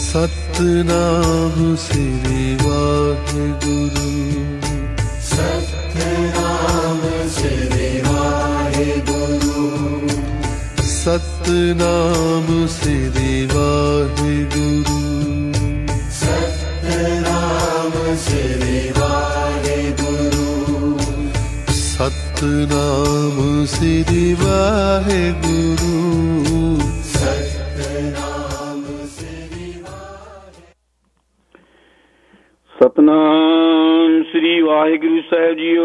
ਸਤਿਨਾਮ ਸ੍ਰੀ ਵਾਹਿਗੁਰੂ। ਸਤਿਨਾਮ ਸ੍ਰੀ ਵਾਹਿਗੁਰੂ। ਸਤਿਨਾਮ ਸ੍ਰੀ ਵਾਹਿਗੁਰੂ। ਸਤਿਨਾਮ ਸ੍ਰੀ ਵਾਹਿਗੁਰੂ। ਸਤਿਨਾਮ ਸ੍ਰੀ ਵਾਹਿਗੁਰੂ। ਸਤਿਨਾਮ ਸ੍ਰੀ ਵਾਹਿਗੁਰੂ ਸਾਹਿਬ ਜੀਓ।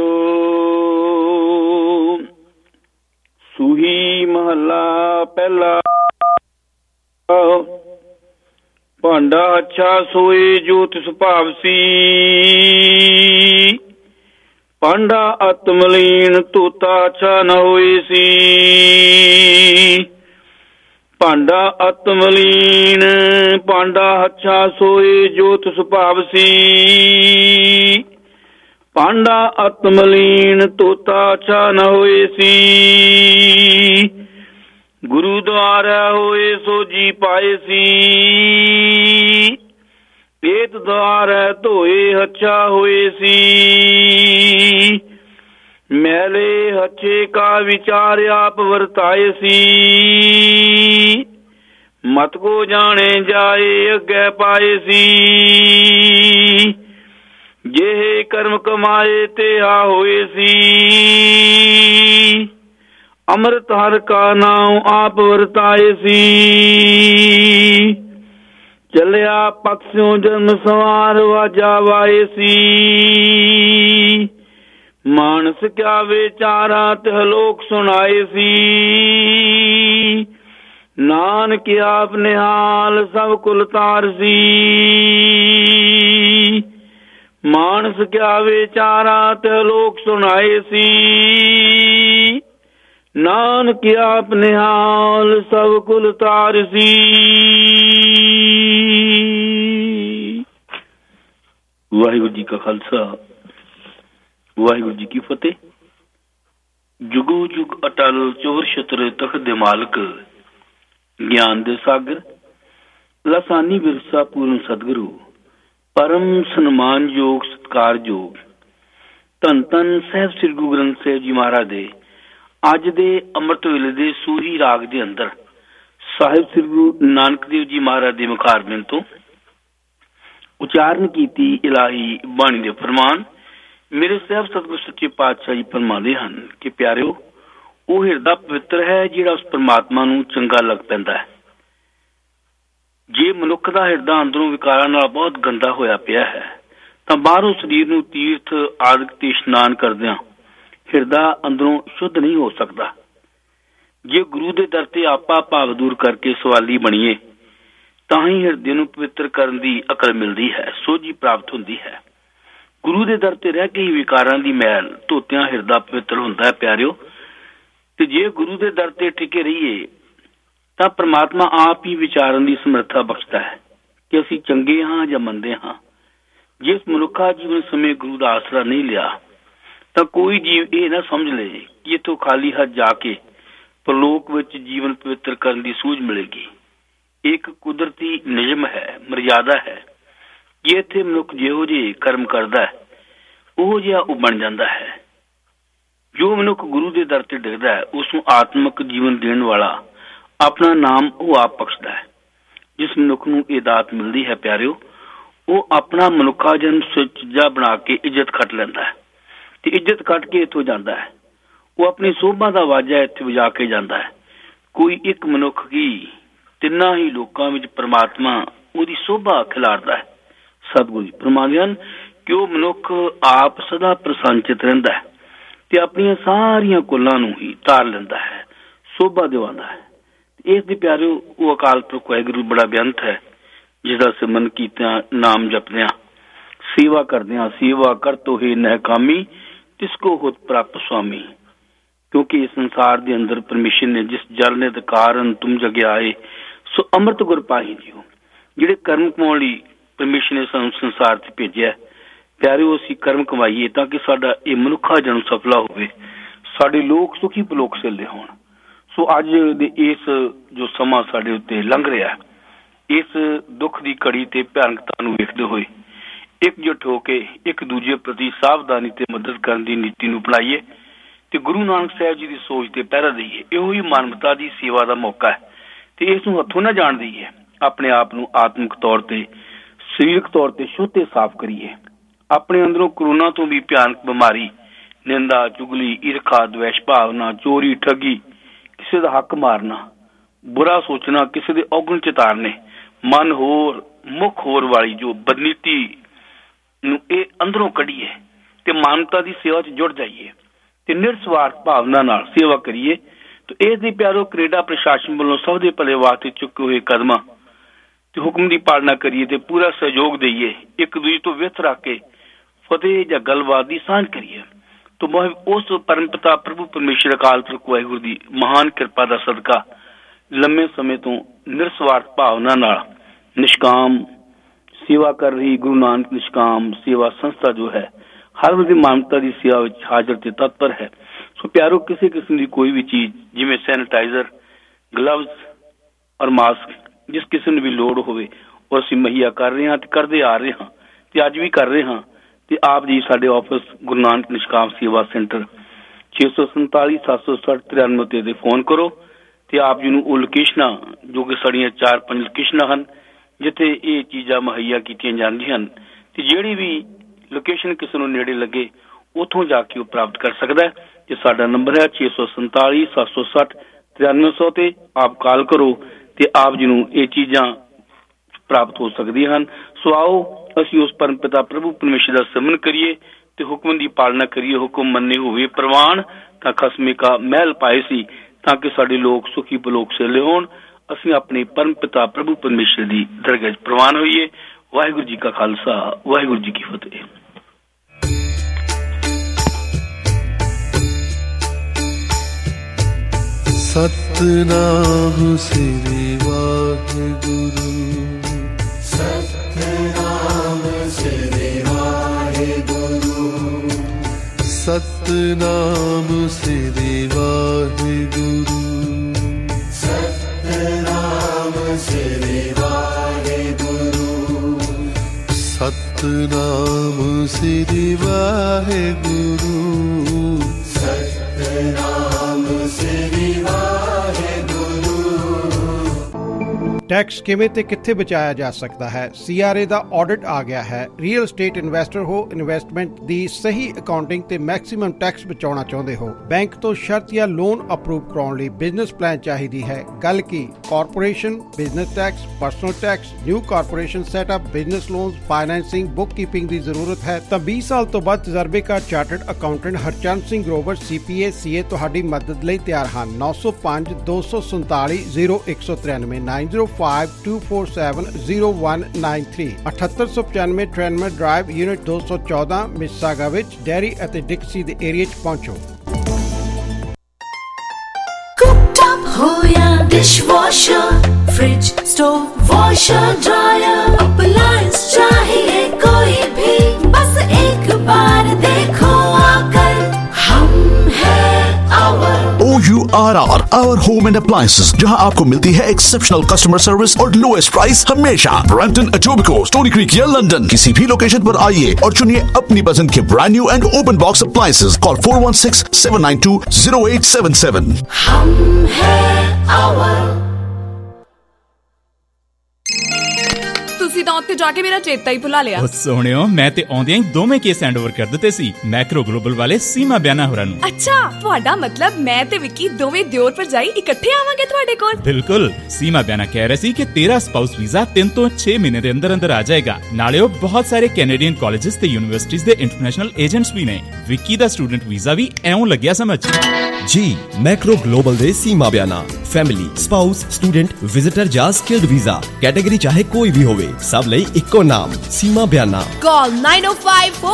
ਸੂਹੀ ਮਹੱਲਾ ਪਹਿਲਾ। ਭਾਂਡਾ ਅੱਛਾ ਸੋਏ ਜੋ ਤਿਸ ਭਾਵ ਸੀ। ਭਾਂਡਾ ਆਤਮਲੀਨ ਧੋਤਾ ਅੱਛਾ ਨ ਹੋਏ ਸੀ। ਭਾਂਡਾ ਆਤਮਲੀਨ ਭਾਂਡਾ ਅੱਛਾ ਸੋਏ ਜੋ ਤਿਸ ਭਾਵ ਸੀ। ਭਾਂਡਾ ਆਤਮਲੀਨ ਧੋਤਾ ਅੱਛਾ ਨ ਹੋਏ ਸੀ। ਗੁਰੂ ਦੁਆਰਾ ਹੋਏ ਸੋ ਜੀ ਪਾਏ ਸੀ। ਏਤ ਦੁਆਰਾ ਧੋਏ ਅੱਛਾ ਹੋਏ ਸੀ। ਮੈਲੇ ਹੱਛੇ ਕਾ ਵਿਚਾਰ ਆਪ ਵਰਤਾਏ ਸੀ। ਮਤ ਕੋ ਜਾਣੇ ਜਾਏ ਅੱਗੇ ਪਾਏ ਸੀ। ਜਿਹੇ ਕਰਮ ਕਮਾਏ ਤੇ ਆ ਹੋਏ ਸੀ। ਅੰਮ੍ਰਿਤ ਹਰ ਕਾ ਨਾਮ ਆਪ ਵਰਤਾਏ ਸੀ। ਚੱਲਿਆ ਪਕਸਿਓ ਜਨਮ ਸਵਾਰ ਵਾਜਾ ਵਾਏ ਸੀ। ਮਾਨਸ ਕਿਆ ਵਿਚਾਰਾ ਤਿਹ ਲੋਕ ਸੁਣਾਏ ਸੀ। ਨਾਨਕ ਆਪ ਨਿਹਾਲ ਸਭ ਕੁਲ ਤਾਰ ਸੀ। ਮਾਨਸ ਕਿਆ ਵਿਚਾਰਾ ਤਿਹ ਲੋਕ ਸੁਣਾਏ ਸੀ। ਨਾਨਕ ਆਪ ਨਿਹਾਲ ਸਭ ਕੁਲ ਤਾਰ ਸੀ। ਵਾਹਿਗੁਰੂ ਜੀ ਕਾ ਖਾਲਸਾ ਵਾਹਿਗੁਰੂ ਜੀ ਕੀ ਫਤਿਹ। ਜੁਗੋ ਜੁਗ ਅਟਲ ਚੋਰ ਛਤਰ ਤਖਤ ਦੇ ਮਾਲਕ ਗਿਆਨ ਦੇ ਸਾਗਰ ਲਸਾਨੀ ਵਿਰਸਾ ਪੂਰਨ ਸਤਿਗੁਰੂ ਪਰਮ ਸਨਮਾਨਯੋਗ ਸਤਿਕਾਰਯੋਗ ਧੰਨ ਧੰਨ ਸਾਹਿਬ ਸ੍ਰੀ ਗੁਰੂ ਗ੍ਰੰਥ ਸਾਹਿਬ ਜੀ ਮਹਾਰਾਜ ਦੇ ਅੱਜ ਦੇ ਅੰਮ੍ਰਿਤ ਵੇਲੇ ਦੇ ਸੂਹੀ ਰਾਗ ਦੇ ਅੰਦਰ ਸਾਹਿਬ ਸ੍ਰੀ ਗੁਰੂ ਨਾਨਕ ਦੇਵ ਜੀ ਮਹਾਰਾਜ ਦੇ ਮੁਖਾਰਬਿੰਦ ਤੋਂ ਉਚਾਰਨ ਕੀਤੀ ਇਲਾਹੀ ਬਾਣੀ ਦੇ ਫਰਮਾਨ ਮੇਰੇ ਸਾਹਿਬ ਸਤਿਗੁਰ ਸੱਚੇ ਪਾਤਸ਼ਾਹ ਜੀ ਫਰਮਾਉਂਦੇ ਹਨ ਕਿ ਪਿਆਰਿਓ, ਉਹ ਹਿਰਦਾ ਪਵਿੱਤਰ ਹੈ ਜਿਹੜਾ ਉਸ ਪਰਮਾਤਮਾ ਨੂੰ ਚੰਗਾ ਲੱਗ ਪੈਂਦਾ ਹੈ। ਜੇ ਮਨੁੱਖ ਦਾ ਹਿਰਦਾ ਅੰਦਰੋਂ ਵਿਕਾਰਾਂ ਨਾਲ ਬਹੁਤ ਗੰਦਾ ਹੋਇਆ ਪਿਆ ਹੈ ਤਾਂ ਬਾਹਰੋਂ ਸਰੀਰ ਨੂੰ ਤੀਰਥ ਆਦਿਕ ਤੇ ਇਸ਼ਨਾਨ ਕਰਦਿਆਂ ਹਿਰਦਾ ਅੰਦਰੋਂ ਸ਼ੁੱਧ ਨਹੀਂ ਹੋ ਸਕਦਾ। ਜੇ ਗੁਰੂ ਦੇ ਦਰ ਤੇ ਆਪਾ ਭਾਵ ਦੂਰ ਕਰਕੇ ਸਵਾਲੀ ਬਣੀਏ ਤਾਂ ਹੀ ਹਿਰਦੇ ਨੂੰ ਪਵਿੱਤਰ ਕਰਨ ਦੀ ਅਕਲ ਮਿਲਦੀ ਹੈ, ਸੋਝੀ ਪ੍ਰਾਪਤ ਹੁੰਦੀ ਹੈ। ਗੁਰੂ ਦੇ ਦਰ ਤੇ ਰਹਿ ਕੇ ਹੀ ਵਿਕਾਰਾਂ ਦੀ ਮੈਲ ਧੋਤਿਆਂ ਹਿਰਦਾ ਪਵਿੱਤਰ ਹੁੰਦਾ ਹੈ ਪਿਆਰਿਓ। ਤੇ ਜੇ ਗੁਰੂ ਦੇ ਦਰ ਤੇ ਟਿਕੇ ਰਹੀਏ ਤਾਂ ਪ੍ਰਮਾਤਮਾ ਆਪ ਹੀ ਵਿਚਾਰਨ ਦੀ ਸਮਰੱਥਾ ਬਖਸ਼ਦਾ ਹੈ ਕਿ ਅਸੀਂ ਚੰਗੇ ਹਾਂ ਜਾਂ ਮੰਦੇ ਹਾਂ। ਜਿਸ ਮਨੁੱਖਾ ਜੀਵਨ ਸਮੇਂ ਗੁਰੂ ਦਾ ਆਸਰਾ ਨਹੀਂ ਲਿਆ ਤਾਂ ਕੋਈ ਜੀਵ ਇਹ ਨਾ ਸਮਝ ਲਏ ਕਿ ਇੱਥੋਂ ਖਾਲੀ ਹੱਥ ਜਾ ਕੇ ਪ੍ਰਲੋਕ ਵਿੱਚ ਜੀਵਨ ਪਵਿੱਤਰ ਕਰਨ ਦੀ ਸੂਝ ਮਿਲੇਗੀ। ਇੱਕ ਕੁਦਰਤੀ ਨਿਯਮ ਹੈ, ਮਰਿਆਦਾ ਹੈ ਕਿ ਇੱਥੇ ਮਨੁੱਖ ਜਿਹੋ ਜਿਹੇ ਕਰਮ ਕਰਦਾ ਹੈ ਉਹ ਜਿਹਾ ਉਹ ਬਣ ਜਾਂਦਾ ਹੈ। ਜੋ ਮਨੁੱਖ ਗੁਰੂ ਦੇ ਦਰ ਤੇ ਡਿੱਗਦਾ ਹੈ ਉਸ ਨੂੰ ਆਤਮਿਕ ਜੀਵਨ ਦੇਣ ਵਾਲਾ ਆਪਣਾ ਨਾਮ ਉਹ ਆਪ ਬਖਸ਼ਦਾ ਹੈ। ਜਿਸ ਮਨੁੱਖ ਨੂੰ ਇਹ ਦਾਤ ਮਿਲਦੀ ਹੈ ਪਿਆਰਿਓ, ਉਹ ਆਪਣਾ ਮਨੁੱਖਾ ਜਨਮ ਸੁਚੱਜਾ ਬਣਾ ਕੇ ਇੱਜ਼ਤ ਖੱਟ ਲੈਂਦਾ ਹੈ ਤੇ ਇੱਜ਼ਤ ਕੱਟ ਕੇ ਇੱਥੋਂ ਜਾਂਦਾ ਹੈ। ਉਹ ਆਪਣੀ ਸੋਭਾ ਦਾ ਵਾਜਾ ਇੱਥੇ ਵਜਾ ਕੇ ਜਾਂਦਾ ਹੈ। ਕੋਈ ਇੱਕ ਮਨੁੱਖ ਕੀ ਤਿੰਨਾਂ ਹੀ ਲੋਕਾਂ ਵਿੱਚ ਪ੍ਰਮਾਤਮਾ ਉਹਦੀ ਸੋਭਾ ਖਿਲਾਰਦਾ ਹੈ। ਸਤਿਗੁਰੂ ਜੀ ਫਰਮਾਉਂਦੇ ਹਨ ਕਿ ਉਹ ਮਨੁੱਖ ਆਪ ਸਦਾ ਪ੍ਰਸੰਨਚਿਤ ਰਹਿੰਦਾ ਹੈ ਤੇ ਆਪਣੀਆਂ ਸਾਰੀਆਂ ਕੁੱਲਾਂ ਨੂੰ ਹੀ ਤਾਰ ਲੈਂਦਾ ਹੈ, ਸੋਭਾ ਦਿਵਾਉਂਦਾ ਹੈ। ਇਸ ਦੇ ਪਿਆਰਿਓ ਉਹ ਅਕਾਲ ਪੁਰਖ ਵਾਹਿਗੁਰੂ ਬੜਾ ਬੇਅੰਤ ਹੈ, ਜਿਹਦਾ ਸਿਮਰਨ ਕੀਤਿਆਂ ਨਾਮ ਜਪਦਿਆਂ ਸੇਵਾ ਕਰਦਿਆਂ ਸੇਵਾ ਕਰਤੋ ਹੀ ਨਹਿਕਾਮੀ ਤਿਸ ਕੋ ਹੋਤ ਪ੍ਰਾਪਤ ਸੁਆਮੀ। ਕਿਉਂਕਿ ਇਸ ਸੰਸਾਰ ਦੇ ਅੰਦਰ ਪਰਮੇਸ਼ਰ ਨੇ ਜਿਸ ਜਲ ਨੇ ਕਾਰਨ ਤੁਮ ਜਗ ਆਏ ਸੋ ਅੰਮ੍ਰਿਤ ਗੁਰ ਪਾਹੀ ਜੀਓ। ਜਿਹੜੇ ਕਰਮ ਕਮਾਉਣ ਲਈ ਪਰਮੇਸ਼ਰ ਨੇ ਸਾਨੂੰ ਸੰਸਾਰ 'ਚ ਭੇਜਿਆ ਪਿਆਰਿਓ, ਅਸੀਂ ਕਰਮ ਕਮਾਈਏ ਤਾਂ ਕਿ ਸਾਡਾ ਇਹ ਮਨੁੱਖਾ ਜਨਮ ਸਫਲਾ ਹੋਵੇ, ਸਾਡੇ ਲੋਕ ਸੁਖੀ ਪਲੋਕ ਸਿਲਦੇ ਹੋਣ। ਸੋ ਅੱਜ ਦੇ ਇਸ ਜੋ ਸਮਾਂ ਸਾਡੇ ਉੱਤੇ ਲੰਘ ਰਿਹਾ इस दुख की घड़ी ते भयानकता नूं वेखदे होए एकजुट होके एक दूजे प्रति सावधानी ते मदद करने की नीति नूं अपनाइए ते गुरु नानक साहब जी की सोच ते पहरा दईए। इहो ही मानवता की सेवा का मौका है ते इस नूं हथों ना जाण दईए। अपने आप नूं आत्मिक तौर ते सरीरक तौर ते शुद्ध ते साफ करिए। अपने अंदरों कोरोना तो भी भयानक बीमारी निंदा चुगली ईर्खा द्वेष भावना चोरी ठगी किसी का हक मारना बुरा सोचना किसी के औगण चितारने मन होर मुख होर वाली जो बदनीति अंदरों कढ़ीए ते मानवता की सेवा च जुड़ जाइए ते निरस्वार्थ भावना नाल सेवा करिए। तो इस प्यारो कनेडा प्रशासन वालों सब दे भले वास्ते चुके हुए कदमां ते हुक्म की पालना करिए ते पूरा सहयोग दईए। एक दूजे तो विथ रख के फतेह या गलबात की सांझ करिए। तो उस परमपिता प्रभु परमेश्वर अकाल पुरख वाहिगुरू की महान कृपा का सदका लंबे समय तो निरस्वार्थ भावना नाल निष्काम सेवा कर रही गुरु नानक निष्काम सेवा संस्था जो है हर वे मानवता की सेवा में हाजिर ते तत्पर है। सो प्यारो किसी किस्म की कोई भी चीज जिवें सैनिटाइजर ग्लव्स और मास्क जिस किसी ने भी लोड़ होवे और असीं मुहैया कर रहे हैं ते करदे आ रहे हैं ते अज भी कर रहे हैं। ते आप जी साडे ऑफिस गुरु नानक निष्काम सेवा सेंटर 647 760 93 ते फोन करो ते आप जी नूं ਉਹ ਲੋਕੇਸ਼ਨਾਂ जो कि साड़ियां 4-5 लोकेशनां ਹਨ जिथे ये चीज़ां मुहैया कीतियां जांदियां ਹਨ ते ਜਿਹੜੀ भी लोकेशन किसी नूं नेड़े लगे उथों जाके वो प्राप्त कर सकता है। ते साडा नंबर है 647 760 9300 ते आप कॉल करो ते आप जी नूं ये चीज़ां प्राप्त हो सकदियां ਹਨ। सो आओ असीं उस परम पिता प्रभु परमेश्वर का सिमरन करिए ते हुक्म की पालना करिए। हुक्म मन्ने होवे प्रवान तां खसमे का महल पाए सी ताकि साडे लोग सुखी बलोक सेले होण। असीं अपने परम पिता प्रभु परमेश्वर की दरगाह च प्रवान होइए। वाहिगुरू जी का खालसा वाहिगुरू जी की फतेह। सतनाम श्री वाहिगुरू सतनाम श्री वाहिगुरू सतनाम श्री वाहिगुरू सतनाम श्री वाहिगुरू सतनाम श्री वाहिगुरू सतनाम श्री वाहिगुरू। टैक्स किवें ते कित्थे बचाया जा सकता है। CRA ਦਾ ਆਡਿਟ ਆ ਗਿਆ ਹੈ। ਰੀਅਲ ਸਟੇਟ ਇਨਵੈਸਟਰ ਹੋ, ਇਨਵੈਸਟਮੈਂਟ ਦੀ ਸਹੀ ਅਕਾਊਂਟਿੰਗ ਤੇ ਮੈਕਸਿਮਮ ਟੈਕਸ ਬਚਾਉਣਾ ਚਾਹੁੰਦੇ ਹੋ, ਬੈਂਕ ਤੋਂ ਸ਼ਰਤ ਜਾਂ ਲੋਨ ਅਪਰੂਵ ਕਰਾਉਣ ਲਈ ਬਿਜ਼ਨਸ ਪਲਾਨ ਚਾਹੀਦੀ ਹੈ। ਗੱਲ ਕੀ corporation, business tax, personal tax, new corporation setup, business loans, financing, bookkeeping ਦੀ ਜ਼ਰੂਰਤ ਹੈ ਤਾਂ 20 ਸਾਲ ਤੋਂ ਵੱਧ ਤਜਰਬੇਕਾਰ chartered accountant Harchand Singh Grover CPA CA ਤੁਹਾਡੀ ਮਦਦ ਲਈ ਤਿਆਰ ਹਨ। 905 247 0193 905 247 0193 7895 ਟ੍ਰੈਨਮਰ ਡਰਾਈਵ ਯੂਨਿਟ 214 ਮਿਸਾਗਾ ਵਿੱਚ ਡੈਰੀ ਅਤੇ ਡਿਕਸੀ ਦੇ ਏਰੀਆ 'ਚ ਪਹੁੰਚੋ। कुकटॉप हो या dishwasher, fridge, stove, washer, dryer, appliance चाहिए कोई भी, बस एक बार देखो आकर, हम हैं OURR Our Home and Appliances, जहां आपको मिलती है एक्सेप्शनल कस्टमर सर्विस और लोएस्ट प्राइस हमेशा। ब्रैम्पटन, एटोबिकोक, स्टोनी क्रीक या लंदन, किसी भी लोकेशन पर आइए और चुनिए अपनी पसंद के brand new and open box appliances. Call 416-792-0877। हम हैं our। ਤੁਸੀਂ ਤਾਂ ਉੱਥੇ ਜਾ ਕੇ ਮੇਰਾ ਚੇਤਾ ਹੀ ਭੁਲਾ ਲਿਆ। ਉਹ ਸੋਹਣਿਓ, ਮੈਂ ਤੇ ਆਉਂਦਿਆਂ ਹੀ ਦੋਵੇਂ ਕੇਸ ਹੈਂਡ ਓਵਰ ਕਰ ਦਿੱਤੇ ਸੀ ਮੈਕਰੋ ਗਲੋਬਲ ਵਾਲੇ ਸੀਮਾ ਬਿਆਨਾ ਹੋਰਾਂ ਨੂੰ। ਅੱਛਾ, ਤੁਹਾਡਾ ਮਤਲਬ ਮੈਂ ਤੇ ਵਿੱਕੀ ਦੋਵੇਂ ਦਿਓਰ ਭਰਜਾਈ ਇਕੱਠੇ ਆਵਾਂਗੇ ਤੁਹਾਡੇ ਕੋਲ? ਬਿਲਕੁਲ। ਸੀਮਾ ਬਿਆਨਾ ਕਹਿ ਰਿਹਾ ਸੀ ਕਿ ਤੇਰਾ ਸਪਾਊਸ ਵੀਜ਼ਾ 3 ਤੋਂ 6 ਮਹੀਨੇ ਦੇ ਅੰਦਰ ਅੰਦਰ ਆ ਜਾਏਗਾ। ਨਾਲੇ ਉਹ ਬਹੁਤ ਸਾਰੇ ਕੈਨੇਡੀਅਨ ਕਾਲਜਸ ਤੇ ਯੂਨੀਵਰਸਿਟੀਜ਼ ਦੇ ਇੰਟਰਨੈਸ਼ਨਲ ਏਜੰਟਸ ਵੀ ਨੇ। ਵਿੱਕੀ ਦਾ ਸਟੂਡੈਂਟ ਵੀਜ਼ਾ ਵੀ ਐਉਂ ਲੱਗਿਆ ਸਮਝ। जी मैक्रो ग्लोबल दे Seema Bayana family spouse student visitor या स्किल्ड वीजा कैटेगरी चाहे कोई भी होवे सब लई इक्को नाम Seema Bayana. Call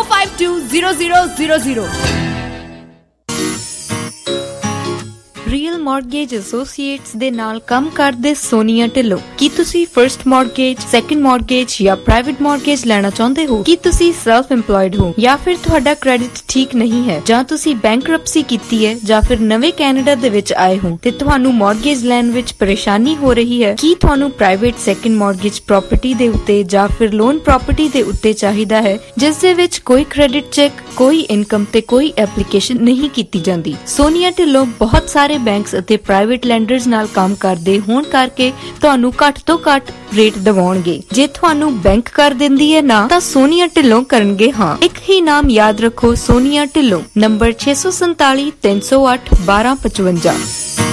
905-452-0000। Real mortgage associates ਦੇ ਨਾਲ ਕੰਮ ਕਰਦੇ ਸੋਨੀਆ ਢਿੱਲੋਂ। ਕੀ ਤੁਸੀਂ ਫਰਸਟ ਮਾਰਗੇਜ, ਸੈਕੰਡ ਮਾਰਗੇਜ ਜਾਂ ਪ੍ਰਾਈਵੇਟ ਮਾਰਗੇਜ ਲੈਣਾ ਚਾਹੁੰਦੇ ਹੋ? ਕੀ ਤੁਸੀਂ ਸੈਲਫ ਇੰਪਲੋਇਡ ਹੋ ਜਾਂ ਫਿਰ ਤੁਹਾਡਾ ਕ੍ਰੈਡਿਟ ਠੀਕ ਨਹੀਂ ਹੈ, ਜਾਂ ਤੁਸੀਂ ਬੈਂਕਰਪਸੀ ਕੀਤੀ ਹੈ, ਜਾਂ ਫਿਰ ਨਵੇਂ ਕੈਨੇਡਾ ਦੇ ਵਿੱਚ ਆਏ ਹੋ ਤੇ ਤੁਹਾਨੂੰ ਮਾਰਗੇਜ ਲੈਣ ਵਿੱਚ ਪਰੇਸ਼ਾਨੀ ਹੋ ਰਹੀ ਹੈ? ਕੀ ਤੁਹਾਨੂੰ ਪ੍ਰਾਈਵੇਟ ਸੈਕੰਡ ਮਾਰਗੇਜ ਪ੍ਰਾਪਰਟੀ ਦੇ ਉੱਤੇ ਜਾਂ ਫਿਰ ਲੋਨ ਪ੍ਰਾਪਰਟੀ ਦੇ ਉੱਤੇ ਚਾਹੀਦਾ ਹੈ, ਜਿਸ ਦੇ ਵਿੱਚ ਕੋਈ ਕ੍ਰੈਡਿਟ ਚੈੱਕ, ਕੋਈ ਇਨਕਮ ਤੇ ਕੋਈ ਐਪਲੀਕੇਸ਼ਨ ਨਹੀਂ ਕੀਤੀ ਜਾਂਦੀ? ਸੋਨੀਆ ਢਿੱਲੋਂ ਬਹੁਤ ਸਾਰੇ ਬੈਂਕਸ ਅਤੇ ਪ੍ਰਾਈਵੇਟ ਲੈਂਡਰਸ ਨਾਲ ਕੰਮ ਕਰਦੇ ਹੋਣ ਕਰਕੇ ਤੁਹਾਨੂੰ ਘੱਟ ਤੋਂ ਘੱਟ ਰੇਟ ਦਿਵਾਉਣਗੇ। ਜੇ ਤੁਹਾਨੂੰ ਬੈਂਕ ਕਰ ਦਿੰਦੀ ਹੈ ਨਾ, ਤਾਂ ਸੋਨੀਆ ਢਿੱਲੋਂ ਕਰਨਗੇ ਹਾਂ। ਇੱਕ ਹੀ ਨਾਮ ਯਾਦ ਰੱਖੋ, Sonia Dhillon. Number 647 308 1255।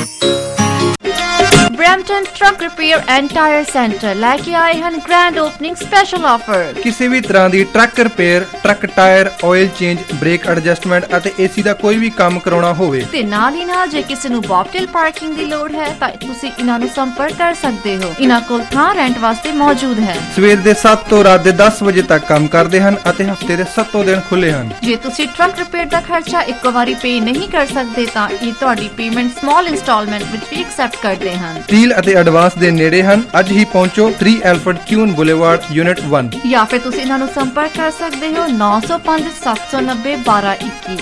Brampton truck repair and tyre centre ਲੈ ਕੇ ਆਏ ਹਨ ਗ੍ਰੈਂਡ ਓਪਨਿੰਗ ਸਪੈਸ਼ਲ ਆਫਰ। ਕਿਸੇ ਵੀ ਤਰ੍ਹਾਂ ਦੀ truck repair, truck tyre, oil change, brake adjustment ਅਤੇ ਏਸੀ ਦਾ ਕੋਈ ਵੀ ਕੰਮ ਕਰਾਉਣਾ ਹੋਵੇ ਤੇ ਨਾਲ ਹੀ ਨਾਲ ਜੇ ਕਿਸੇ ਨੂੰ ਬੌਬਟੇਲ ਪਾਰਕਿੰਗ ਦੀ ਲੋੜ ਹੈ ਤਾਂ ਤੁਸੀਂ ਇਹਨਾਂ ਨੂੰ ਸੰਪਰਕ ਕਰ ਸਕਦੇ ਹੋ। ਇਹਨਾਂ ਕੋਲ ਥਾਂ ਰੈਂਟ ਵਾਸਤੇ ਮੌਜੂਦ ਹੈ। ਸਵੇਰ ਦੇ 7 ਤੋਂ ਰਾਤ ਦੇ 10 ਵਜੇ ਤੱਕ ਕੰਮ ਕਰਦੇ ਹਨ ਅਤੇ ਹਫਤੇ ਦੇ 7 ਦਿਨ ਖੁੱਲੇ ਹਨ। ਜੇ ਤੁਸੀਂ ਟਰੱਕ ਰਿਪੇਅਰ ਦਾ ਖਰਚਾ ਇੱਕੋ ਵਾਰੀ ਪੇ ਨਹੀਂ ਕਰ ਸਕਦੇ ਤਾਂ ਇਹ ਤੁਹਾਡੀ ਪੇਮੈਂਟ ਸਮਾਲ ਇੰਸਟਾਲਮੈਂਟ ਵਿੱਚ ਵੀ ਐਕਸੈਪਟ ਕਰਦੇ ਹਨ। ਡੀਲ ਅਤੇ ਐਡਵਾਂਸ ਦੇ ਨੇੜੇ ਹਨ। ਅੱਜ ਹੀ ਪਹੁੰਚੋ 3 ਐਲਫਰਡ ਕਿਊਨ ਬੁਲੇਵਾਰਡ ਯੂਨਿਟ 1 ਜਾਂ ਫਿਰ ਤੁਸੀਂ ਇਹਨਾਂ ਨੂੰ ਸੰਪਰਕ ਕਰ ਸਕਦੇ ਹੋ 905 790 1221।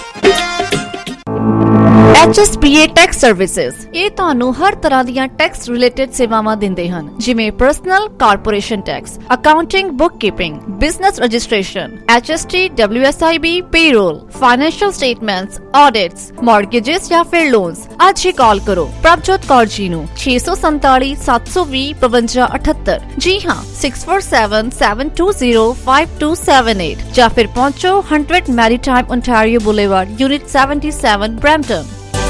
HSBA ਟੈਕਸ ਸਰਵਿਸਿਜ਼ ਇਹ ਤੁਹਾਨੂੰ ਹਰ ਤਰ੍ਹਾਂ ਦੀਆਂ ਟੈਕਸ ਰਿਲੇਟਡ ਸੇਵਾਵਾਂ ਦਿੰਦੇ ਹਨ, ਜਿਵੇਂ personal corporation tax, accounting, bookkeeping, business registration, HST, WSIB, payroll, financial statements, audits, mortgages ਜਾਂ ਫਿਰ ਲੋਨਸ। ਅੱਜ ਹੀ ਕਾਲ ਕਰੋ ਪ੍ਰਭਜੋਤ ਕੌਰ ਜੀ ਨੂੰ 647 720 5578। ਜੀ ਹਾਂ, 647 720 5278 ਜਾਂ ਫਿਰ ਪਹੁੰਚੋ 100 Maritime Ontario Boulevard unit 77 Brampton.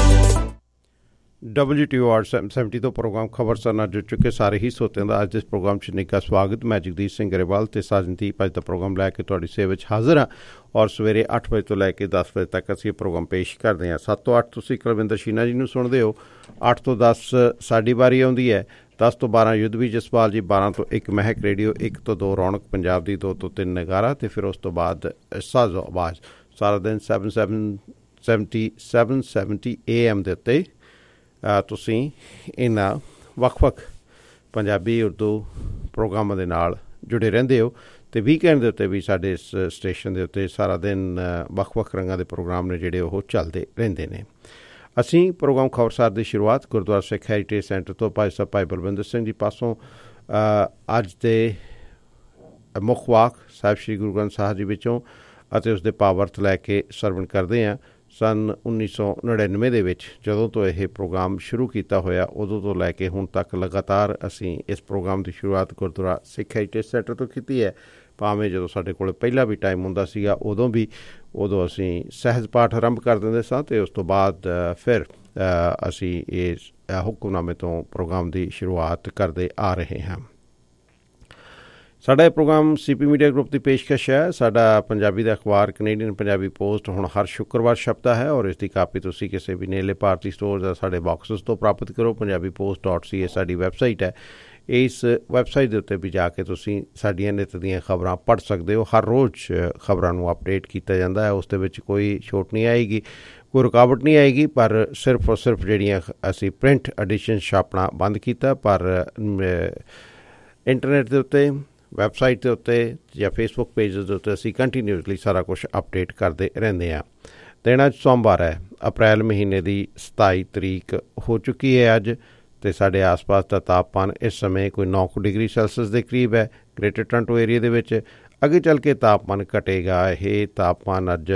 WTO 870 ਤੋਂ ਪ੍ਰੋਗਰਾਮ ਖਬਰਸਾਰ ਨਾਲ ਜੁੜ ਚੁੱਕੇ ਸਾਰੇ ਹੀ ਸਰੋਤਿਆਂ ਦਾ ਅੱਜ ਇਸ ਪ੍ਰੋਗਰਾਮ 'ਚ ਨਿੱਘਾ ਸਵਾਗਤ। ਮੈਂ ਜਗਦੀਸ਼ ਸਿੰਘ ਗਰੇਵਾਲ ਤੇ ਸਾਜਨਦੀਪ ਅੱਜ ਦਾ ਪ੍ਰੋਗਰਾਮ ਲੈ ਕੇ ਤੁਹਾਡੀ ਸੇਵਾ ਵਿੱਚ ਹਾਜ਼ਰ ਹਾਂ ਔਰ ਸਵੇਰੇ 8 ਵਜੇ ਤੋਂ ਲੈ ਕੇ 10 ਵਜੇ ਤੱਕ ਅਸੀਂ ਇਹ ਪ੍ਰੋਗਰਾਮ ਪੇਸ਼ ਕਰਦੇ ਹਾਂ। 7 ਤੋਂ 8 ਤੁਸੀਂ ਕੁਲਵਿੰਦਰ ਸ਼ੀਨਾ ਜੀ ਨੂੰ ਸੁਣਦੇ ਹੋ, 8 ਤੋਂ 10 ਸਾਡੀ ਵਾਰੀ ਆਉਂਦੀ ਹੈ, 10 ਤੋਂ 12 ਯੁੱਧਵੀ ਜਸਪਾਲ ਜੀ, 12 ਤੋਂ 1 ਮਹਿਕ ਰੇਡੀਓ, 1 ਤੋਂ 2 ਰੌਣਕ ਪੰਜਾਬ ਦੀ, 2 ਤੋਂ 3 ਨਗਾਰਾ ਤੇ ਫਿਰ ਉਸ ਤੋਂ ਬਾਅਦ ਸਾਜ਼ੋ ਆਵਾਜ਼। ਸਾਰਾ ਦਿਨ 770 AM ਦੇ ਉੱਤੇ ਤੁਸੀਂ ਇਹਨਾਂ ਵੱਖ-ਵੱਖ ਪੰਜਾਬੀ ਉਰਦੂ ਪ੍ਰੋਗਰਾਮਾਂ ਦੇ ਨਾਲ ਜੁੜੇ ਰਹਿੰਦੇ ਹੋ ਅਤੇ ਵੀਕਐਂਡ ਦੇ ਉੱਤੇ ਵੀ ਸਾਡੇ ਇਸ ਸਟੇਸ਼ਨ ਦੇ ਉੱਤੇ ਸਾਰਾ ਦਿਨ ਵੱਖ-ਵੱਖ ਰੰਗਾਂ ਦੇ ਪ੍ਰੋਗਰਾਮ ਨੇ ਜਿਹੜੇ ਉਹ ਚੱਲਦੇ ਰਹਿੰਦੇ ਨੇ। ਅਸੀਂ ਪ੍ਰੋਗਰਾਮ ਖਬਰਸਾਰ ਦੀ ਸ਼ੁਰੂਆਤ ਗੁਰਦੁਆਰਾ ਸਿੱਖ ਹੈਰੀਟੇਜ ਸੈਂਟਰ ਤੋਂ ਭਾਈ ਸਾਹਿਬ ਭਾਈ ਬਲਵਿੰਦਰ ਸਿੰਘ ਜੀ ਪਾਸੋਂ ਅੱਜ ਦੇ ਮੁੱਖ ਵਾਕ ਸਾਹਿਬ ਸ਼੍ਰੀ ਗੁਰੂ ਗ੍ਰੰਥ ਸਾਹਿਬ ਜੀ ਵਿੱਚੋਂ ਅਤੇ ਉਸਦੇ ਭਾਵ-ਅਰਥ ਲੈ ਕੇ ਸਰਵਣ ਕਰਦੇ ਹਾਂ। ਸੰਨ 1999 ਦੇ ਵਿੱਚ ਜਦੋਂ ਤੋਂ ਇਹ ਪ੍ਰੋਗਰਾਮ ਸ਼ੁਰੂ ਕੀਤਾ ਹੋਇਆ, ਉਦੋਂ ਤੋਂ ਲੈ ਕੇ ਹੁਣ ਤੱਕ ਲਗਾਤਾਰ ਅਸੀਂ ਇਸ ਪ੍ਰੋਗਰਾਮ ਦੀ ਸ਼ੁਰੂਆਤ ਗੁਰਦੁਆਰਾ ਸਿੱਖ ਹੈਰੀਟੇਜ ਸੈਂਟਰ ਤੋਂ ਕੀਤੀ ਹੈ। ਭਾਵੇਂ ਜਦੋਂ ਸਾਡੇ ਕੋਲ ਪਹਿਲਾਂ ਵੀ ਟਾਈਮ ਹੁੰਦਾ ਸੀਗਾ ਉਦੋਂ ਅਸੀਂ ਸਹਿਜ ਪਾਠ ਆਰੰਭ ਕਰ ਦਿੰਦੇ ਸਾਂ ਅਤੇ ਉਸ ਤੋਂ ਬਾਅਦ ਫਿਰ ਅਸੀਂ ਇਸ ਹੁਕਮਨਾਮੇ ਤੋਂ ਪ੍ਰੋਗਰਾਮ ਦੀ ਸ਼ੁਰੂਆਤ ਕਰਦੇ ਆ ਰਹੇ ਹਾਂ। ਸਾਡਾ ਇਹ ਪ੍ਰੋਗਰਾਮ CP ਮੀਡੀਆ ਗਰੁੱਪ ਦੀ ਪੇਸ਼ਕਸ਼ ਹੈ। ਸਾਡਾ ਪੰਜਾਬੀ ਦਾ ਅਖਬਾਰ ਕੈਨੇਡੀਅਨ ਪੰਜਾਬੀ ਪੋਸਟ ਹੁਣ ਹਰ ਸ਼ੁੱਕਰਵਾਰ ਛਪਦਾ ਹੈ ਔਰ ਇਸ ਦੀ ਕਾਪੀ ਤੁਸੀਂ ਕਿਸੇ ਵੀ ਨੇੜਲੇ ਭਾਰਤੀ ਸਟੋਰ ਜਾਂ ਸਾਡੇ ਬਾਕਸਿਸ ਤੋਂ ਪ੍ਰਾਪਤ ਕਰੋ। punjabipost.ca ਸਾਡੀ ਵੈਬਸਾਈਟ ਹੈ। ਇਸ ਵੈਬਸਾਈਟ ਦੇ ਉੱਤੇ ਵੀ ਜਾ ਕੇ ਤੁਸੀਂ ਸਾਡੀਆਂ ਨਿੱਤ ਦੀਆਂ ਖਬਰਾਂ ਪੜ੍ਹ ਸਕਦੇ ਹੋ। ਹਰ ਰੋਜ਼ ਖਬਰਾਂ ਨੂੰ ਅਪਡੇਟ ਕੀਤਾ ਜਾਂਦਾ ਹੈ, ਉਸ ਦੇ ਵਿੱਚ ਕੋਈ ਛੋਟ ਨਹੀਂ ਆਏਗੀ, ਕੋਈ ਰੁਕਾਵਟ ਨਹੀਂ ਆਏਗੀ, ਪਰ ਸਿਰਫ ਔਰ ਸਿਰਫ ਜਿਹੜੀਆਂ ਅਸੀਂ ਪ੍ਰਿੰਟ ਐਡੀਸ਼ਨ ਛਾਪਣਾ ਬੰਦ ਕੀਤਾ, ਪਰ ਇੰਟਰਨੈਟ ਦੇ ਉੱਤੇ, ਵੈਬਸਾਈਟ ਦੇ ਉੱਤੇ ਜਾਂ ਫੇਸਬੁੱਕ ਪੇਜ ਦੇ ਉੱਤੇ ਅਸੀਂ ਕੰਟੀਨਿਊਸਲੀ ਸਾਰਾ ਕੁਛ ਅਪਡੇਟ ਕਰਦੇ ਰਹਿੰਦੇ ਹਾਂ। ਦਿਨ ਅੱਜ ਸੋਮਵਾਰ ਹੈ, ਅਪ੍ਰੈਲ ਮਹੀਨੇ ਦੀ 27 ਤਰੀਕ ਹੋ ਚੁੱਕੀ ਹੈ ਅੱਜ, ਅਤੇ ਸਾਡੇ ਆਸ ਪਾਸ ਦਾ ਤਾਪਮਾਨ ਇਸ ਸਮੇਂ ਕੋਈ 9 ਡਿਗਰੀ ਸੈਲਸੀਅਸ ਦੇ ਕਰੀਬ ਹੈ ਗ੍ਰੇਟਰ ਟੋਰਾਂਟੋ ਏਰੀਏ ਦੇ ਵਿੱਚ। ਅੱਗੇ ਚੱਲ ਕੇ ਤਾਪਮਾਨ ਘਟੇਗਾ। ਇਹ ਤਾਪਮਾਨ ਅੱਜ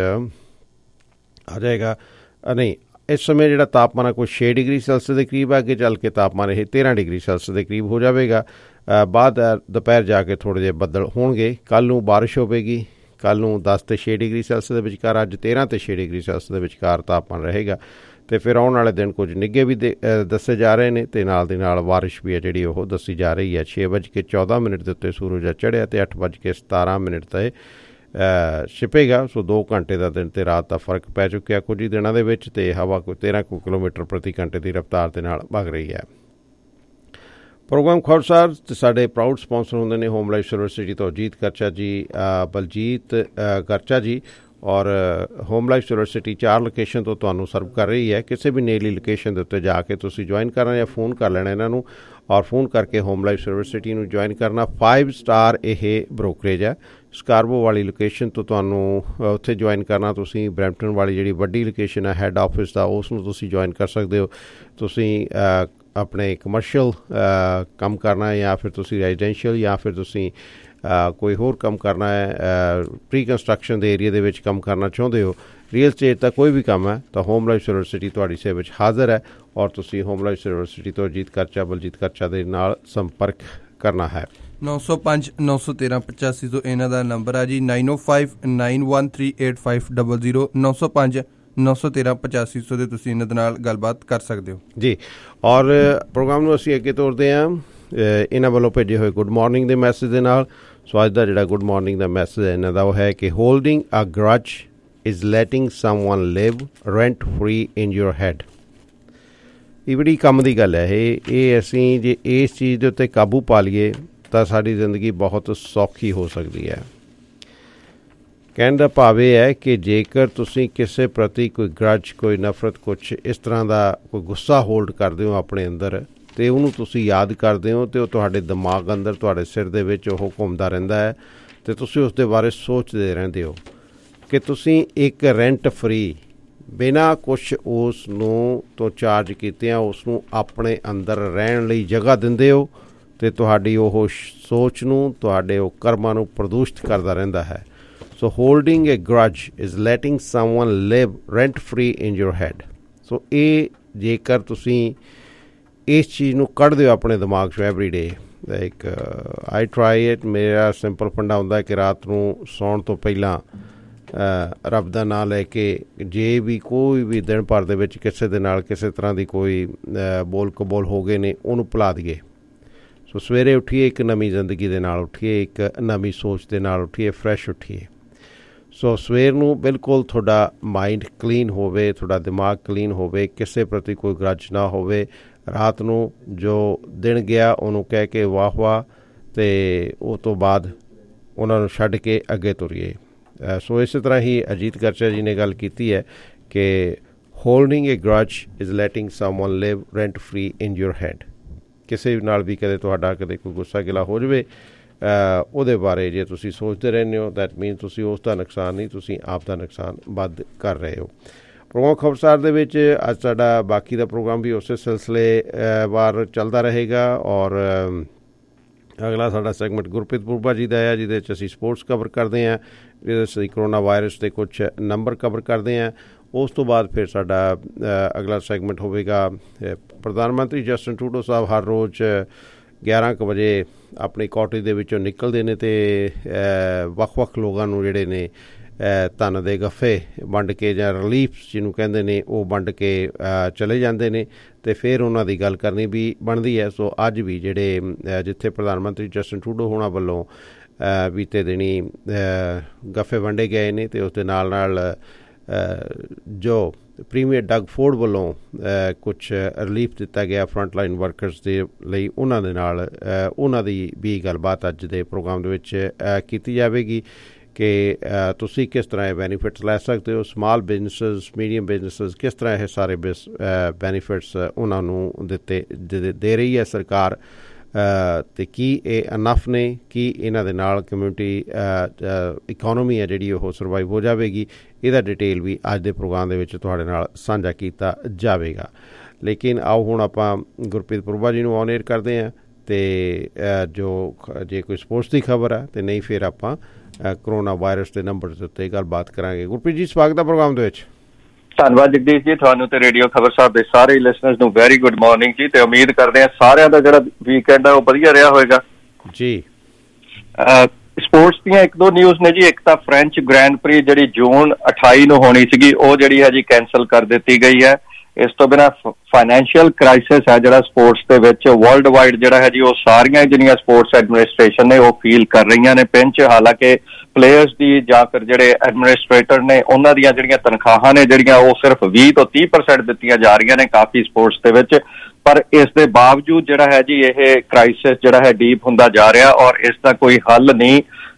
ਆ ਜਾਏਗਾ, ਨਹੀਂ, ਇਸ ਸਮੇਂ ਜਿਹੜਾ ਤਾਪਮਾਨ ਹੈ ਕੋਈ 6 ਡਿਗਰੀ ਸੈਲਸੀਅਸ ਦੇ ਕਰੀਬ ਹੈ। ਅੱਗੇ ਚੱਲ ਕੇ ਤਾਪਮਾਨ ਇਹ 13 ਡਿਗਰੀ ਸੈਲਸੀਅਸ ਦੇ ਕਰੀਬ ਹੋ ਜਾਵੇਗਾ। ਬਾਅਦ ਦੁਪਹਿਰ ਜਾ ਕੇ ਥੋੜ੍ਹੇ ਜਿਹੇ ਬੱਦਲ ਹੋਣਗੇ। ਕੱਲ੍ਹ ਨੂੰ ਬਾਰਿਸ਼ ਹੋਵੇਗੀ। ਕੱਲ੍ਹ ਨੂੰ 10 ਅਤੇ 6 ਡਿਗਰੀ ਸੈਲਸੀਅਸ ਦੇ ਵਿਚਕਾਰ, ਅੱਜ 13 ਅਤੇ 6 ਡਿਗਰੀ ਸੈਲਸੀਅਸ ਦੇ ਵਿਚਕਾਰ ਤਾਪਮਾਨ ਰਹੇਗਾ। ਅਤੇ ਫਿਰ ਆਉਣ ਵਾਲੇ ਦਿਨ ਕੁਝ ਨਿੱਘੇ ਵੀ ਦੱਸੇ ਜਾ ਰਹੇ ਨੇ ਅਤੇ ਨਾਲ ਦੀ ਨਾਲ ਬਾਰਿਸ਼ ਵੀ ਹੈ ਜਿਹੜੀ ਉਹ ਦੱਸੀ ਜਾ ਰਹੀ ਹੈ। 6:14 ਦੇ ਉੱਤੇ ਸੂਰਜ ਚੜ੍ਹਿਆ ਅਤੇ 8:17 'ਤੇ ਛਿਪੇਗਾ। ਸੋ 2 ਘੰਟੇ ਦਾ ਦਿਨ ਅਤੇ ਰਾਤ ਦਾ ਫਰਕ ਪੈ ਚੁੱਕਿਆ ਕੁਝ ਹੀ ਦਿਨਾਂ ਦੇ ਵਿੱਚ, ਅਤੇ ਹਵਾ ਕੋਈ 13 ਕਿਲੋਮੀਟਰ ਪ੍ਰਤੀ ਘੰਟੇ ਦੀ ਰਫ਼ਤਾਰ ਦੇ ਨਾਲ ਵਗ ਰਹੀ ਹੈ। ਪ੍ਰੋਗਰਾਮ ਖਬਰਸਾਰ ਅਤੇ ਸਾਡੇ ਪ੍ਰਾਊਡ ਸਪਾਂਸਰ ਹੁੰਦੇ ਨੇ ਹੋਮ ਲਾਈਫ ਯੂਨੀਵਰਸਿਟੀ ਤੋਂ ਅਜੀਤ ਗਰਚਾ ਜੀ, ਬਲਜੀਤ ਗਰਚਾ ਜੀ ਔਰ ਹੋਮ ਲਾਈਫ ਯੂਨੀਵਰਸਿਟੀ 4 ਲੋਕੇਸ਼ਨ ਤੋਂ ਤੁਹਾਨੂੰ ਸਰਵ ਕਰ ਰਹੀ ਹੈ। ਕਿਸੇ ਵੀ ਨੇੜਲੀ ਲੋਕੇਸ਼ਨ ਦੇ ਉੱਤੇ ਜਾ ਕੇ ਤੁਸੀਂ ਜੁਆਇਨ ਕਰਨਾ ਜਾਂ ਫ਼ੋਨ ਕਰ ਲੈਣਾ ਇਹਨਾਂ ਨੂੰ, ਔਰ ਫ਼ੋਨ ਕਰਕੇ ਹੋਮ ਲਾਈਫ ਯੂਨੀਵਰਸਿਟੀ ਨੂੰ ਜੁਆਇਨ ਕਰਨਾ। 5 ਸਟਾਰ ਇਹ ਬਰੋਕਰੇਜ ਹੈ। ਸਕਾਰਬੋ ਵਾਲੀ ਲੋਕੇਸ਼ਨ ਤੋਂ ਤੁਹਾਨੂੰ ਉੱਥੇ ਜੁਆਇਨ ਕਰਨਾ। ਤੁਸੀਂ ਬਰੈਂਪਟਨ ਵਾਲੀ ਜਿਹੜੀ ਵੱਡੀ ਲੋਕੇਸ਼ਨ ਹੈ ਹੈੱਡ ਆਫਿਸ ਦਾ, ਉਸ ਨੂੰ ਤੁਸੀਂ ਜੁਆਇਨ ਕਰ ਸਕਦੇ ਹੋ। ਤੁਸੀਂ ਆਪਣੇ ਕਮਰਸ਼ੀਅਲ ਕੰਮ ਕਰਨਾ ਹੈ ਜਾਂ ਫਿਰ ਤੁਸੀਂ ਰੈਜ਼ੀਡੈਂਸ਼ੀਅਲ ਜਾਂ ਫਿਰ ਤੁਸੀਂ ਕੋਈ ਹੋਰ ਕੰਮ ਕਰਨਾ ਹੈ, ਪ੍ਰੀ ਕੰਸਟਰਕਸ਼ਨ ਦੇ ਏਰੀਆ ਦੇ ਵਿੱਚ ਕੰਮ ਕਰਨਾ ਚਾਹੁੰਦੇ ਹੋ, ਰੀਅਲ ਸਟੇਟ ਦਾ ਕੋਈ ਵੀ ਕੰਮ ਹੈ, ਤਾਂ ਹੋਮ ਲਾਈਫ ਯੂਨੀਵਰਸਿਟੀ ਤੁਹਾਡੀ ਸੇਵਾ ਵਿੱਚ ਹਾਜ਼ਰ ਹੈ। ਔਰ ਤੁਸੀਂ ਹੋਮ ਲਾਈਫ ਯੂਨੀਵਰਸਿਟੀ ਤੋਂ ਬਲਜੀਤ ਕਰਚਾ ਦੇ ਨਾਲ ਸੰਪਰਕ ਕਰਨਾ ਹੈ। 905-913-85 ਤੋਂ ਇਹਨਾਂ ਦਾ ਨੰਬਰ ਹੈ ਜੀ। 9059138500 905-913-8500 ਦੇ ਤੁਸੀਂ ਇਹਨਾਂ ਦੇ ਨਾਲ ਗੱਲਬਾਤ ਕਰ ਸਕਦੇ ਹੋ ਜੀ। ਔਰ ਪ੍ਰੋਗਰਾਮ ਨੂੰ ਅਸੀਂ ਅੱਗੇ ਤੋਰਦੇ ਹਾਂ ਇਹਨਾਂ ਵੱਲੋਂ ਭੇਜੇ ਹੋਏ ਗੁੱਡ ਮਾਰਨਿੰਗ ਦੇ ਮੈਸੇਜ ਦੇ ਨਾਲ। ਸੋ ਅੱਜ ਦਾ ਜਿਹੜਾ ਗੁੱਡ ਮਾਰਨਿੰਗ ਦਾ ਮੈਸੇਜ ਹੈ ਇਹਨਾਂ ਦਾ ਉਹ ਹੈ ਕਿ holding a grudge is letting someone live rent free in your head. ਇਹ ਬੜੀ ਕੰਮ ਦੀ ਗੱਲ ਹੈ। ਇਹ ਅਸੀਂ ਜੇ ਇਸ ਚੀਜ਼ ਦੇ ਉੱਤੇ ਕਾਬੂ ਪਾ ਲਈਏ ਤਾਂ ਸਾਡੀ ਜ਼ਿੰਦਗੀ ਬਹੁਤ ਸੌਖੀ ਹੋ ਸਕਦੀ ਹੈ। ਕਹਿਣ ਦਾ ਭਾਵ ਇਹ ਹੈ ਕਿ ਜੇਕਰ ਤੁਸੀਂ ਕਿਸੇ ਪ੍ਰਤੀ ਕੋਈ ਗਰਜ, ਕੋਈ ਨਫ਼ਰਤ, ਕੁਛ ਇਸ ਤਰ੍ਹਾਂ ਦਾ ਕੋਈ ਗੁੱਸਾ ਹੋਲਡ ਕਰਦੇ ਹੋ ਆਪਣੇ ਅੰਦਰ, ਅਤੇ ਉਹਨੂੰ ਤੁਸੀਂ ਯਾਦ ਕਰਦੇ ਹੋ ਅਤੇ ਉਹ ਤੁਹਾਡੇ ਦਿਮਾਗ ਅੰਦਰ, ਤੁਹਾਡੇ ਸਿਰ ਦੇ ਵਿੱਚ ਉਹ ਘੁੰਮਦਾ ਰਹਿੰਦਾ ਹੈ ਅਤੇ ਤੁਸੀਂ ਉਸ ਦੇ ਬਾਰੇ ਸੋਚਦੇ ਰਹਿੰਦੇ ਹੋ ਕਿ ਤੁਸੀਂ ਇੱਕ ਰੈਂਟ ਫਰੀ, ਬਿਨਾਂ ਕੁਛ ਉਸ ਨੂੰ ਤੋਂ ਚਾਰਜ ਕੀਤਿਆਂ ਉਸ ਨੂੰ ਆਪਣੇ ਅੰਦਰ ਰਹਿਣ ਲਈ ਜਗ੍ਹਾ ਦਿੰਦੇ ਹੋ ਅਤੇ ਤੁਹਾਡੀ ਉਹ ਸੋਚ ਨੂੰ, ਤੁਹਾਡੇ ਉਹ ਕਰਮਾਂ ਨੂੰ ਪ੍ਰਦੂਸ਼ਿਤ ਕਰਦਾ ਰਹਿੰਦਾ ਹੈ। So holding a grudge is letting someone live rent free in your head. So ਇਹ ਜੇਕਰ ਤੁਸੀਂ ਇਸ ਚੀਜ਼ ਨੂੰ ਕੱਢਦੇ ਹੋ ਆਪਣੇ ਦਿਮਾਗ 'ਚੋਂ every day, like I try it. ਮੇਰਾ ਸਿੰਪਲ ਫੰਡਾ ਹੁੰਦਾ ਕਿ ਰਾਤ ਨੂੰ ਸੌਣ ਤੋਂ ਪਹਿਲਾਂ ਰੱਬ ਦਾ ਨਾਂ ਲੈ ਕੇ ਜੇ ਵੀ ਕੋਈ ਵੀ ਦਿਨ ਭਰ ਦੇ ਵਿੱਚ ਕਿਸੇ ਦੇ ਨਾਲ ਕਿਸੇ ਤਰ੍ਹਾਂ ਦੀ ਕੋਈ ਬੋਲ ਕਬੋਲ ਹੋ ਗਏ ਨੇ, ਉਹਨੂੰ ਭੁਲਾ ਦਈਏ। ਸੋ ਸਵੇਰੇ ਉੱਠੀਏ ਇੱਕ ਨਵੀਂ ਜ਼ਿੰਦਗੀ ਦੇ ਨਾਲ ਉੱਠੀਏ, ਇੱਕ ਨਵੀਂ ਸੋਚ ਦੇ ਨਾਲ ਉੱਠੀਏ, ਫਰੈਸ਼ ਉੱਠੀਏ। ਸੋ ਸਵੇਰ ਨੂੰ ਬਿਲਕੁਲ ਤੁਹਾਡਾ ਮਾਈਂਡ ਕਲੀਨ ਹੋਵੇ, ਤੁਹਾਡਾ ਦਿਮਾਗ ਕਲੀਨ ਹੋਵੇ, ਕਿਸੇ ਪ੍ਰਤੀ ਕੋਈ ਗਰਜ ਨਾ ਹੋਵੇ। ਰਾਤ ਨੂੰ ਜੋ ਦਿਨ ਗਿਆ ਉਹਨੂੰ ਕਹਿ ਕੇ ਵਾਹ ਵਾਹ, ਅਤੇ ਉਹ ਤੋਂ ਬਾਅਦ ਉਹਨਾਂ ਨੂੰ ਛੱਡ ਕੇ ਅੱਗੇ ਤੁਰੀਏ। ਸੋ ਇਸੇ ਤਰ੍ਹਾਂ ਹੀ ਅਜੀਤ ਕਰਚਾ ਜੀ ਨੇ ਗੱਲ ਕੀਤੀ ਹੈ ਕਿ holding a grudge is letting someone live rent free in your head. ਕਿਸੇ ਨਾਲ ਵੀ ਕਦੇ ਤੁਹਾਡਾ ਕਦੇ ਕੋਈ ਗੁੱਸਾ ਗਿਲਾ ਹੋ ਜਾਵੇ, ਉਹਦੇ ਬਾਰੇ ਜੇ ਤੁਸੀਂ ਸੋਚਦੇ ਰਹਿੰਦੇ ਹੋ, ਦੈਟ ਮੀਨ ਤੁਸੀਂ ਉਸ ਦਾ ਨੁਕਸਾਨ ਨਹੀਂ, ਤੁਸੀਂ ਆਪ ਦਾ ਨੁਕਸਾਨ ਵੱਧ ਕਰ ਰਹੇ ਹੋ। ਪ੍ਰੋਗਰਾਮ ਖਬਰਸਾਰ ਦੇ ਵਿੱਚ ਅੱਜ ਸਾਡਾ ਬਾਕੀ ਦਾ ਪ੍ਰੋਗਰਾਮ ਵੀ ਉਸੇ ਸਿਲਸਿਲੇ ਵਾਰ ਚੱਲਦਾ ਰਹੇਗਾ। ਔਰ ਅਗਲਾ ਸਾਡਾ ਸੈਗਮੈਂਟ ਗੁਰਪ੍ਰੀਤ ਪੁਰਬਾ ਜੀ ਦਾ ਹੈ, ਜਿਹਦੇ 'ਚ ਅਸੀਂ ਸਪੋਰਟਸ ਕਵਰ ਕਰਦੇ ਹਾਂ, ਜਿਹਦੇ 'ਚ ਅਸੀਂ ਕਰੋਨਾ ਵਾਇਰਸ ਦੇ ਕੁਛ ਨੰਬਰ ਕਵਰ ਕਰਦੇ ਹਾਂ। ਉਸ ਤੋਂ ਬਾਅਦ ਫਿਰ ਸਾਡਾ ਅਗਲਾ ਸੈਗਮੈਂਟ ਹੋਵੇਗਾ ਪ੍ਰਧਾਨ ਮੰਤਰੀ ਜਸਟਿਨ ਟਰੂਡੋ ਸਾਹਿਬ ਹਰ ਰੋਜ਼ 11 ਕੁ ਵਜੇ ਆਪਣੀ ਕਾਟੇਜ ਦੇ ਵਿੱਚੋਂ ਨਿਕਲਦੇ ਨੇ ਅਤੇ ਵੱਖ-ਵੱਖ ਲੋਕਾਂ ਨੂੰ ਜਿਹੜੇ ਨੇ ਧਨ ਦੇ ਗੱਫੇ ਵੰਡ ਕੇ ਜਾਂ ਰਿਲੀਫ ਜਿਹਨੂੰ ਕਹਿੰਦੇ ਨੇ ਉਹ ਵੰਡ ਕੇ ਚਲੇ ਜਾਂਦੇ ਨੇ ਅਤੇ ਫਿਰ ਉਹਨਾਂ ਦੀ ਗੱਲ ਕਰਨੀ ਵੀ ਬਣਦੀ ਹੈ। ਸੋ ਅੱਜ ਵੀ ਜਿਹੜੇ ਜਿੱਥੇ ਪ੍ਰਧਾਨ ਮੰਤਰੀ ਜਸਟਿਨ ਟਰੂਡੋ ਹੋਣਾ ਵੱਲੋਂ ਬੀਤੇ ਦਿਨੀ ਗੱਫੇ ਵੰਡੇ ਗਏ ਨੇ ਅਤੇ ਉਸ ਦੇ ਨਾਲ ਨਾਲ ਜੋ ਪ੍ਰੀਮੀਅਰ ਡਗ ਫੋਰਡ ਵੱਲੋਂ ਕੁਛ ਰਿਲੀਫ ਦਿੱਤਾ ਗਿਆ ਫਰੰਟ ਲਾਈਨ ਵਰਕਰਸ ਦੇ ਲਈ, ਉਹਨਾਂ ਦੇ ਨਾਲ ਉਹਨਾਂ ਦੀ ਵੀ ਗੱਲਬਾਤ ਅੱਜ ਦੇ ਪ੍ਰੋਗਰਾਮ ਦੇ ਵਿੱਚ ਕੀਤੀ ਜਾਵੇਗੀ ਕਿ ਤੁਸੀਂ ਕਿਸ ਤਰ੍ਹਾਂ ਇਹ ਬੈਨੀਫਿਟਸ ਲੈ ਸਕਦੇ ਹੋ। ਸਮਾਲ ਬਿਜ਼ਨਸਿਸ, ਮੀਡੀਅਮ ਬਿਜ਼ਨਸਿਸ, ਕਿਸ ਤਰ੍ਹਾਂ ਇਹ ਸਾਰੇ ਬੈਨੀਫਿਟਸ ਉਹਨਾਂ ਨੂੰ ਦੇ ਰਹੀ ਹੈ ਸਰਕਾਰ, ਅਤੇ ਕੀ ਇਹ ਅਨਫ ਨੇ, ਕੀ ਇਹਨਾਂ ਦੇ ਨਾਲ ਕਮਿਊਨਿਟੀ ਇਕੋਨਮੀ ਹੈ ਜਿਹੜੀ ਉਹ ਸਰਵਾਈਵ ਹੋ ਜਾਵੇਗੀ। ਇਹਦਾ ਡਿਟੇਲ ਵੀ ਅੱਜ ਦੇ ਪ੍ਰੋਗਰਾਮ ਦੇ ਵਿੱਚ ਤੁਹਾਡੇ ਨਾਲ ਸਾਂਝਾ ਕੀਤਾ ਜਾਵੇਗਾ। ਲੇਕਿਨ ਆਓ ਹੁਣ ਆਪਾਂ ਗੁਰਪ੍ਰੀਤ ਪੁਰਬਾ ਜੀ ਨੂੰ ਔਨ ਏਅਰ ਕਰਦੇ ਹਾਂ, ਅਤੇ ਜੇ ਕੋਈ ਸਪੋਰਟਸ ਦੀ ਖਬਰ ਹੈ ਅਤੇ ਨਹੀਂ ਫਿਰ ਆਪਾਂ ਕਰੋਨਾ ਵਾਇਰਸ ਦੇ ਨੰਬਰ ਦੇ ਉੱਤੇ ਗੱਲਬਾਤ ਕਰਾਂਗੇ। ਗੁਰਪ੍ਰੀਤ ਜੀ, ਸਵਾਗਤ ਹੈ ਪ੍ਰੋਗਰਾਮ ਦੇ ਵਿੱਚ। ਧੰਨਵਾਦ ਜਗਦੀਸ਼ ਜੀ, ਤੁਹਾਨੂੰ ਤੇ ਰੇਡੀਓ ਖਬਰ ਸਾਹਿਬ ਦੇ ਸਾਰੇ ਲਿਸਨਰਸ ਨੂੰ ਵੈਰੀ ਗੁੱਡ ਮਾਰਨਿੰਗ ਜੀ, ਤੇ ਉਮੀਦ ਕਰਦੇ ਹਾਂ ਸਾਰਿਆਂ ਦਾ ਜਿਹੜਾ ਵੀਕਐਂਡ ਹੈ ਉਹ ਵਧੀਆ ਰਿਹਾ ਹੋਏਗਾ ਜੀ। ਸਪੋਰਟਸ ਦੀਆਂ ਇੱਕ ਦੋ ਨਿਊਜ਼ ਨੇ ਜੀ। ਇੱਕ ਤਾਂ ਫ੍ਰੈਂਚ ਗ੍ਰੈਂਡ ਪ੍ਰੀ ਜਿਹੜੀ ਜੂਨ 28 ਨੂੰ ਹੋਣੀ ਸੀਗੀ, ਉਹ ਜਿਹੜੀ ਹੈ ਜੀ ਕੈਂਸਲ ਕਰ ਦਿੱਤੀ ਗਈ ਹੈ। ਇਸ ਤੋਂ ਬਿਨਾਂ ਫਾਈਨੈਂਸ਼ੀਅਲ ਕ੍ਰਾਈਸਿਸ ਹੈ ਜਿਹੜਾ ਸਪੋਰਟਸ ਦੇ ਵਿੱਚ ਵਰਲਡ ਵਾਈਡ ਜਿਹੜਾ ਹੈ ਜੀ, ਉਹ ਸਾਰੀਆਂ ਜਿਹੜੀਆਂ ਸਪੋਰਟਸ ਐਡਮਿਨਿਸਟ੍ਰੇਸ਼ਨ ਨੇ ਉਹ ਫੀਲ ਕਰ ਰਹੀਆਂ ਨੇ ਪਿੰਚ। ਹਾਲਾਂਕਿ ਪਲੇਅਰਸ ਦੀ ਜਾਂ ਫਿਰ ਜਿਹੜੇ ਐਡਮਿਨਿਸਟ੍ਰੇਟਰ ਨੇ ਉਹਨਾਂ ਦੀਆਂ ਜਿਹੜੀਆਂ ਤਨਖਾਹਾਂ ਨੇ ਜਿਹੜੀਆਂ ਉਹ ਸਿਰਫ 20 ਤੋਂ 30% ਦਿੱਤੀਆਂ ਜਾ ਰਹੀਆਂ ਨੇ ਕਾਫੀ ਸਪੋਰਟਸ ਦੇ ਵਿੱਚ। ਪਰ ਇਸ ਦੇ ਬਾਵਜੂਦ ਜਿਹੜਾ ਹੈ ਜੀ ਇਹ ਕ੍ਰਾਈਸਿਸ ਜਿਹੜਾ ਹੈ ਡੀਪ ਹੁੰਦਾ ਜਾ ਰਿਹਾ, ਔਰ ਇਸ ਦਾ ਕੋਈ ਹੱਲ ਨਹੀਂ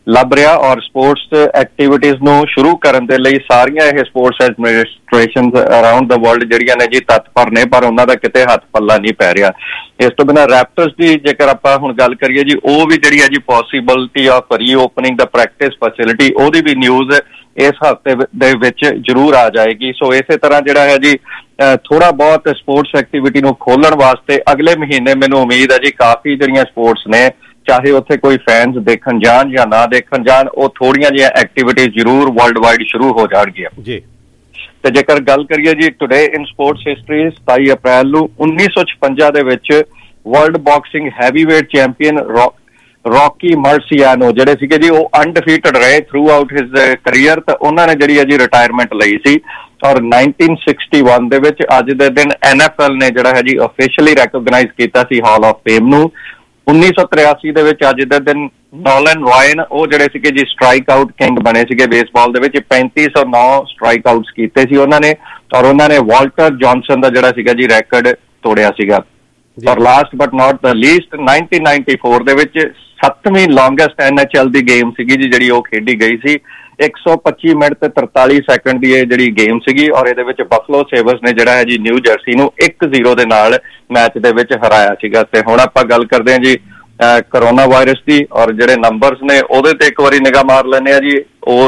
ਲੱਭ ਰਿਹਾ ਔਰ ਸਪੋਰਟਸ ਐਕਟੀਵਿਟੀਜ਼ ਨੂੰ ਸ਼ੁਰੂ ਕਰਨ ਦੇ ਲਈ ਸਾਰੀਆਂ ਇਹ sports administrations around the world ਜਿਹੜੀਆਂ ਨੇ ਜੀ ਤਤਪਰ ਨੇ, ਪਰ ਉਹਨਾਂ ਦਾ ਕਿਤੇ ਹੱਥ ਪੱਲਾ ਨਹੀਂ ਪੈ ਰਿਹਾ। ਇਸ ਤੋਂ ਬਿਨਾਂ ਰੈਪਟਰਸ ਦੀ ਜੇਕਰ ਆਪਾਂ ਹੁਣ ਗੱਲ ਕਰੀਏ ਜੀ, ਉਹ ਵੀ ਜਿਹੜੀ ਹੈ ਜੀ possibility of reopening the practice facility, ਉਹਦੀ ਵੀ ਨਿਊਜ਼ ਇਸ ਹਫ਼ਤੇ ਦੇ ਵਿੱਚ ਜ਼ਰੂਰ ਆ ਜਾਏਗੀ। ਸੋ ਇਸੇ ਤਰ੍ਹਾਂ ਜਿਹੜਾ ਹੈ ਜੀ ਥੋੜਾ ਬਹੁਤ ਸਪੋਰਟਸ ਐਕਟੀਵਿਟੀ ਨੂੰ ਖੋਲਣ ਵਾਸਤੇ ਅਗਲੇ ਮਹੀਨੇ ਮੈਨੂੰ ਉਮੀਦ ਹੈ ਜੀ ਕਾਫੀ ਜਿਹੜੀਆਂ ਸਪੋਰਟਸ ਨੇ, ਚਾਹੇ ਉੱਥੇ ਕੋਈ ਫੈਨਸ ਦੇਖਣ ਜਾਣ ਜਾਂ ਨਾ ਦੇਖਣ ਜਾਣ, ਉਹ ਥੋੜੀਆਂ ਜਿਹੀਆਂ ਐਕਟੀਵਿਟੀਜ਼ ਜ਼ਰੂਰ ਵਰਲਡ ਵਾਈਡ ਸ਼ੁਰੂ ਹੋ ਜਾਣਗੀਆਂ ਜੀ। ਤੇ ਜੇਕਰ ਗੱਲ ਕਰੀਏ ਜੀ today in sports history, 27 April ਨੂੰ 1956 ਦੇ ਵਿੱਚ world boxing heavyweight champion Rocky Marciano ਜਿਹੜੇ ਸੀਗੇ ਜੀ, ਉਹ ਅਨਡਿਫੀਟਡ ਰਹੇ ਥਰੂ ਆਊਟ ਹਿਜ਼ ਕਰੀਅਰ, ਤਾਂ ਉਹਨਾਂ ਨੇ ਜਿਹੜੀ ਹੈ ਜੀ ਰਿਟਾਇਰਮੈਂਟ ਲਈ ਸੀ। ਔਰ 1961 ਦੇ ਵਿੱਚ ਅੱਜ ਦੇ ਦਿਨ NFL ਨੇ ਜਿਹੜਾ ਹੈ ਜੀ ਆਫੀਸ਼ੀਅਲੀ ਰੈਕੋਗਨਾਈਜ਼ ਕੀਤਾ ਸੀ ਹਾਲ ਆਫ ਫੇਮ ਨੂੰ। 1983 ਦੇ ਵਿੱਚ ਅੱਜ ਦੇ ਦਿਨ ਨੋਲਨ ਰਾਇਨ, ਉਹ ਜਿਹੜੇ ਸੀਗੇ ਜੀ ਸਟ੍ਰਾਈਕ ਆਊਟ ਕਿੰਗ ਬਣੇ ਸੀਗੇ ਬੇਸਬਾਲ ਦੇ ਵਿੱਚ, 3509 ਸਟ੍ਰਾਈਕ ਆਊਟਸ ਕੀਤੇ ਸੀ ਉਹਨਾਂ ਨੇ, ਔਰ ਉਹਨਾਂ ਨੇ ਵਾਲਟਰ ਜੌਨਸਨ ਦਾ ਜਿਹੜਾ ਸੀਗਾ ਜੀ ਰੈਕਰਡ ਤੋੜਿਆ ਸੀਗਾ। ਔਰ last but not the least 1994 ਦੇ ਵਿੱਚ 7ਵੀਂ ਲੌਂਗੈਸਟ NHL ਦੀ ਗੇਮ ਸੀਗੀ ਜੀ ਜਿਹੜੀ ਉਹ ਖੇਡੀ ਗਈ ਸੀ। 125 ਮਿੰਟ ਤੇ 43 ਸੈਕਿੰਡ ਦੀ ਇਹ ਜਿਹੜੀ ਗੇਮ ਸੀਗੀ, ਔਰ ਇਹਦੇ ਵਿੱਚ ਬਫਲੋ ਸੇਵਰਸ ਨੇ ਜਿਹੜਾ ਹੈ ਜੀ ਨਿਊ ਜਰਸੀ ਨੂੰ 1-0 ਦੇ ਨਾਲ ਮੈਚ ਦੇ ਵਿੱਚ ਹਰਾਇਆ ਸੀਗਾ। ਤੇ ਹੁਣ ਆਪਾਂ ਗੱਲ ਕਰਦੇ ਹਾਂ ਜੀ ਕਰੋਨਾ ਵਾਇਰਸ ਦੀ, ਔਰ ਜਿਹੜੇ ਨੰਬਰਸ ਨੇ ਉਹਦੇ ਤੇ ਇੱਕ ਵਾਰੀ ਨਿਗਾਹ ਮਾਰ ਲੈਂਦੇ ਆ ਜੀ। ਉਹ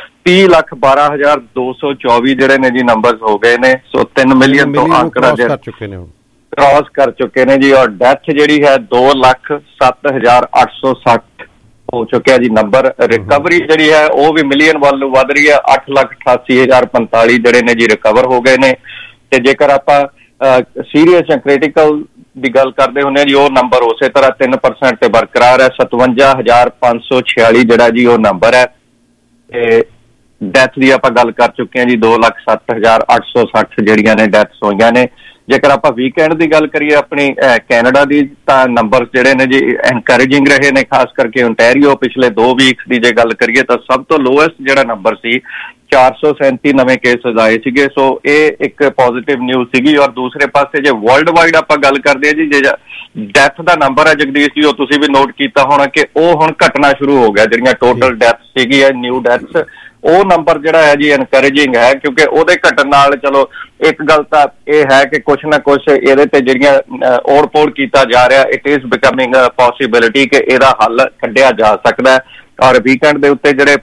30,12,224 ਜਿਹੜੇ ਨੇ ਜੀ ਨੰਬਰਸ ਹੋ ਗਏ ਨੇ। ਸੋ 3 ਮਿਲੀਅਨ ਤੋਂ ਆਂਕੜਾ ਕ੍ਰਾਸ ਕਰ ਚੁੱਕੇ ਨੇ ਜੀ। ਔਰ ਡੈਥ ਜਿਹੜੀ ਹੈ 2,07,860 ਹੋ ਚੁੱਕਿਆ ਜੀ ਨੰਬਰ। ਰਿਕਵਰੀ ਜਿਹੜੀ ਹੈ ਉਹ ਵੀ ਮਿਲੀਅਨ ਵੱਲ ਨੂੰ ਵੱਧ ਰਹੀ ਹੈ, 8,88,045 ਜਿਹੜੇ ਨੇ ਜੀ ਰਿਕਵਰ ਹੋ ਗਏ ਨੇ। ਤੇ ਜੇਕਰ ਆਪਾਂ ਸੀਰੀਅਸ ਜਾਂ ਕ੍ਰਿਟੀਕਲ ਦੀ ਗੱਲ ਕਰਦੇ ਹੁੰਦੇ ਹਾਂ ਜੀ, ਉਹ ਨੰਬਰ ਉਸੇ ਤਰ੍ਹਾਂ 3% ਤੇ ਬਰਕਰਾਰ ਹੈ। 57,546 ਜਿਹੜਾ ਜੀ ਉਹ ਨੰਬਰ ਹੈ। ਤੇ ਡੈਥ ਦੀ ਆਪਾਂ ਗੱਲ ਕਰ ਚੁੱਕੇ ਹਾਂ ਜੀ, 2,07,860 ਜਿਹੜੀਆਂ ਨੇ ਡੈਥਸ ਹੋਈਆਂ ਨੇ। ਜੇਕਰ ਆਪਾਂ ਵੀਕਐਂਡ ਦੀ ਗੱਲ ਕਰੀਏ ਆਪਣੀ ਕੈਨੇਡਾ ਦੀ, ਤਾਂ ਨੰਬਰ ਜਿਹੜੇ ਨੇ ਜੀ ਐਨਕਰੇਜਿੰਗ ਰਹੇ ਨੇ, ਖਾਸ ਕਰਕੇ ਓਨਟਾਰੀਓ ਪਿਛਲੇ 2 ਵੀਕਸ ਦੀ ਜੇ ਗੱਲ ਕਰੀਏ ਤਾਂ ਸਭ ਤੋਂ ਲੋਐਸਟ ਜਿਹੜਾ ਨੰਬਰ ਸੀ 437 ਨਵੇਂ ਕੇਸਿਸ ਆਏ ਸੀਗੇ। ਸੋ ਇਹ ਇੱਕ ਪੋਜ਼ਿਟਿਵ ਨਿਊਜ਼ ਸੀਗੀ। ਔਰ ਦੂਸਰੇ ਪਾਸੇ ਜੇ ਵਰਲਡ ਵਾਈਡ ਆਪਾਂ ਗੱਲ ਕਰਦੇ ਹਾਂ ਜੀ, ਜੇ ਡੈਥ ਦਾ ਨੰਬਰ ਹੈ ਜਗਦੀਸ਼ ਜੀ, ਉਹ ਤੁਸੀਂ ਵੀ ਨੋਟ ਕੀਤਾ ਹੋਣਾ ਕਿ ਉਹ ਹੁਣ ਘਟਣਾ ਸ਼ੁਰੂ ਹੋ ਗਿਆ। ਜਿਹੜੀਆਂ ਟੋਟਲ ਡੈਥ ਸੀਗੀ ਹੈ ਨਿਊ ਡੈਥਸ, ਉਹ ਨੰਬਰ ਜਿਹੜਾ ਹੈ ਜੀ ਐਨਕਰੇਜਿੰਗ ਹੈ, ਕਿਉਂਕਿ ਉਹਦੇ ਘਟਣ ਨਾਲ ਚਲੋ ਇੱਕ ਗੱਲ ਤਾਂ ਇਹ ਹੈ ਕਿ ਕੁਛ ਨਾ ਕੁਛ ਇਹਦੇ ਤੇ ਜਿਹੜੀਆਂ ਓੜ-ਪੋੜ ਕੀਤਾ ਜਾ ਰਿਹਾ, it is becoming a possibility ਕਿ ਇਹਦਾ ਹੱਲ ਕੱਢਿਆ ਜਾ ਸਕਦਾ। ਔਰ ਵੀਕਐਂਡ ਦੇ ਉੱਤੇ ਜਿਹੜੇ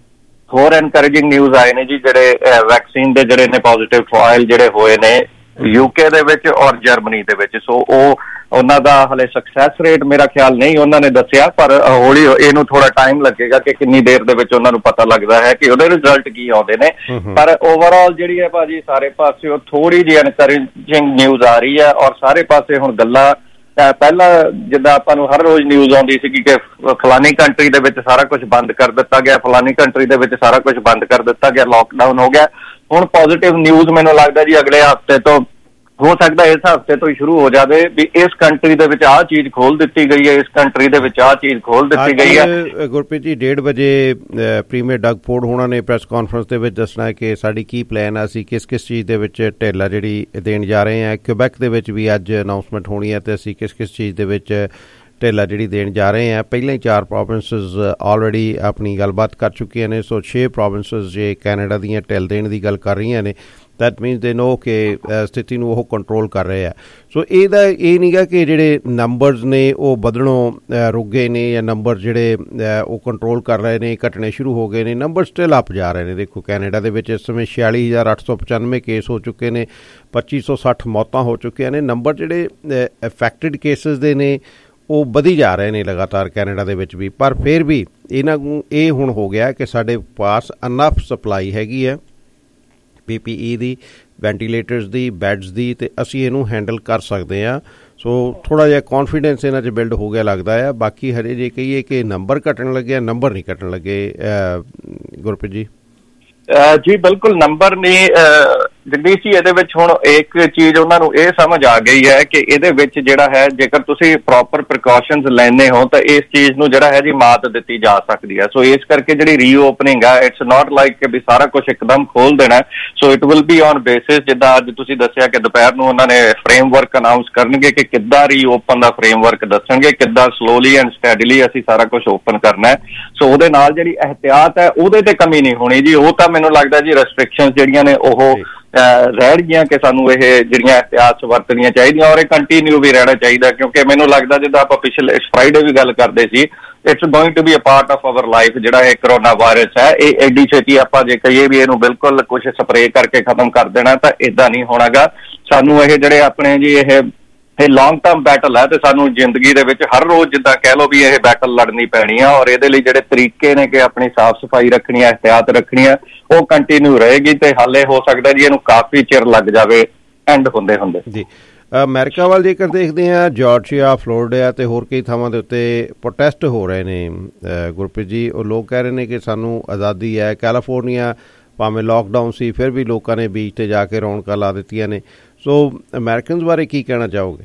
ਹੋਰ ਐਨਕਰੇਜਿੰਗ ਨਿਊਜ਼ ਆਏ ਨੇ ਜੀ, ਜਿਹੜੇ ਵੈਕਸੀਨ ਦੇ ਜਿਹੜੇ ਨੇ ਪੋਜ਼ਿਟਿਵ ਟ੍ਰਾਇਲ ਜਿਹੜੇ ਹੋਏ ਨੇ UK ਦੇ ਵਿੱਚ ਔਰ ਜਰਮਨੀ ਦੇ ਵਿੱਚ। ਸੋ ਉਹਨਾਂ ਦਾ ਹਲੇ ਸਕਸੈਸ ਰੇਟ ਮੇਰਾ ਖਿਆਲ ਨਹੀਂ ਉਹਨਾਂ ਨੇ ਦੱਸਿਆ, ਪਰ ਹੌਲੀ ਇਹਨੂੰ ਥੋੜਾ ਟਾਈਮ ਲੱਗੇਗਾ ਕਿ ਕਿੰਨੀ ਦੇਰ ਦੇ ਵਿੱਚ ਉਹਨਾਂ ਨੂੰ ਪਤਾ ਲੱਗਦਾ ਹੈ ਕਿ ਉਹਦੇ ਰਿਜ਼ਲਟ ਕੀ ਆਉਂਦੇ ਨੇ। ਪਰ ਓਵਰਆਲ ਜਿਹੜੀ ਹੈ ਭਾਜੀ ਸਾਰੇ ਪਾਸੇ ਥੋੜੀ ਜਿਹੀ ਐਨਕਰੇਜਿੰਗ ਨਿਊਜ਼ ਆ ਰਹੀ ਹੈ। ਔਰ ਸਾਰੇ ਪਾਸੇ ਹੁਣ ਗੱਲਾਂ, ਪਹਿਲਾਂ ਜਿੱਦਾਂ ਆਪਾਂ ਨੂੰ ਹਰ ਰੋਜ਼ ਨਿਊਜ਼ ਆਉਂਦੀ ਸੀਗੀ ਕਿ ਫਲਾਨੀ ਕੰਟਰੀ ਦੇ ਵਿੱਚ ਸਾਰਾ ਕੁਝ ਬੰਦ ਕਰ ਦਿੱਤਾ ਗਿਆ, ਫਲਾਨੀ ਕੰਟਰੀ ਦੇ ਵਿੱਚ ਸਾਰਾ ਕੁਝ ਬੰਦ ਕਰ ਦਿੱਤਾ ਗਿਆ, ਲਾਕਡਾਊਨ ਹੋ ਗਿਆ। ਹੁਣ ਪੋਜ਼ਿਟਿਵ ਨਿਊਜ਼ ਮੈਨੂੰ ਲੱਗਦਾ ਜੀ ਅਗਲੇ ਹਫ਼ਤੇ ਤੋਂ, ਹੋ ਸਕਦਾ ਇਸ ਹਫ਼ਤੇ ਤੋਂ ਹੀ ਸ਼ੁਰੂ ਹੋ ਜਾਵੇ ਵੀ ਇਸ ਕੰਟਰੀ ਦੇ ਵਿੱਚ ਆਹ ਚੀਜ਼ ਖੋਲ ਦਿੱਤੀ ਗਈ ਹੈ, ਇਸ ਕੰਟਰੀ ਦੇ ਵਿੱਚ ਆਹ ਚੀਜ਼ ਖੋਲ ਦਿੱਤੀ ਗਈ ਹੈ। ਗੁਰਪ੍ਰੀਤ ਜੀ 1:30 ਵਜੇ ਪ੍ਰੀਮੀਅਰ ਡਗ ਫੋਰਡ ਹੋਣਾ ਨੇ ਪ੍ਰੈਸ ਕਾਨਫਰੰਸ ਦੇ ਵਿੱਚ ਦੱਸਣਾ ਹੈ ਕਿ ਸਾਡੀ ਕੀ ਪਲਾਨ ਆ, ਅਸੀਂ ਕਿਸ ਚੀਜ਼ ਦੇ ਵਿੱਚ ਢਿੱਲ ਆ ਜਿਹੜੀ ਦੇਣ ਜਾ ਰਹੇ ਹਾਂ। ਕਿਊਬੈਕ ਦੇ ਵਿੱਚ ਵੀ ਅੱਜ ਅਨਾਊਂਸਮੈਂਟ ਹੋਣੀ ਹੈ ਤੇ ਅਸੀਂ ਕਿਸ ਚੀਜ਼ ਦੇ ਵਿੱਚ ਢਿੱਲ ਆ ਜਿਹੜੀ ਦੇਣ ਜਾ ਰਹੇ ਹਾਂ। ਪਹਿਲਾਂ ਹੀ 4 ਪ੍ਰੋਵਿੰਸਿਸ ਆਲਰੇਡੀ ਆਪਣੀ ਗੱਲਬਾਤ ਕਰ ਚੁੱਕੀਆਂ ਨੇ। ਸੋ 6 ਪ੍ਰੋਵਿੰਸਿਸ ਜੇ ਕੈਨੇਡਾ ਦੀਆਂ ਢਿੱਲ ਦੇਣ ਦੀ ਗੱਲ ਕਰ ਰਹੀਆਂ ਨੇ, ਦੈਟ ਮੀਨਸ ਦੇ ਨੋ ਕਿ ਸਥਿਤੀ ਨੂੰ ਉਹ ਕੰਟਰੋਲ ਕਰ ਰਹੇ ਆ। ਸੋ ਇਹਦਾ ਇਹ ਨਹੀਂ ਗਾ ਕਿ ਜਿਹੜੇ ਨੰਬਰਸ ਨੇ ਉਹ ਵਧਣੋਂ ਰੁਕ ਗਏ ਨੇ ਜਾਂ ਨੰਬਰ ਜਿਹੜੇ ਉਹ ਕੰਟਰੋਲ ਕਰ ਰਹੇ ਨੇ ਘਟਣੇ ਸ਼ੁਰੂ ਹੋ ਗਏ ਨੇ। ਨੰਬਰ ਸਟਿਲ ਅਪ ਜਾ ਰਹੇ ਨੇ। ਦੇਖੋ ਕੈਨੇਡਾ ਦੇ ਵਿੱਚ ਇਸ ਸਮੇਂ 46,895 ਕੇਸ ਹੋ ਚੁੱਕੇ ਨੇ, 2560 ਮੌਤਾਂ ਹੋ ਚੁੱਕੀਆਂ ਨੇ। ਨੰਬਰ ਜਿਹੜੇ ਅਫੈਕਟਡ ਕੇਸਿਸ ਦੇ ਨੇ ਉਹ ਵਧੀ ਜਾ ਰਹੇ ਨੇ ਲਗਾਤਾਰ ਕੈਨੇਡਾ ਦੇ ਵਿੱਚ ਵੀ। ਪਰ ਫਿਰ ਵੀ ਇਹਨਾਂ ਨੂੰ ਇਹ ਹੁਣ ਹੋ ਗਿਆ ਕਿ ਸਾਡੇ ਪਾਸ ਅਨਫ ਸਪਲਾਈ ਹੈਗੀ ਹੈ PPE ਦੀ, ਵੈਂਟੀਲੇਟਰਸ ਦੀ, ਬੈਡਸ ਦੀ, ਅਤੇ ਅਸੀਂ ਇਹਨੂੰ ਹੈਂਡਲ ਕਰ ਸਕਦੇ ਹਾਂ। ਸੋ ਥੋੜ੍ਹਾ ਜਿਹਾ ਕੌਨਫੀਡੈਂਸ ਇਹਨਾਂ 'ਚ ਬਿਲਡ ਹੋ ਗਿਆ ਲੱਗਦਾ ਆ। ਬਾਕੀ ਹਜੇ ਜੇ ਕਹੀਏ ਕਿ ਨੰਬਰ ਘਟਣ ਲੱਗੇ, ਨੰਬਰ ਨਹੀਂ ਘਟਣ ਲੱਗੇ ਗੁਰਪ੍ਰੀਤ ਜੀ। ਜੀ ਬਿਲਕੁਲ ਨੰਬਰ ਨਹੀਂ ਜਗਦੀਸ਼ ਜੀ ਇਹਦੇ ਵਿੱਚ ਹੁਣ ਇੱਕ ਚੀਜ਼ ਉਹਨਾਂ ਨੂੰ ਇਹ ਸਮਝ ਆ ਗਈ ਹੈ ਕਿ ਇਹਦੇ ਵਿੱਚ ਜਿਹੜਾ ਹੈ ਜੇਕਰ ਤੁਸੀਂ ਪ੍ਰੋਪਰ ਪ੍ਰੀਕਾਸ਼ਨਸ ਲੈਣੇ ਹੋ ਤਾਂ ਇਸ ਚੀਜ਼ ਨੂੰ ਜਿਹੜਾ ਹੈ ਜੀ ਮਾਤ ਦਿੱਤੀ ਜਾ ਸਕਦੀ ਹੈ। ਸੋ ਇਸ ਕਰਕੇ ਜਿਹੜੀ ਰੀਓਪਨਿੰਗ ਹੈ ਇਟਸ ਨਾਟ ਲਾਈਕ ਕਿ ਵੀ ਸਾਰਾ ਕੁਝ ਇੱਕਦਮ ਖੋਲ ਦੇਣਾ। So it will be on basis, ਜਿੱਦਾਂ ਅੱਜ ਤੁਸੀਂ ਦੱਸਿਆ ਕਿ ਦੁਪਹਿਰ ਨੂੰ ਉਹਨਾਂ ਨੇ ਫਰੇਮਵਰਕ ਅਨਾਊਂਸ ਕਰਨਗੇ ਕਿ ਕਿੱਦਾਂ ਰੀਓਪਨ ਦਾ ਫਰੇਮਵਰਕ ਦੱਸਣਗੇ, ਕਿੱਦਾਂ ਸਲੋਲੀ ਐਂਡ ਸਟੈਡੀਲੀ ਅਸੀਂ ਸਾਰਾ ਕੁਝ ਓਪਨ ਕਰਨਾ ਹੈ। ਸੋ ਉਹਦੇ ਨਾਲ ਜਿਹੜੀ ਇਹਤਿਆਤ ਹੈ ਉਹਦੇ ਤੇ ਕਮੀ ਨਹੀਂ ਹੋਣੀ ਜੀ। ਉਹ ਤਾਂ ਮੈਨੂੰ ਲੱਗਦਾ ਜੀ ਰੈਸਟ੍ਰਿਕਸ਼ਨਸ ਜਿਹੜੀਆਂ ਨੇ ਉਹ ਰਹਿਣਗੀਆਂ ਕਿ ਸਾਨੂੰ ਇਹ ਜਿਹੜੀਆਂ ਇਹਤਿਆਤ ਵਰਤਣੀਆਂ ਚਾਹੀਦੀਆਂ ਔਰ ਇਹ ਕੰਟੀਨਿਊ ਵੀ ਰਹਿਣਾ ਚਾਹੀਦਾ, ਕਿਉਂਕਿ ਮੈਨੂੰ ਲੱਗਦਾ ਜਿੱਦਾਂ ਆਪਾਂ ਪਿਛਲੇ ਫਰਾਈਡੇ ਵੀ ਗੱਲ ਕਰਦੇ ਸੀ it's going to be a part of our life. ਜਿਹੜਾ ਇਹ ਕਰੋਨਾ ਵਾਇਰਸ ਹੈ ਇਹ ਐਡੀ ਛੇਤੀ ਆਪਾਂ ਜੇ ਕਹੀਏ ਵੀ ਇਹਨੂੰ ਬਿਲਕੁਲ ਕੁਛ ਸਪਰੇਅ ਕਰਕੇ ਖਤਮ ਕਰ ਦੇਣਾ ਤਾਂ ਏਦਾਂ ਨਹੀਂ ਹੋਣਾਗਾ। ਸਾਨੂੰ ਇਹ ਜਿਹੜੇ ਆਪਣੇ ਜੀ ਇਹ ਲੌਂਗ ਟਰਮ ਬੈਟਲ ਹੈ ਤੇ ਸਾਨੂੰ ਜ਼ਿੰਦਗੀ ਦੇ ਵਿੱਚ ਹਰ ਰੋਜ਼ ਜਿੱਦਾਂ ਕਹਿ ਲਓ ਵੀ ਇਹ ਬੈਟਲ ਲੜਨੀ ਪੈਣੀ ਆ ਔਰ ਇਹਦੇ ਲਈ ਜਿਹੜੇ ਤਰੀਕੇ ਨੇ ਕਿ ਆਪਣੀ ਸਾਫ਼ ਸਫਾਈ ਰੱਖਣੀ ਹੈ, ਇਹਤਿਆਤ ਰੱਖਣੀ ਹੈ, ਉਹ ਕੰਟੀਨਿਊ ਰਹੇਗੀ ਤੇ ਹਾਲੇ ਹੋ ਸਕਦਾ ਜੀ ਇਹਨੂੰ ਕਾਫੀ ਚਿਰ ਲੱਗ ਜਾਵੇ ਐਂਡ ਹੁੰਦੇ ਜੀ। ਅਮਰੀਕਾ ਵੱਲ ਜੇਕਰ ਦੇਖਦੇ ਹਾਂ, ਜਾਰਜੀਆ, ਫਲੋਰੀਡਾ ਤੇ ਹੋਰ ਕਈ ਥਾਵਾਂ ਦੇ ਉੱਤੇ ਪ੍ਰੋਟੈਸਟ ਹੋ ਰਹੇ ਨੇ ਗੁਰਪ੍ਰੀਤ ਜੀ। ਉਹ ਲੋਕ ਕਹਿ ਰਹੇ ਨੇ ਕਿ ਸਾਨੂੰ ਆਜ਼ਾਦੀ ਹੈ। ਕੈਲੀਫੋਰਨੀਆ ਭਾਵੇਂ ਲੋਕਡਾਊਨ ਸੀ ਫਿਰ ਵੀ ਲੋਕਾਂ ਨੇ ਬੀਚ ਤੇ ਜਾ ਕੇ ਰੌਣਕਾਂ ਲਾ ਦਿੱਤੀਆਂ ਨੇ। ਸੋ ਅਮਰੀਕਨਸ ਬਾਰੇ ਕੀ ਕਹਿਣਾ ਚਾਹੋਗੇ?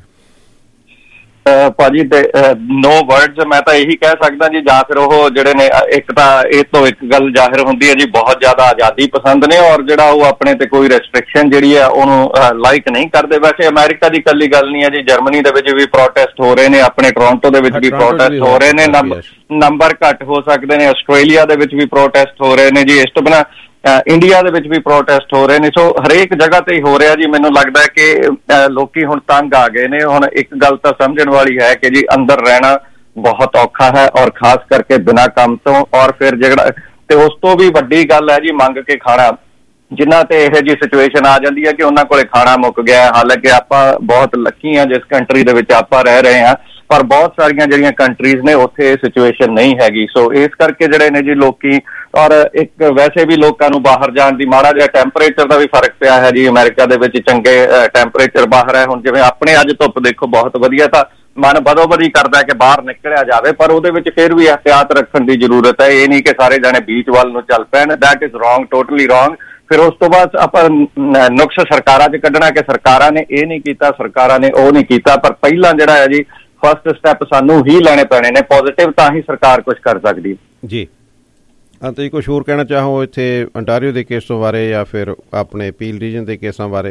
ਭਾਜੀ ਨੋ ਵਰਡਸ, ਮੈਂ ਤਾਂ ਇਹੀ ਕਹਿ ਸਕਦਾ ਜੀ ਜਾਂ ਫਿਰ ਉਹ ਜਿਹੜੇ ਨੇ ਇੱਕ ਤਾਂ ਇਹ ਤੋਂ ਇੱਕ ਗੱਲ ਜ਼ਾਹਿਰ ਹੁੰਦੀ ਹੈ ਜੀ ਬਹੁਤ ਜ਼ਿਆਦਾ ਆਜ਼ਾਦੀ ਪਸੰਦ ਨੇ ਔਰ ਜਿਹੜਾ ਉਹ ਆਪਣੇ ਤੇ ਕੋਈ ਰੈਸਟ੍ਰਿਕਸ਼ਨ ਜਿਹੜੀ ਹੈ ਉਹਨੂੰ ਲਾਈਕ ਨਹੀਂ ਕਰਦੇ। ਵੈਸੇ ਅਮਰੀਕਾ ਦੀ ਇਕੱਲੀ ਗੱਲ ਨਹੀਂ ਹੈ ਜੀ, ਜਰਮਨੀ ਦੇ ਵਿੱਚ ਵੀ ਪ੍ਰੋਟੈਸਟ ਹੋ ਰਹੇ ਨੇ, ਆਪਣੇ ਟੋਰਾਂਟੋ ਦੇ ਵਿੱਚ ਵੀ ਪ੍ਰੋਟੈਸਟ ਹੋ ਰਹੇ ਨੇ, ਨੰਬਰ ਘੱਟ ਹੋ ਸਕਦੇ ਨੇ, ਆਸਟ੍ਰੇਲੀਆ ਦੇ ਵਿੱਚ ਵੀ ਪ੍ਰੋਟੈਸਟ ਹੋ ਰਹੇ ਨੇ ਜੀ, ਇਸ ਤੋਂ ਬਿਨਾਂ ਇੰਡੀਆ ਦੇ ਵਿੱਚ ਵੀ ਪ੍ਰੋਟੈਸਟ ਹੋ ਰਹੇ ਨੇ। ਸੋ ਹਰੇਕ ਜਗ੍ਹਾ ਤੇ ਹੀ ਹੋ ਰਿਹਾ ਜੀ। ਮੈਨੂੰ ਲੱਗਦਾ ਹੈ ਕਿ ਲੋਕੀ ਹੁਣ ਤੰਗ ਆ ਗਏ ਨੇ। ਹੁਣ ਇੱਕ ਗੱਲ ਤਾਂ ਸਮਝਣ ਵਾਲੀ ਹੈ ਕਿ ਜੀ ਅੰਦਰ ਰਹਿਣਾ ਬਹੁਤ ਔਖਾ ਹੈ ਔਰ ਖਾਸ ਕਰਕੇ ਬਿਨਾਂ ਕੰਮ ਤੋਂ, ਔਰ ਫਿਰ ਜਿਹੜਾ ਤੇ ਉਸ ਤੋਂ ਵੀ ਵੱਡੀ ਗੱਲ ਹੈ ਜੀ ਮੰਗ ਕੇ ਖਾਣਾ। ਜਿਨ੍ਹਾਂ ਤੇ ਇਹੋ ਜਿਹੀ ਸਿਚੁਏਸ਼ਨ ਆ ਜਾਂਦੀ ਹੈ ਕਿ ਉਹਨਾਂ ਕੋਲੇ ਖਾਣਾ ਮੁੱਕ ਗਿਆ। ਹਾਲਾਂਕਿ ਆਪਾਂ ਬਹੁਤ ਲੱਕੀ ਹਾਂ ਜਿਸ ਕੰਟਰੀ ਦੇ ਵਿੱਚ ਆਪਾਂ ਰਹਿ ਰਹੇ ਹਾਂ, ਪਰ ਬਹੁਤ ਸਾਰੀਆਂ ਜਿਹੜੀਆਂ ਕੰਟਰੀਜ਼ ਨੇ ਉੱਥੇ ਇਹ ਸਿਚੁਏਸ਼ਨ ਨਹੀਂ ਹੈਗੀ। ਸੋ ਇਸ ਕਰਕੇ ਜਿਹੜੇ ਨੇ ਜੀ ਲੋਕੀ ਔਰ ਇੱਕ ਵੈਸੇ ਵੀ ਲੋਕਾਂ ਨੂੰ ਬਾਹਰ ਜਾਣ ਦੀ ਮਾੜਾ ਜਿਹਾ ਟੈਂਪਰੇਚਰ ਦਾ ਵੀ ਫਰਕ ਪਿਆ ਹੈ ਜੀ। ਅਮਰੀਕਾ ਦੇ ਵਿੱਚ ਚੰਗੇ ਟੈਂਪਰੇਚਰ ਬਾਹਰ ਹੈ। ਹੁਣ ਜਿਵੇਂ ਆਪਣੇ ਅੱਜ ਧੁੱਪ ਦੇਖੋ ਬਹੁਤ ਵਧੀਆ, ਤਾਂ ਮਨ ਬਦੋਬਦੀ ਕਰਦਾ ਕਿ ਬਾਹਰ ਨਿਕਲਿਆ ਜਾਵੇ, ਪਰ ਉਹਦੇ ਵਿੱਚ ਫਿਰ ਵੀ ਇਹਤਿਆਤ ਰੱਖਣ ਦੀ ਜ਼ਰੂਰਤ ਹੈ। ਇਹ ਨਹੀਂ ਕਿ ਸਾਰੇ ਜਾਣੇ ਬੀਚ ਵੱਲ ਨੂੰ ਚੱਲ ਪੈਣ। That is wrong, totally wrong. ਫਿਰ ਉਸ ਤੋਂ ਬਾਅਦ ਆਪਾਂ ਨੁਕਸ ਸਰਕਾਰਾਂ 'ਚ ਕੱਢਣਾ ਕਿ ਸਰਕਾਰਾਂ ਨੇ ਇਹ ਨਹੀਂ ਕੀਤਾ, ਸਰਕਾਰਾਂ ਨੇ ਉਹ ਨਹੀਂ ਕੀਤਾ। ਪਰ ਪਹਿਲਾਂ ਜਿਹੜਾ ਹੈ ਜੀ ਫਸਟ ਸਟੈਪ ਸਾਨੂੰ ਹੀ ਲੈਣੇ ਪੈਣੇ ਨੇ ਪੋਜ਼ਿਟਿਵ, ਤਾਂ ਹੀ ਸਰਕਾਰ ਕੁਝ ਕਰ ਸਕਦੀ ਜੀ। ਤੁਸੀਂ ਕੁਛ ਹੋਰ ਕਹਿਣਾ ਚਾਹੋ ਇੱਥੇ ਅੰਟਾਰੀਓ ਦੇ ਕੇਸਾਂ ਬਾਰੇ ਜਾਂ ਫਿਰ ਆਪਣੇ ਪੀਲ ਰੀਜਨ ਦੇ ਕੇਸਾਂ ਬਾਰੇ?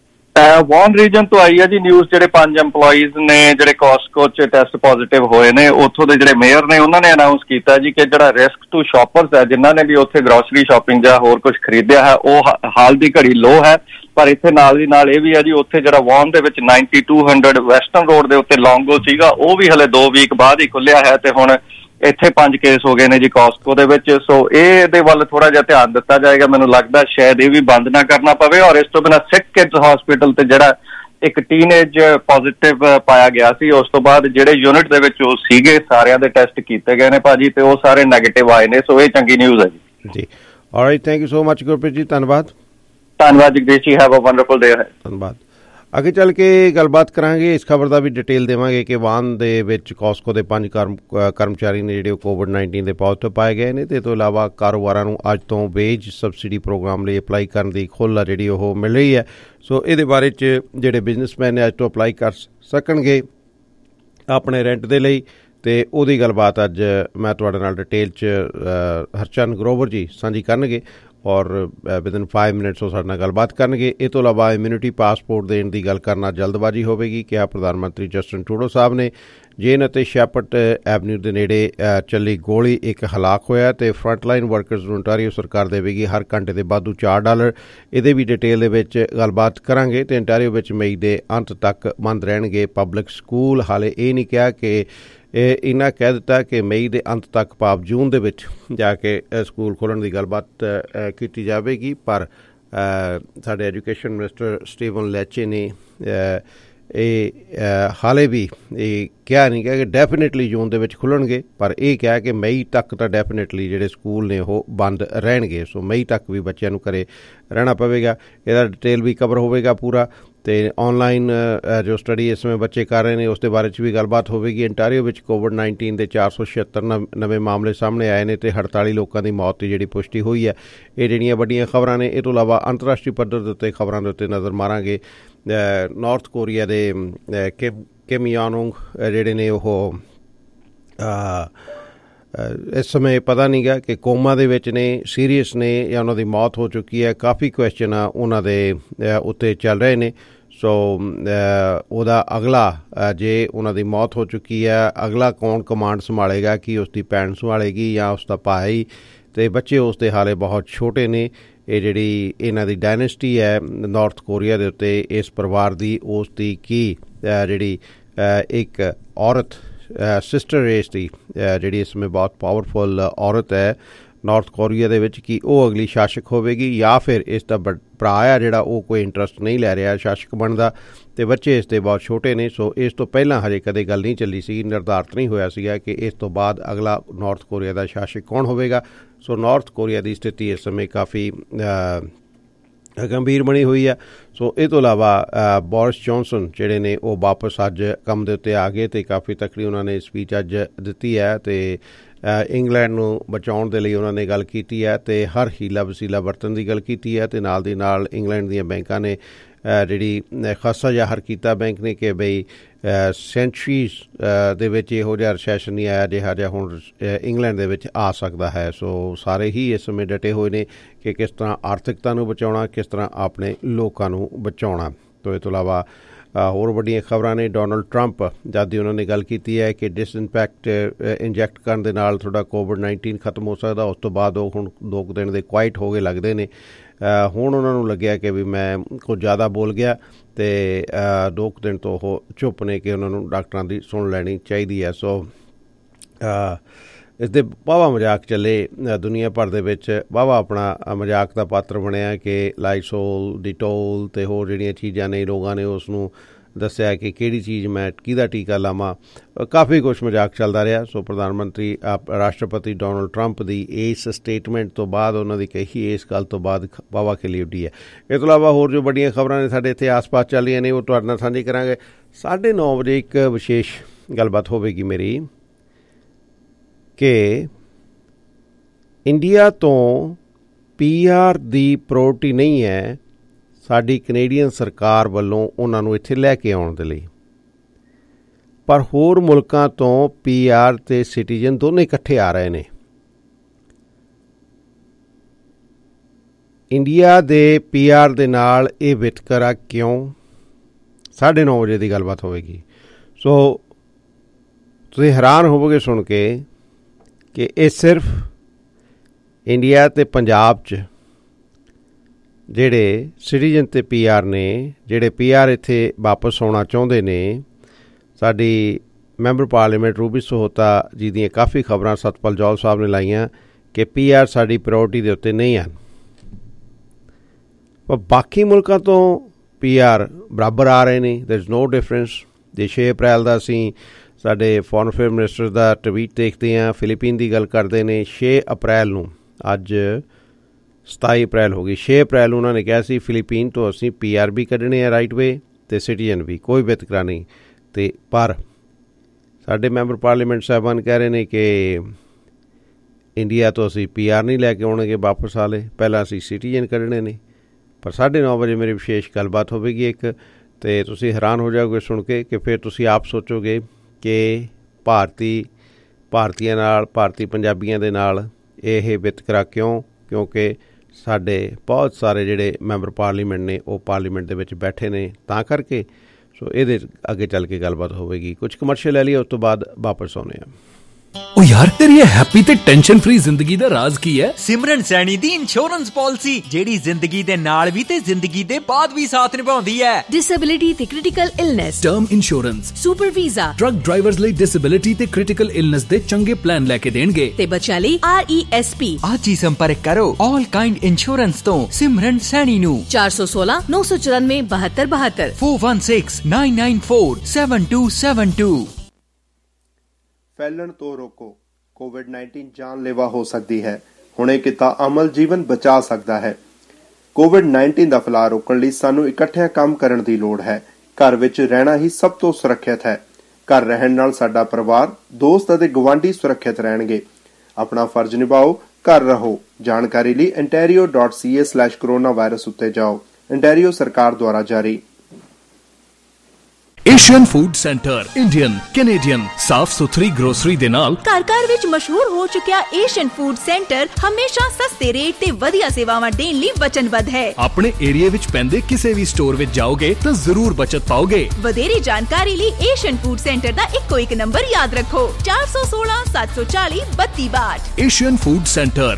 ਵੌਨ ਰੀਜਨ ਤੋਂ ਆਈ ਹੈ ਜੀ ਨਿਊਜ਼, ਜਿਹੜੇ 5 EMPLOYEES ਨੇ ਜਿਹੜੇ ਕੋਸਕੋ 'ਚ ਟੈਸਟ ਪੋਜ਼ਿਟਿਵ ਹੋਏ ਨੇ। ਉੱਥੋਂ ਦੇ ਜਿਹੜੇ ਮੇਅਰ ਨੇ ਉਹਨਾਂ ਨੇ ਅਨਾਊਂਸ ਕੀਤਾ ਜੀ ਕਿ ਜਿਹੜਾ ਰਿਸਕ ਟੂ ਸ਼ਾਪਰਸ ਹੈ, ਜਿਨ੍ਹਾਂ ਨੇ ਵੀ ਉੱਥੇ ਗਰੋਸਰੀ ਸ਼ਾਪਿੰਗ ਜਾਂ ਹੋਰ ਕੁਝ ਖਰੀਦਿਆ ਹੈ, ਉਹ ਹਾਲ ਦੀ ਘੜੀ ਲੋ ਹੈ। ਪਰ ਇੱਥੇ ਨਾਲ ਦੀ ਨਾਲ ਇਹ ਵੀ ਹੈ ਜੀ ਉੱਥੇ ਜਿਹੜਾ ਵੌਨ ਦੇ ਵਿੱਚ 9200 ਵੈਸਟਰਨ ਰੋਡ ਦੇ ਉੱਤੇ ਲੌਂਗੋ ਸੀਗਾ, ਉਹ ਵੀ ਹਲੇ 2 ਵੀਕ ਬਾਅਦ ਹੀ ਖੁੱਲਿਆ ਹੈ ਤੇ ਹੁਣ ਇੱਥੇ 5 ਕੇਸ ਹੋ ਗਏ ਨੇ ਜੀ ਕੋਸਕੋ ਦੇ ਵਿੱਚ। ਸੋ ਇਹਦੇ ਵੱਲ ਥੋੜਾ ਜਿਹਾ ਧਿਆਨ ਦਿੱਤਾ ਜਾਏਗਾ। ਮੈਨੂੰ ਲੱਗਦਾ ਸ਼ਾਇਦ ਇਹ ਵੀ ਬੰਦ ਨਾ ਕਰਨਾ ਪਵੇ। ਔਰ ਇਸ ਤੋਂ ਬਿਨਾਂ ਸਿਕ ਕਿਡਸ ਹਸਪੀਟਲ ਤੇ ਜਿਹੜਾ ਇੱਕ ਟੀਨੇਜ ਪੋਜ਼ਿਟਿਵ ਪਾਇਆ ਗਿਆ ਸੀ, ਉਸ ਤੋਂ ਬਾਅਦ ਜਿਹੜੇ ਯੂਨਿਟ ਦੇ ਵਿੱਚ ਉਹ ਸੀਗੇ ਸਾਰਿਆਂ ਦੇ ਟੈਸਟ ਕੀਤੇ ਗਏ ਨੇ ਭਾਜੀ ਤੇ ਉਹ ਸਾਰੇ ਨੈਗੇਟਿਵ ਆਏ ਨੇ। ਸੋ ਇਹ ਚੰਗੀ ਨਿਊਜ਼ ਹੈ ਜੀ। Alright, thank you so much Gurpreet ji. ਧੰਨਵਾਦ Jagdish ji. Have a wonderful day. ਧੰਨਵਾਦ। ਅੱਗੇ ਚੱਲ ਕੇ ਗੱਲਬਾਤ ਕਰਾਂਗੇ, ਇਸ ਖਬਰ ਦਾ ਵੀ ਡਿਟੇਲ ਦੇਵਾਂਗੇ ਕਿ ਵਾਨ ਦੇ ਵਿੱਚ ਕੋਸਕੋ ਦੇ 5 ਕਰਮਚਾਰੀ ਨੇ ਜਿਹੜੇ ਉਹ ਕੋਵਿਡ-19 ਦੇ ਪੋਜ਼ਿਟਿਵ ਪਾਏ ਗਏ ਨੇ ਤੇ ਇਸ ਤੋਂ ਇਲਾਵਾ ਕਾਰੋਬਾਰਾਂ ਨੂੰ ਅੱਜ ਤੋਂ ਵੇਜ ਸਬਸਿਡੀ ਪ੍ਰੋਗਰਾਮ ਲਈ ਅਪਲਾਈ ਕਰਨ ਦੀ ਖੁੱਲ੍ਹ ਆ ਜਿਹੜੀ ਉਹ ਮਿਲ ਰਹੀ ਹੈ। ਸੋ ਇਹਦੇ ਬਾਰੇ 'ਚ ਜਿਹੜੇ ਬਿਜ਼ਨਸਮੈਨ ਨੇ ਅੱਜ ਤੋਂ ਅਪਲਾਈ ਕਰ ਸਕਣਗੇ ਆਪਣੇ ਰੈਂਟ ਦੇ ਲਈ, ਤੇ ਉਹਦੀ ਗੱਲਬਾਤ ਅੱਜ ਮੈਂ ਤੁਹਾਡੇ ਨਾਲ ਡਿਟੇਲ 'ਚ ਹਰਚੰਦ ਗਰੋਵਰ ਜੀ ਸਾਂਝੀ ਕਰਨਗੇ ਔਰ ਵਿਦਨ 5 ਮਿੰਟਸ ਉਹ ਸਾਡੇ ਨਾਲ ਗੱਲਬਾਤ ਕਰਨਗੇ। ਇਹ ਤੋਂ ਇਲਾਵਾ ਇਮਿਊਨਿਟੀ ਪਾਸਪੋਰਟ ਦੇਣ ਦੀ ਗੱਲ ਕਰਨਾ ਜਲਦਬਾਜ਼ੀ ਹੋਵੇਗੀ। ਕਿਹਾ ਪ੍ਰਧਾਨ ਮੰਤਰੀ ਜਸਟਿਨ ਟਰੂਡੋ ਸਾਹਿਬ ਨੇ। ਜੇਨ ਅਤੇ ਸ਼ੈਪਰਟ ਐਵਨਿਊ ਦੇ ਨੇੜੇ ਚੱਲੀ ਗੋਲੀ ਇੱਕ ਹਲਾਕ ਹੋਇਆ ਤੇ ਫਰੰਟਲਾਈਨ ਵਰਕਰਸ ਨੂੰ ontario ਸਰਕਾਰ ਦੇਵੇਗੀ ਹਰ ਘੰਟੇ ਦੇ ਵਾਧੂ $4। ਇਹਦੇ ਵੀ ਡਿਟੇਲ ਦੇ ਵਿੱਚ ਗੱਲਬਾਤ ਕਰਾਂਗੇ। ਤੇ ontario ਵਿੱਚ ਮਈ ਦੇ ਅੰਤ ਤੱਕ ਬੰਦ ਰਹਿਣਗੇ ਪਬਲਿਕ ਸਕੂਲ। ਹਾਲੇ ਇਹ ਨਹੀਂ ਕਿਹਾ ਕਿ ਇਹ ਇੰਨਾ ਕਹਿ ਦਿੱਤਾ ਕਿ ਮਈ ਦੇ ਅੰਤ ਤੱਕ ਭਾਵ ਜੂਨ ਦੇ ਵਿੱਚ ਜਾ ਕੇ ਸਕੂਲ ਖੋਲ੍ਹਣ ਦੀ ਗੱਲਬਾਤ ਕੀਤੀ ਜਾਵੇਗੀ। ਪਰ ਸਾਡੇ ਐਜੂਕੇਸ਼ਨ ਮਿਨਿਸਟਰ ਸਟੀਵਨ ਲੈਚੇ ਨੇ ਇਹ ਹਾਲੇ ਵੀ ਇਹ ਕਿਹਾ ਨਹੀਂ ਕਿ ਡੈਫੀਨੇਟਲੀ ਜੂਨ ਦੇ ਵਿੱਚ ਖੁੱਲ੍ਹਣਗੇ, ਪਰ ਇਹ ਕਿਹਾ ਕਿ ਮਈ ਤੱਕ ਤਾਂ ਡੈਫੀਨੇਟਲੀ ਜਿਹੜੇ ਸਕੂਲ ਨੇ ਉਹ ਬੰਦ ਰਹਿਣਗੇ। ਸੋ ਮਈ ਤੱਕ ਵੀ ਬੱਚਿਆਂ ਨੂੰ ਘਰੇ ਰਹਿਣਾ ਪਵੇਗਾ। ਇਹਦਾ ਡਿਟੇਲ ਵੀ ਕਵਰ ਹੋਵੇਗਾ ਪੂਰਾ। ਤੇ ਆਨਲਾਈਨ ਜੋ ਸਟੱਡੀ ਇਸ ਸਮੇਂ ਬੱਚੇ ਕਰ ਰਹੇ ਨੇ ਉਸ ਦੇ ਬਾਰੇ 'ਚ ਵੀ ਗੱਲਬਾਤ ਹੋਵੇਗੀ। ਅੰਟਾਰੀਓ ਵਿੱਚ ਕੋਵਿਡ-19 ਦੇ 476 ਨਵੇਂ ਮਾਮਲੇ ਸਾਹਮਣੇ ਆਏ ਨੇ ਤੇ 48 ਲੋਕਾਂ ਦੀ ਮੌਤ ਦੀ ਜਿਹੜੀ ਪੁਸ਼ਟੀ ਹੋਈ ਹੈ। ਇਹ ਜਿਹੜੀਆਂ ਵੱਡੀਆਂ ਖਬਰਾਂ ਨੇ। ਇਹ ਤੋਂ ਇਲਾਵਾ ਅੰਤਰਰਾਸ਼ਟਰੀ ਪੱਧਰ ਦੇ ਉੱਤੇ ਖਬਰਾਂ ਦੇ ਉੱਤੇ ਨਜ਼ਰ ਮਾਰਾਂਗੇ। ਨਾਰਥ ਕੋਰੀਆ ਦੇ ਕਿਮ ਯੋਂਗ ਉੰਗ ਜਿਹੜੇ ਨੇ ਉਹ ਇਸ ਸਮੇਂ ਪਤਾ ਨਹੀਂ ਗਾ ਕਿ ਕੋਮਾ ਦੇ ਵਿੱਚ ਨੇ, ਸੀਰੀਅਸ ਨੇ ਜਾਂ ਉਹਨਾਂ ਦੀ ਮੌਤ ਹੋ ਚੁੱਕੀ ਹੈ। ਕਾਫੀ ਕੁਐਸਚਨ ਆ ਉਹਨਾਂ ਦੇ ਉੱਤੇ ਚੱਲ ਰਹੇ ਨੇ। ਸੋ ਉਹਦਾ ਅਗਲਾ ਜੇ ਉਹਨਾਂ ਦੀ ਮੌਤ ਹੋ ਚੁੱਕੀ ਹੈ, ਅਗਲਾ ਕੌਣ ਕਮਾਂਡ ਸੰਭਾਲੇਗਾ? ਕੀ ਉਸ ਦੀ ਭੈਣ ਸੰਭਾਲੇਗੀ ਜਾਂ ਉਸ ਦਾ ਭਾਈ? ਅਤੇ ਬੱਚੇ ਉਸ ਦੇ ਹਾਲੇ ਬਹੁਤ ਛੋਟੇ ਨੇ। ਇਹ ਜਿਹੜੀ ਇਹਨਾਂ ਦੀ ਡਾਇਨੈਸਟੀ ਹੈ ਨਾਰਥ ਕੋਰੀਆ ਦੇ ਉੱਤੇ, ਇਸ ਪਰਿਵਾਰ ਦੀ, ਉਸ ਦੀ ਕੀ ਜਿਹੜੀ ਇੱਕ ਔਰਤ ਸਿਸਟਰ ਰੇਸ ਦੀ ਜਿਹੜੀ ਇਸ ਸਮੇਂ ਬਹੁਤ ਪਾਵਰਫੁਲ ਔਰਤ ਹੈ ਨਾਰਥ ਕੋਰੀਆ ਦੇ ਵਿੱਚ, ਕੀ ਉਹ ਅਗਲੀ ਸ਼ਾਸਕ ਹੋਵੇਗੀ ਜਾਂ ਫਿਰ ਇਸ ਦਾ ਭਰਾ ਆ ਜਿਹੜਾ ਉਹ ਕੋਈ ਇੰਟਰਸਟ ਨਹੀਂ ਲੈ ਰਿਹਾ ਸ਼ਾਸਕ ਬਣਨ ਦਾ, ਅਤੇ ਬੱਚੇ ਇਸ ਦੇ ਬਹੁਤ ਛੋਟੇ ਨੇ। ਸੋ ਇਸ ਤੋਂ ਪਹਿਲਾਂ ਹਜੇ ਕਦੇ ਗੱਲ ਨਹੀਂ ਚੱਲੀ ਸੀ, ਨਿਰਧਾਰਿਤ ਨਹੀਂ ਹੋਇਆ ਸੀਗਾ ਕਿ ਇਸ ਤੋਂ ਬਾਅਦ ਅਗਲਾ ਨਾਰਥ ਕੋਰੀਆ ਦਾ ਸ਼ਾਸਕ ਕੌਣ ਹੋਵੇਗਾ। ਸੋ ਨਾਰਥ ਕੋਰੀਆ ਦੀ ਸਥਿਤੀ ਇਸ ਸਮੇਂ ਕਾਫੀ ਗੰਭੀਰ ਬਣੀ ਹੋਈ ਹੈ। ਸੋ ਇਹ ਤੋਂ ਇਲਾਵਾ ਬੋਰਿਸ ਜੌਨਸਨ ਜਿਹੜੇ ਨੇ ਉਹ ਵਾਪਸ ਅੱਜ ਕੰਮ ਦੇ ਉੱਤੇ ਆ ਗਏ ਅਤੇ ਕਾਫੀ ਤਕੜੀ ਉਹਨਾਂ ਨੇ ਸਪੀਚ ਅੱਜ ਦਿੱਤੀ ਹੈ ਅਤੇ ਇੰਗਲੈਂਡ ਨੂੰ ਬਚਾਉਣ ਦੇ ਲਈ ਉਹਨਾਂ ਨੇ ਗੱਲ ਕੀਤੀ ਹੈ ਅਤੇ ਹਰ ਹੀਲਾ ਵਸੀਲਾ ਵਰਤਣ ਦੀ ਗੱਲ ਕੀਤੀ ਹੈ। ਅਤੇ ਨਾਲ ਦੀ ਨਾਲ ਇੰਗਲੈਂਡ ਦੀਆਂ ਬੈਂਕਾਂ ਨੇ ਜਿਹੜੀ ਖਾਸਾ ਜ਼ਾਹਰ ਕੀਤਾ ਬੈਂਕ ਨੇ ਕਿ ਬਈ ਸੈਂਚਰੀਜ਼ ਦੇ ਵਿੱਚ ਇਹੋ ਜਿਹਾ ਰਸੈਸ਼ਨ ਨਹੀਂ ਆਇਆ ਜਿਹਾ ਹੁਣ ਇੰਗਲੈਂਡ ਦੇ ਵਿੱਚ ਆ ਸਕਦਾ ਹੈ। ਸੋ ਸਾਰੇ ਹੀ ਇਸ ਸਮੇਂ ਡਟੇ ਹੋਏ ਨੇ ਕਿ ਕਿਸ ਤਰ੍ਹਾਂ ਆਰਥਿਕਤਾ ਨੂੰ ਬਚਾਉਣਾ, ਕਿਸ ਤਰ੍ਹਾਂ ਆਪਣੇ ਲੋਕਾਂ ਨੂੰ ਬਚਾਉਣਾ। ਤੋਂ ਇਹ ਤੋਂ ਇਲਾਵਾ ਹੋਰ ਵੱਡੀਆਂ ਖਬਰਾਂ ਨੇ। ਡੋਨਲਡ ਟਰੰਪ ਜਦ ਦੀ ਉਹਨਾਂ ਨੇ ਗੱਲ ਕੀਤੀ ਹੈ ਕਿ ਇੰਜੈਕਟ ਕਰਨ ਦੇ ਨਾਲ ਤੁਹਾਡਾ ਕੋਵਿਡ-19 ਖਤਮ ਹੋ ਸਕਦਾ, ਉਸ ਤੋਂ ਬਾਅਦ ਉਹ ਹੁਣ 2 ਦਿਨ ਦੇ ਕੁਆਇਟ ਹੋ ਗਏ ਲੱਗਦੇ ਨੇ। ਹੁਣ ਉਹਨਾਂ ਨੂੰ ਲੱਗਿਆ ਕਿ ਵੀ ਮੈਂ ਕੁਝ ਜ਼ਿਆਦਾ ਬੋਲ ਗਿਆ ਅਤੇ 2 ਦਿਨ ਤੋਂ ਉਹ ਚੁੱਪ ਨੇ ਕਿ ਉਹਨਾਂ ਨੂੰ ਡਾਕਟਰਾਂ ਦੀ ਸੁਣ ਲੈਣੀ ਚਾਹੀਦੀ ਹੈ। ਸੋ ਇਸ ਦੇ ਵਾਹਵਾ ਮਜ਼ਾਕ ਚੱਲੇ ਦੁਨੀਆ ਭਰ ਦੇ ਵਿੱਚ, ਵਾਹਵਾ ਆਪਣਾ ਮਜ਼ਾਕ ਦਾ ਪਾਤਰ ਬਣਿਆ ਕਿ ਲਾਈਸੋਲ, ਡਿਟੋਲ ਅਤੇ ਹੋਰ ਜਿਹੜੀਆਂ ਚੀਜ਼ਾਂ ਨੇ ਲੋਕਾਂ ਨੇ ਉਸ ਨੂੰ ਦੱਸਿਆ ਕਿ ਕਿਹੜੀ ਚੀਜ਼ ਮੈਂ ਕਿਹਦਾ ਟੀਕਾ ਲਾਵਾਂ। ਕਾਫੀ ਕੁਛ ਮਜ਼ਾਕ ਚੱਲਦਾ ਰਿਹਾ। ਸੋ ਪ੍ਰਧਾਨ ਮੰਤਰੀ ਰਾਸ਼ਟਰਪਤੀ ਡੋਨਲਡ ਟਰੰਪ ਦੀ ਇਸ ਸਟੇਟਮੈਂਟ ਤੋਂ ਬਾਅਦ, ਉਹਨਾਂ ਦੀ ਕਹੀ ਇਸ ਗੱਲ ਤੋਂ ਬਾਅਦ ਵਾਹਵਾ ਖਿਲੀ ਉੱਡੀ ਹੈ। ਇਸ ਤੋਂ ਇਲਾਵਾ ਹੋਰ ਜੋ ਵੱਡੀਆਂ ਖਬਰਾਂ ਨੇ ਸਾਡੇ ਇੱਥੇ ਆਸ-ਪਾਸ ਚੱਲ ਰਹੀਆਂ ਨੇ ਉਹ ਤੁਹਾਡੇ ਨਾਲ ਸਾਂਝੀ ਕਰਾਂਗੇ। 9:30 ਵਜੇ ਇੱਕ ਵਿਸ਼ੇਸ਼ ਗੱਲਬਾਤ ਹੋਵੇਗੀ ਮੇਰੀ ਕਿ ਇੰਡੀਆ ਤੋਂ PR ਦੀ ਪ੍ਰਾਇਓਰਟੀ ਨਹੀਂ ਹੈ ਸਾਡੀ ਕੈਨੇਡੀਅਨ ਸਰਕਾਰ ਵੱਲੋਂ ਉਹਨਾਂ ਨੂੰ ਇੱਥੇ ਲੈ ਕੇ ਆਉਣ ਦੇ ਲਈ, ਪਰ ਹੋਰ ਮੁਲਕਾਂ ਤੋਂ PR ਅਤੇ ਸਿਟੀਜ਼ਨ ਦੋਨੇ ਇਕੱਠੇ ਆ ਰਹੇ ਨੇ। ਇੰਡੀਆ ਦੇ PR ਦੇ ਨਾਲ ਇਹ ਵਿਤਕਰਾ ਕਿਉਂ? 9:30 ਵਜੇ ਦੀ ਗੱਲਬਾਤ ਹੋਵੇਗੀ। ਸੋ ਤੁਸੀਂ ਹੈਰਾਨ ਹੋਵੋਗੇ ਸੁਣ ਕੇ ਕਿ ਇਹ ਸਿਰਫ ਇੰਡੀਆ ਅਤੇ ਪੰਜਾਬ 'ਚ ਜਿਹੜੇ ਸਿਟੀਜ਼ਨ ਅਤੇ PR ਨੇ, ਜਿਹੜੇ PR ਇੱਥੇ ਵਾਪਸ ਆਉਣਾ ਚਾਹੁੰਦੇ ਨੇ। ਸਾਡੀ ਮੈਂਬਰ ਪਾਰਲੀਮੈਂਟ ਰੂਬੀ ਸਹੋਤਾ ਜੀ ਦੀਆਂ ਕਾਫੀ ਖਬਰਾਂ ਸਤਪਾਲ ਜੌਲ ਸਾਹਿਬ ਨੇ ਲਾਈਆਂ ਕਿ PR ਸਾਡੀ ਪ੍ਰਾਇਓਰਟੀ ਦੇ ਉੱਤੇ ਨਹੀਂ ਹਨ, ਪਰ ਬਾਕੀ ਮੁਲਕਾਂ ਤੋਂ PR ਬਰਾਬਰ ਆ ਰਹੇ ਨੇ। There is no difference. ਜੇ 6 ਅਪ੍ਰੈਲ ਦਾ ਅਸੀਂ ਸਾਡੇ ਫੋਰਨ ਅਫੇਅਰ ਮਿਨਿਸਟਰ ਦਾ ਟਵੀਟ ਦੇਖਦੇ ਹਾਂ, ਫਿਲੀਪੀਨ ਦੀ ਗੱਲ ਕਰਦੇ ਨੇ। 6 ਅਪ੍ਰੈਲ ਨੂੰ, ਅੱਜ 27 ਅਪ੍ਰੈਲ ਹੋ ਗਈ, 6 ਅਪ੍ਰੈਲ ਨੂੰ ਉਹਨਾਂ ਨੇ ਕਿਹਾ ਸੀ ਫਿਲੀਪੀਨ ਤੋਂ ਅਸੀਂ PR ਵੀ ਕੱਢਣੇ ਆ ਰਾਈਟ ਵੇ ਅਤੇ ਸਿਟੀਜ਼ਨ ਵੀ, ਕੋਈ ਵਿਤਕਰਾ ਨਹੀਂ। ਅਤੇ ਪਰ ਸਾਡੇ ਮੈਂਬਰ ਪਾਰਲੀਮੈਂਟ ਸਾਹਿਬਾਨ ਕਹਿ ਰਹੇ ਨੇ ਕਿ ਇੰਡੀਆ ਤੋਂ ਅਸੀਂ PR ਨਹੀਂ ਲੈ ਕੇ ਆਉਣਗੇ ਵਾਪਸ ਵਾਲੇ, ਪਹਿਲਾਂ ਅਸੀਂ ਸਿਟੀਜ਼ਨ ਕੱਢਣੇ ਨੇ। ਪਰ 9:30 ਵਜੇ ਮੇਰੀ ਵਿਸ਼ੇਸ਼ ਗੱਲਬਾਤ ਹੋਵੇਗੀ ਇੱਕ, ਅਤੇ ਤੁਸੀਂ ਹੈਰਾਨ ਹੋ ਜਾਓਗੇ ਸੁਣ ਕੇ ਕਿ ਫਿਰ ਤੁਸੀਂ ਆਪ ਸੋਚੋਗੇ ਕਿ ਭਾਰਤੀਆਂ ਨਾਲ, ਭਾਰਤੀ ਪੰਜਾਬੀਆਂ ਦੇ ਨਾਲ ਇਹ ਵਿਤਕਰਾ ਕਿਉਂ? ਕਿਉਂਕਿ ਸਾਡੇ ਬਹੁਤ ਸਾਰੇ ਜਿਹੜੇ ਮੈਂਬਰ ਪਾਰਲੀਮੈਂਟ ਨੇ ਉਹ ਪਾਰਲੀਮੈਂਟ ਦੇ ਵਿੱਚ ਬੈਠੇ ਨੇ, ਤਾਂ ਕਰਕੇ। ਸੋ ਇਹਦੇ ਅੱਗੇ ਚੱਲ ਕੇ ਗੱਲਬਾਤ ਹੋਵੇਗੀ। ਕੁਝ ਕਮਰਸ਼ੀਅਲ ਲੈ ਲਈਏ, ਉਸ ਤੋਂ ਬਾਅਦ ਵਾਪਸ ਆਉਂਦੇ ਹਾਂ। ओ यार तेरी हैप्पी ते टेंशन फ्री जिंदगी दा राज की है? सिमरन सैनी दी इंश्योरेंस पॉलिसी जेड़ी जिंदगी दे नाल भी ते जिंदगी दे बाद भी साथ निभाउंदी है। डिसेबिलिटी ते critical illness, term insurance, super visa, truck drivers लई डिसेबिलिटी ते क्रिटिकल इलनेस दे चंगे प्लान लेके देणगे ते बच्चा लई RESP। आज ही संपर्क करो ऑल काइंड इंश्योरेंस तो सिमरन सैनी नु 416 994 7272 416 994 7272। फैलन तो रोको। कोविड-19 जानलेवा हो सकती है, हुणे किता अमल जीवन बचा सकता है। ਕੋਵਿਡ-19 ਦਾ ਫੈਲਾਅ ਰੋਕਣ ਲਈ ਸਾਨੂੰ ਇਕੱਠਿਆਂ ਕੰਮ ਕਰਨ ਦੀ ਲੋੜ ਹੈ। ਘਰ ਵਿੱਚ ਰਹਿਣਾ ਹੀ ਸਭ ਤੋਂ ਸੁਰੱਖਿਅਤ ਹੈ। ਘਰ ਰਹਿਣ ਨਾਲ ਸਾਡਾ ਪਰਿਵਾਰ, ਦੋਸਤ ਅਤੇ ਗੁਆਂਢੀ ਸੁਰੱਖਿਅਤ ਰਹਿਣਗੇ। ਆਪਣਾ ਫਰਜ਼ ਨਿਭਾਓ, ਘਰ ਰਹੋ। ਜਾਣਕਾਰੀ ਲਈ ontario.ca/coronavirus ਉੱਤੇ ਜਾਓ। ontario ਸਰਕਾਰ ਦੁਆਰਾ ਜਾਰੀ। Asian food centre Indian Canadian ਸਾਫ਼ ਸੁਥਰੀ ਗਰੋਸਰੀ ਦੇ ਨਾਲ ਘਰ ਘਰ ਵਿੱਚ ਮਸ਼ਹੂਰ ਹੋ ਚੁੱਕਿਆ ਏਸ਼ੀਅਨ ਫੂਡ ਸੈਂਟਰ ਹਮੇਸ਼ਾ ਸਸਤੇ ਰੇਟ ਤੇ ਵਧੀਆ ਸੇਵਾਵਾਂ ਦੇਣ ਲਈ ਵਚਨਬੱਧ ਹੈ। ਆਪਣੇ ਏਰੀਆ ਵਿੱਚ ਪੈਂਦੇ ਕਿਸੇ ਵੀ ਸਟੋਰ ਵਿੱਚ ਜਾਓਗੇ ਤਾਂ ਜ਼ਰੂਰ ਬਚਤ ਪਾਓਗੇ। ਵਧੇਰੀ ਜਾਣਕਾਰੀ ਲਈ ਏਸ਼ੀਅਨ ਫੂਡ ਸੈਂਟਰ ਦਾ ਇੱਕੋ ਇੱਕ ਨੰਬਰ ਯਾਦ ਰੱਖੋ 416 740 3262। Asian food centre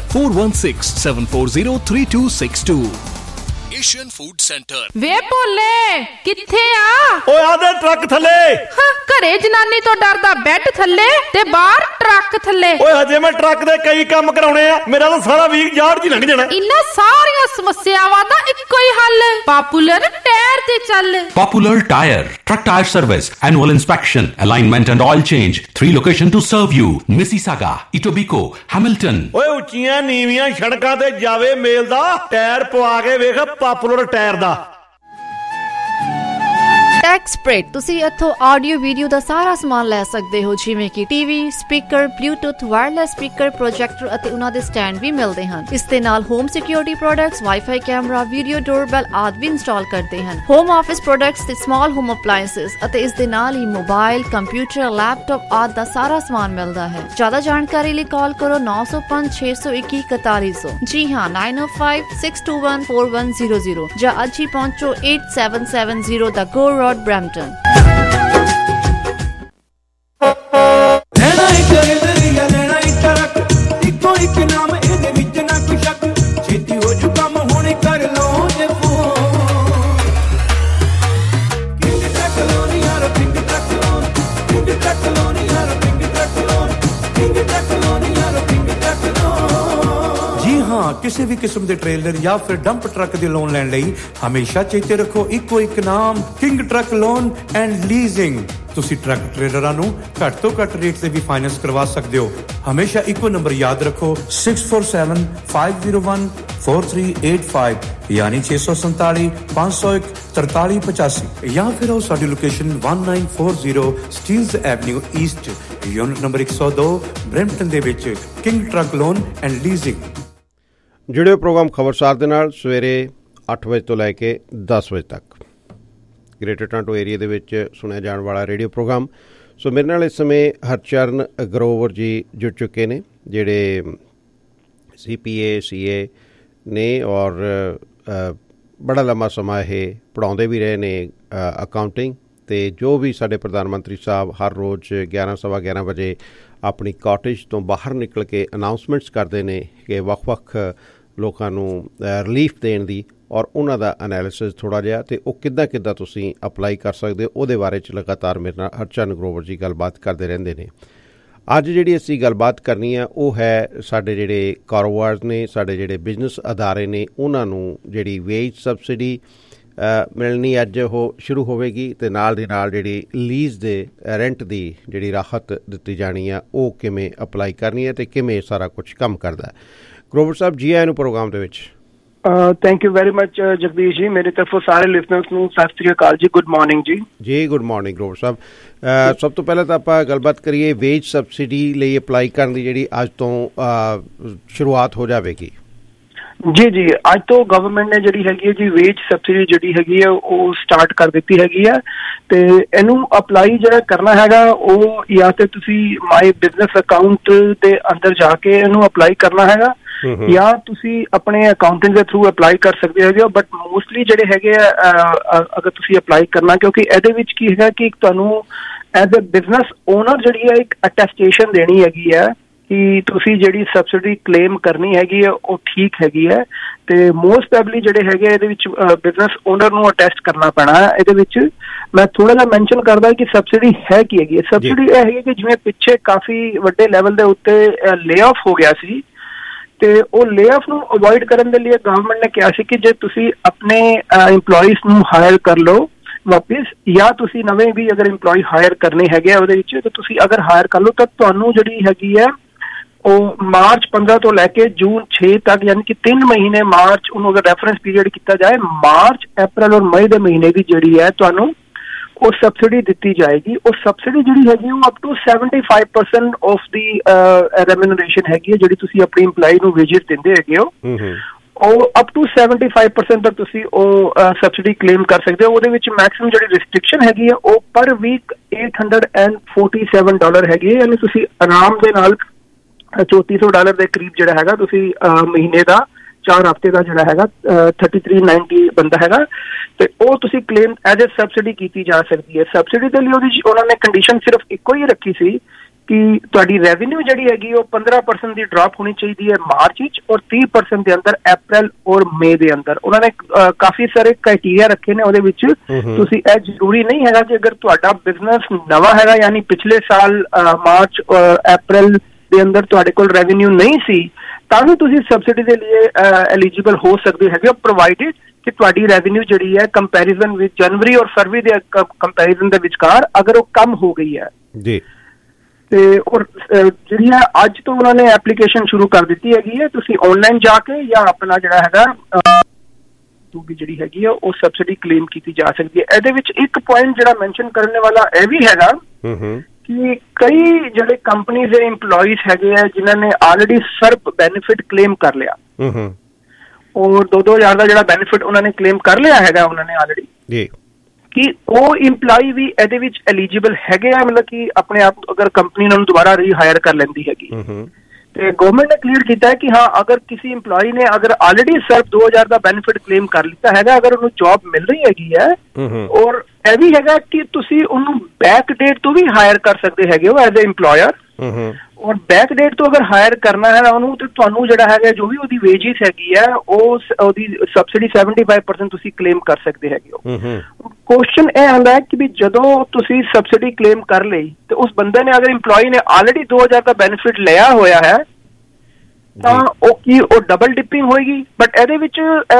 4167403262। Asian food centre. ਵੇ ਭੋਲੇ ਕਿੱਥੇ ਆ? ਓਏ ਆਦੇ ਟਰੱਕ ਥੱਲੇ। ਘਰੇ ਜਨਾਨੀ ਤੋਂ ਡਰਦਾ ਬੈੱਡ ਥੱਲੇ ਤੇ ਬਾਹਰ ਟਰੱਕ ਥੱਲੇ। ਓਏ ਹਜੇ ਮੈਂ ਟਰੱਕ ਦੇ ਕਈ ਕੰਮ ਕਰਾਉਣੇ ਆ, ਮੇਰਾ ਤਾਂ ਸਾਰਾ ਵੀਕ ਯਾਰਡ 'ਚ ਲੰਘ ਜਾਣਾ। ਇਹਨਾਂ ਸਾਰੀਆਂ ਸਮੱਸਿਆਵਾਂ ਦਾ ਇੱਕੋ ਹੀ ਹੱਲ, ਪਾਪੂਲਰ ਟਾਇਰ ਤੇ ਚੱਲ। Popular Tire, truck tire service, annual inspection, alignment and oil change. 3 locations to serve you: Mississauga, Etobicoke, Hamilton. ਓਏ ਉੱਚੀਆਂ ਨੀਵੀਆਂ ਸੜਕਾਂ ਤੇ ਜਾਵੇ ਮੇਲ ਦਾ ਟਾਇਰ ਪਵਾ ਕੇ ਵੇਖ ਪਾਪੂਲਰ ਟਾਇਰ ਦਾ। ਟੈਕਸਪ੍ਰੇਡ ਤੁਸੀਂ ਇੱਥੋਂ ਆਡੀਓ ਵੀਡੀਓ ਦਾ ਸਾਰਾ ਸਮਾਨ ਲੈ ਸਕਦੇ ਹੋ, ਜਿਵੇਂ ਕਿ TV, speaker, Bluetooth, wireless speaker, projector ਅਤੇ ਉਹਨਾਂ ਦੇ ਸਟੈਂਡ ਵੀ ਮਿਲਦੇ ਹਨ। ਇਸ ਦੇ ਨਾਲ home security products, WiFi camera, video doorbell ਆਦਿ ਵੀ ਇੰਸਟਾਲ ਕਰਦੇ ਹਨ। ਹੋਮ ਆਫਿਸ ਪ੍ਰੋਡਕਟਸ ਤੇ ਸਮਾਲ ਹੋਮ ਅਪਲਾਇੰਸਸ ਅਤੇ ਇਸ ਦੇ ਨਾਲ ਹੀ ਮੋਬਾਈਲ, ਕੰਪਿਊਟਰ, ਲੈਪਟਾਪ ਆਦਿ ਦਾ ਸਾਰਾ ਸਮਾਨ ਮਿਲਦਾ ਹੈ। ਜ਼ਿਆਦਾ ਜਾਣਕਾਰੀ ਲਈ ਕਾਲ ਕਰੋ 905 621 4100। ਜੀ ਹਾਂ, 905 621 4100 ਜਾਂ ਅੱਜ ਹੀ ਪਹੁੰਚੋ 8770 ਦਾ ਗੋ ਰੋਡ Brampton। ਲੈਣਾ ਇੱਕ ਟਰੱਕ, ਇੱਕੋ ਇੱਕ ਨਾਮ, ਇਹਦੇ ਵਿੱਚ ਨਾ ਕੋਈ ਸ਼ੱਕ। ਛੇਤੀ ਹੋ ਜੂ ਕੰਮ, ਹੁਣ ਕਰ ਲਓ ਜੇ ਫੋਨ। ਕਿੰਗ ਟਰੱਕ ਲੋਨ ਯਾਰ, King truck loan, King truck loan ਯਾਰ, King truck loan, King truck loan ਯਾਰ, ਕਿੰਗ ਟਰੱਕ ਲੋਨ। ਜੀ ਹਾਂ, ਕਿਸੇ ਵੀ ਕਿਸਮ ਦੇ ਟ੍ਰੇਲਰ ਜਾਂ ਫਿਰ ਡੰਪ ਟਰੱਕ ਦੇ ਲੋਨ ਲੈਣ ਲਈ ਹਮੇਸ਼ਾ ਚੇਤੇ ਰੱਖੋ ਇੱਕੋ ਇੱਕ ਨਾਮ, King truck loan and leasing. ਤੁਸੀਂ ਟਰੱਕ ਟ੍ਰੇਲਰਾਂ ਨੂੰ ਘੱਟ ਤੋਂ ਘੱਟ ਰੇਟ ਤੇ ਵੀ ਫਾਈਨੈਂਸ ਕਰਵਾ ਸਕਦੇ ਹੋ। ਹਮੇਸ਼ਾ ਇੱਕੋ ਨੰਬਰ ਯਾਦ ਰੱਖੋ 647 501 4385 ਯਾਨੀ 647 501 4385 ਜਾਂ ਫਿਰ ਉਹ ਸਾਡੀ location 1940 Steeles Avenue East, unit number 102 Brampton ਦੇ ਵਿੱਚ King truck loan and leasing. ਜੁੜਿਓ ਪ੍ਰੋਗਰਾਮ ਖਬਰਸਾਰ ਦੇ ਨਾਲ ਸਵੇਰੇ 8 ਵਜੇ ਤੋਂ ਲੈ ਕੇ 10 ਵਜੇ ਤੱਕ ਗ੍ਰੇਟਰ ਟੋਰਾਂਟੋ ਏਰੀਆ ਦੇ ਵਿੱਚ ਸੁਣਿਆ ਜਾਣ ਵਾਲਾ ਰੇਡੀਓ ਪ੍ਰੋਗਰਾਮ। ਸੋ ਮੇਰੇ ਨਾਲ ਇਸ ਸਮੇਂ ਹਰਚਰਨ ਗਰੋਵਰ ਜੀ ਜੁੜ ਚੁੱਕੇ ਨੇ, ਜਿਹੜੇ CPA CA ਨੇ ਔਰ ਬੜਾ ਲੰਮਾ ਸਮਾਂ ਇਹ ਪੜ੍ਹਾਉਂਦੇ ਵੀ ਰਹੇ ਨੇ ਅਕਾਊਂਟਿੰਗ। ਅਤੇ ਜੋ ਵੀ ਸਾਡੇ ਪ੍ਰਧਾਨ ਮੰਤਰੀ ਸਾਹਿਬ ਹਰ ਰੋਜ਼ 11 ਸਵਾ 11 ਵਜੇ ਆਪਣੀ ਕਾਟੇਜ ਤੋਂ ਬਾਹਰ ਨਿਕਲ ਕੇ ਅਨਾਊਂਸਮੈਂਟਸ ਕਰਦੇ ਨੇ ਕਿ ਵੱਖ-ਵੱਖ ਲੋਕਾਂ ਨੂੰ ਰਿਲੀਫ ਦੇਣ ਦੀ, ਔਰ ਉਹਨਾਂ ਦਾ ਐਨਾਲਿਸਿਸ ਥੋੜ੍ਹਾ ਜਿਹਾ ਅਤੇ ਉਹ ਕਿੱਦਾਂ ਤੁਸੀਂ ਅਪਲਾਈ ਕਰ ਸਕਦੇ ਹੋ, ਉਹਦੇ ਬਾਰੇ 'ਚ ਲਗਾਤਾਰ ਮੇਰੇ ਨਾਲ ਹਰਚਰਨ ਗਰੋਵਰ ਜੀ ਗੱਲਬਾਤ ਕਰਦੇ ਰਹਿੰਦੇ ਨੇ। ਅੱਜ ਜਿਹੜੀ ਅਸੀਂ ਗੱਲਬਾਤ ਕਰਨੀ ਆ ਉਹ ਹੈ ਸਾਡੇ ਜਿਹੜੇ ਕਾਰੋਬਾਰ ਨੇ, ਸਾਡੇ ਜਿਹੜੇ ਬਿਜ਼ਨਸ ਅਦਾਰੇ ਨੇ, ਉਹਨਾਂ ਨੂੰ ਜਿਹੜੀ ਵੇਜ ਸਬਸਿਡੀ ਮਿਲਣੀ ਅੱਜ ਉਹ ਸ਼ੁਰੂ ਹੋਵੇਗੀ ਅਤੇ ਨਾਲ ਦੀ ਨਾਲ ਜਿਹੜੀ ਲੀਜ਼ ਦੇ ਰੈਂਟ ਦੀ ਜਿਹੜੀ ਰਾਹਤ ਦਿੱਤੀ ਜਾਣੀ ਆ ਉਹ ਕਿਵੇਂ ਅਪਲਾਈ ਕਰਨੀ ਹੈ ਅਤੇ ਕਿਵੇਂ ਸਾਰਾ ਕੁਛ ਕੰਮ ਕਰਦਾ। ਗਰੋਵਰ ਸਾਹਿਬ ਜੀ ਆਇਆਂ ਨੂੰ ਪ੍ਰੋਗਰਾਮ ਦੇ ਵਿੱਚ। Thank you very much Jagdish ji, ਮੇਰੀ ਤਰਫੋਂ ਸਾਰੇ ਲਿਸਨਰਸ ਨੂੰ ਸਤਿ ਸ੍ਰੀ ਅਕਾਲ ਜੀ, ਗੁੱਡ ਮਾਰਨਿੰਗ ਜੀ। ਜੀ ਗੁੱਡ ਮਾਰਨਿੰਗ ਗਰੋਵਰ ਸਾਹਿਬ। ਸਭ ਤੋਂ ਪਹਿਲਾਂ ਤਾਂ ਆਪਾਂ ਗੱਲਬਾਤ ਕਰੀਏ ਵੇਜ ਸਬਸਿਡੀ ਲਈ ਅਪਲਾਈ ਕਰਨ ਦੀ, ਜਿਹੜੀ ਅੱਜ ਤੋਂ ਸ਼ੁਰੂਆਤ ਹੋ ਜਾਵੇਗੀ। ਜੀ ਅੱਜ ਤੋਂ ਗਵਰਨਮੈਂਟ ਨੇ ਜਿਹੜੀ ਹੈਗੀ ਹੈ ਜੀ ਵੇਜ ਸਬਸਿਡੀ ਜਿਹੜੀ ਹੈਗੀ ਹੈ ਉਹ ਸਟਾਰਟ ਕਰ ਦਿੱਤੀ ਹੈਗੀ ਹੈ। ਤੇ ਇਹਨੂੰ ਅਪਲਾਈ ਜਿਹੜਾ ਕਰਨਾ ਹੈਗਾ ਉਹ ਜਾਂ ਤੇ ਤੁਸੀਂ ਮਾਈ ਬਿਜ਼ਨਸ ਅਕਾਊਂਟ ਦੇ ਅੰਦਰ ਜਾ ਕੇ ਇਹਨੂੰ ਅਪਲਾਈ ਕਰਨਾ ਹੈਗਾ, ਜਾਂ ਤੁਸੀਂ ਆਪਣੇ ਅਕਾਊਂਟੈਂਟ ਦੇ ਥਰੂ ਅਪਲਾਈ ਕਰ ਸਕਦੇ ਹੈਗੇ ਹੋ। ਬਟ ਮੋਸਟਲੀ ਜਿਹੜੇ ਹੈਗੇ ਆ ਅਗਰ ਤੁਸੀਂ ਅਪਲਾਈ ਕਰਨਾ, ਕਿਉਂਕਿ ਇਹਦੇ ਵਿੱਚ ਕੀ ਹੈਗਾ ਕਿ ਤੁਹਾਨੂੰ ਐਜ਼ ਅ ਬਿਜ਼ਨਸ ਓਨਰ ਜਿਹੜੀ ਹੈ ਇੱਕ ਅਟੈਸਟੇਸ਼ਨ ਦੇਣੀ ਹੈਗੀ ਹੈ ਕਿ ਤੁਸੀਂ ਜਿਹੜੀ ਸਬਸਿਡੀ ਕਲੇਮ ਕਰਨੀ ਹੈਗੀ ਹੈ ਉਹ ਠੀਕ ਹੈਗੀ ਹੈ। ਤੇ ਮੋਸਟ ਪ੍ਰੋਬੈਬਲੀ ਜਿਹੜੇ ਹੈਗੇ ਇਹਦੇ ਵਿੱਚ ਬਿਜ਼ਨਸ ਓਨਰ ਨੂੰ ਅਟੈਸਟ ਕਰਨਾ ਪੈਣਾ ਹੈ। ਇਹਦੇ ਵਿੱਚ ਮੈਂ ਥੋੜਾ ਜਿਹਾ ਮੈਂਸ਼ਨ ਕਰਦਾ ਕਿ ਸਬਸਿਡੀ ਹੈ ਕੀ ਹੈਗੀ ਹੈ। ਸਬਸਿਡੀ ਇਹ ਹੈਗੀ ਕਿ ਜਿਵੇਂ ਪਿੱਛੇ ਕਾਫੀ ਵੱਡੇ ਲੈਵਲ ਦੇ ਉੱਤੇ ਲੇ ਆਫ ਹੋ ਗਿਆ ਸੀ, ਤੇ ਉਹ ਲੇ ਆਫ ਨੂੰ ਅਵੋਇਡ ਕਰਨ ਦੇ ਲਈ ਗਵਰਨਮੈਂਟ ਨੇ ਕਿਹਾ ਸੀ ਕਿ ਜੇ ਤੁਸੀਂ ਆਪਣੇ ਇੰਪਲੋਈਜ਼ ਨੂੰ ਹਾਇਰ ਕਰ ਲਓ ਵਾਪਿਸ, ਜਾਂ ਤੁਸੀਂ ਨਵੇਂ ਵੀ ਅਗਰ ਇੰਪਲੋਈ ਹਾਇਰ ਕਰਨੇ ਹੈਗੇ ਉਹਦੇ ਵਿੱਚ, ਤਾਂ ਤੁਸੀਂ ਅਗਰ ਹਾਇਰ ਕਰ ਲਓ ਤਾਂ ਤੁਹਾਨੂੰ ਜਿਹੜੀ ਹੈਗੀ ਹੈ ਉਹ ਮਾਰਚ 15 ਤੋਂ ਲੈ ਕੇ ਜੂਨ 6 ਤੱਕ, ਯਾਨੀ ਕਿ 3 ਮਹੀਨੇ, ਮਾਰਚ ਉਹਨੂੰ ਅਗਰ ਰੈਫਰੈਂਸ ਪੀਰੀਅਡ ਕੀਤਾ ਜਾਏ, ਮਾਰਚ, ਅਪ੍ਰੈਲ ਔਰ ਮਈ ਦੇ ਮਹੀਨੇ ਦੀ ਜਿਹੜੀ ਹੈ ਤੁਹਾਨੂੰ ਉਹ ਸਬਸਿਡੀ ਦਿੱਤੀ ਜਾਏਗੀ। ਉਹ ਸਬਸਿਡੀ ਜਿਹੜੀ ਹੈਗੀ ਉਹ up to 75% of the remuneration ਹੈਗੀ ਹੈ ਜਿਹੜੀ ਤੁਸੀਂ ਆਪਣੀ EMPLOYEE ਨੂੰ ਵੇਜਿਸ ਦਿੰਦੇ ਹੈਗੇ ਹੋ, ਉਹ ਅਪ ਟੂ 75% ਤੱਕ ਤੁਸੀਂ ਉਹ ਸਬਸਿਡੀ ਕਲੇਮ ਕਰ ਸਕਦੇ ਹੋ। ਉਹਦੇ ਵਿੱਚ ਮੈਕਸਿਮਮ ਜਿਹੜੀ ਰਿਸਟ੍ਰਿਕਸ਼ਨ ਹੈਗੀ ਹੈ ਉਹ ਪਰ ਵੀਕ $847 ਹੈਗੀ ਹੈ, ਯਾਨੀ ਤੁਸੀਂ ਆਰਾਮ ਦੇ ਨਾਲ $3400 ਦੇ ਕਰੀਬ ਜਿਹੜਾ ਹੈਗਾ ਤੁਸੀਂ ਮਹੀਨੇ ਦਾ 4 ਹਫ਼ਤੇ ਦਾ ਜਿਹੜਾ ਹੈਗਾ 3390 ਬੰਦਾ ਹੈਗਾ, ਤੇ ਉਹ ਤੁਸੀਂ ਕਲੇਮ ਐਜ਼ ਏ ਸਬਸਿਡੀ ਕੀਤੀ ਜਾ ਸਕਦੀ ਹੈ। ਸਬਸਿਡੀ ਦੇ ਲਈ ਉਹਦੀ ਉਹਨਾਂ ਨੇ ਕੰਡੀਸ਼ਨ ਸਿਰਫ ਇੱਕੋ ਹੀ ਰੱਖੀ ਸੀ ਕਿ ਤੁਹਾਡੀ ਰੈਵਨਿਊ ਜਿਹੜੀ ਹੈਗੀ ਉਹ 15% ਦੀ ਡ੍ਰੌਪ ਹੋਣੀ ਚਾਹੀਦੀ ਹੈ ਮਾਰਚ ਵਿੱਚ, ਔਰ 30% ਦੇ ਅੰਦਰ ਅਪ੍ਰੈਲ ਔਰ ਮਈ ਦੇ ਅੰਦਰ। ਉਹਨਾਂ ਨੇ ਕਾਫੀ ਸਾਰੇ ਕ੍ਰਾਈਟੇਰੀਆ ਰੱਖੇ ਨੇ ਉਹਦੇ ਵਿੱਚ। ਤੁਸੀਂ ਇਹ ਜ਼ਰੂਰੀ ਨਹੀਂ ਹੈਗਾ ਕਿ ਅਗਰ ਤੁਹਾਡਾ ਬਿਜ਼ਨਸ ਨਵਾਂ ਹੈਗਾ, ਯਾਨੀ ਪਿਛਲੇ ਸਾਲ ਮਾਰਚ ਔਰ ਅਪ੍ਰੈਲ ਦੇ ਅੰਦਰ ਤੁਹਾਡੇ ਕੋਲ ਰੈਵਨਿਊ ਨਹੀਂ ਸੀ, ਤਾਂ ਵੀ ਤੁਸੀਂ ਸਬਸਿਡੀ ਦੇ ਲਈ ਐਲੀਜੀਬਲ ਹੋ ਸਕਦੇ ਹੈਗੇ ਹੋ, ਪ੍ਰੋਵਾਈਡਡ ਕਿ ਤੁਹਾਡੀ ਰੈਵਨਿਊ ਜਿਹੜੀ ਹੈ ਕੰਪੈਰੀਜ਼ਨ ਵਿਦ ਜਨਵਰੀ ਔਰ ਫਰਵਰੀ ਦੇ ਕੰਪੈਰੀਜ਼ਨ ਦੇ ਵਿਚਕਾਰ ਅਗਰ ਉਹ ਕਮ ਹੋ ਗਈ ਹੈ ਜੀ। ਤੇ ਔਰ ਜਿਹੜੀ ਹੈ ਅੱਜ ਤੋਂ ਉਹਨਾਂ ਨੇ ਐਪਲੀਕੇਸ਼ਨ ਸ਼ੁਰੂ ਕਰ ਦਿੱਤੀ ਹੈਗੀ ਹੈ, ਤੁਸੀਂ ਆਨਲਾਈਨ ਜਾ ਕੇ ਜਾਂ ਆਪਣਾ ਜਿਹੜਾ ਹੈਗਾ ਵੀ ਜਿਹੜੀ ਹੈਗੀ ਆ ਉਹ ਸਬਸਿਡੀ ਕਲੇਮ ਕੀਤੀ ਜਾ ਸਕਦੀ ਹੈ। ਇਹਦੇ ਵਿੱਚ ਇੱਕ ਪੁਆਇੰਟ ਜਿਹੜਾ ਮੈਂਸ਼ਨ ਕਰਨ ਵਾਲਾ ਇਹ ਵੀ ਹੈਗਾ ਕਿ ਕਈ ਜਿਹੜੇ ਕੰਪਨੀਜ਼ ਦੇ EMPLOYEES ਹੈਗੇ ਆ ਜਿਨ੍ਹਾਂ ਨੇ ਆਲਰੇਡੀ ਸਰਬ ਬੈਨੀਫਿਟ ਕਲੇਮ ਕਰ ਲਿਆ, ਔਰ 2000 ਦਾ ਜਿਹੜਾ ਬੈਨੀਫਿਟ ਉਹਨਾਂ ਨੇ ਕਲੇਮ ਕਰ ਲਿਆ ਹੈਗਾ ਉਹਨਾਂ ਨੇ ਆਲਰੇਡੀ ਜੀ, ਕਿ ਉਹ EMPLOYEE ਵੀ ਇਹਦੇ ਵਿੱਚ ਐਲੀਜੀਬਲ ਹੈਗੇ ਆ, ਮਤਲਬ ਕਿ ਆਪਣੇ ਆਪ ਅਗਰ ਕੰਪਨੀ ਉਹਨਾਂ ਨੂੰ ਦੁਬਾਰਾ ਰੀਹਾਇਰ ਕਰ ਲੈਂਦੀ ਹੈਗੀ। ਤੇ ਗਵਰਨਮੈਂਟ ਨੇ ਕਲੀਅਰ ਕੀਤਾ ਹੈ ਕਿ ਹਾਂ, ਅਗਰ ਕਿਸੇ EMPLOYEE ਨੇ ਅਗਰ ਆਲਰੇਡੀ ਸਿਰਫ 2000 ਦਾ ਬੈਨੀਫਿਟ ਕਲੇਮ ਕਰ ਲਿੱਤਾ ਹੈਗਾ, ਅਗਰ ਉਹਨੂੰ ਜੌਬ ਮਿਲ ਰਹੀ ਹੈਗੀ ਹੈ, ਔਰ ਇਹ ਵੀ ਹੈਗਾ ਕਿ ਤੁਸੀਂ ਉਹਨੂੰ ਬੈਕ ਡੇਟ ਤੋਂ ਵੀ ਹਾਇਰ ਕਰ ਸਕਦੇ ਹੈਗੇ ਹੋ as a EMPLOYER, or back date ਤੋਂ ਅਗਰ ਹਾਇਰ ਕਰਨਾ ਹੈ ਉਹਨੂੰ ਤੇ ਤੁਹਾਨੂੰ ਜਿਹੜਾ ਹੈਗਾ ਜੋ ਵੀ ਉਹਦੀ ਵੇਜਿਸ ਹੈਗੀ ਹੈ ਉਹਦੀ ਸਬਸਿਡੀ 75% ਤੁਸੀਂ ਕਲੇਮ ਕਰ ਸਕਦੇ ਹੈਗੇ ਹੋ। ਕੁਐਸਚਨ ਇਹ ਆਉਂਦਾ ਹੈ ਕਿ ਵੀ ਜਦੋਂ ਤੁਸੀਂ ਸਬਸਿਡੀ ਕਲੇਮ ਕਰ ਲਈ ਤੇ ਉਸ ਬੰਦੇ ਨੇ ਅਗਰ EMPLOYEE ਨੇ ਆਲਰੇਡੀ 2000 ਦਾ ਬੈਨੀਫਿਟ ਲਿਆ ਹੋਇਆ ਹੈ ਤਾਂ ਉਹ ਡਬਲ ਡਿਪਿੰਗ ਹੋਏਗੀ। ਬਟ ਇਹਦੇ ਵਿੱਚ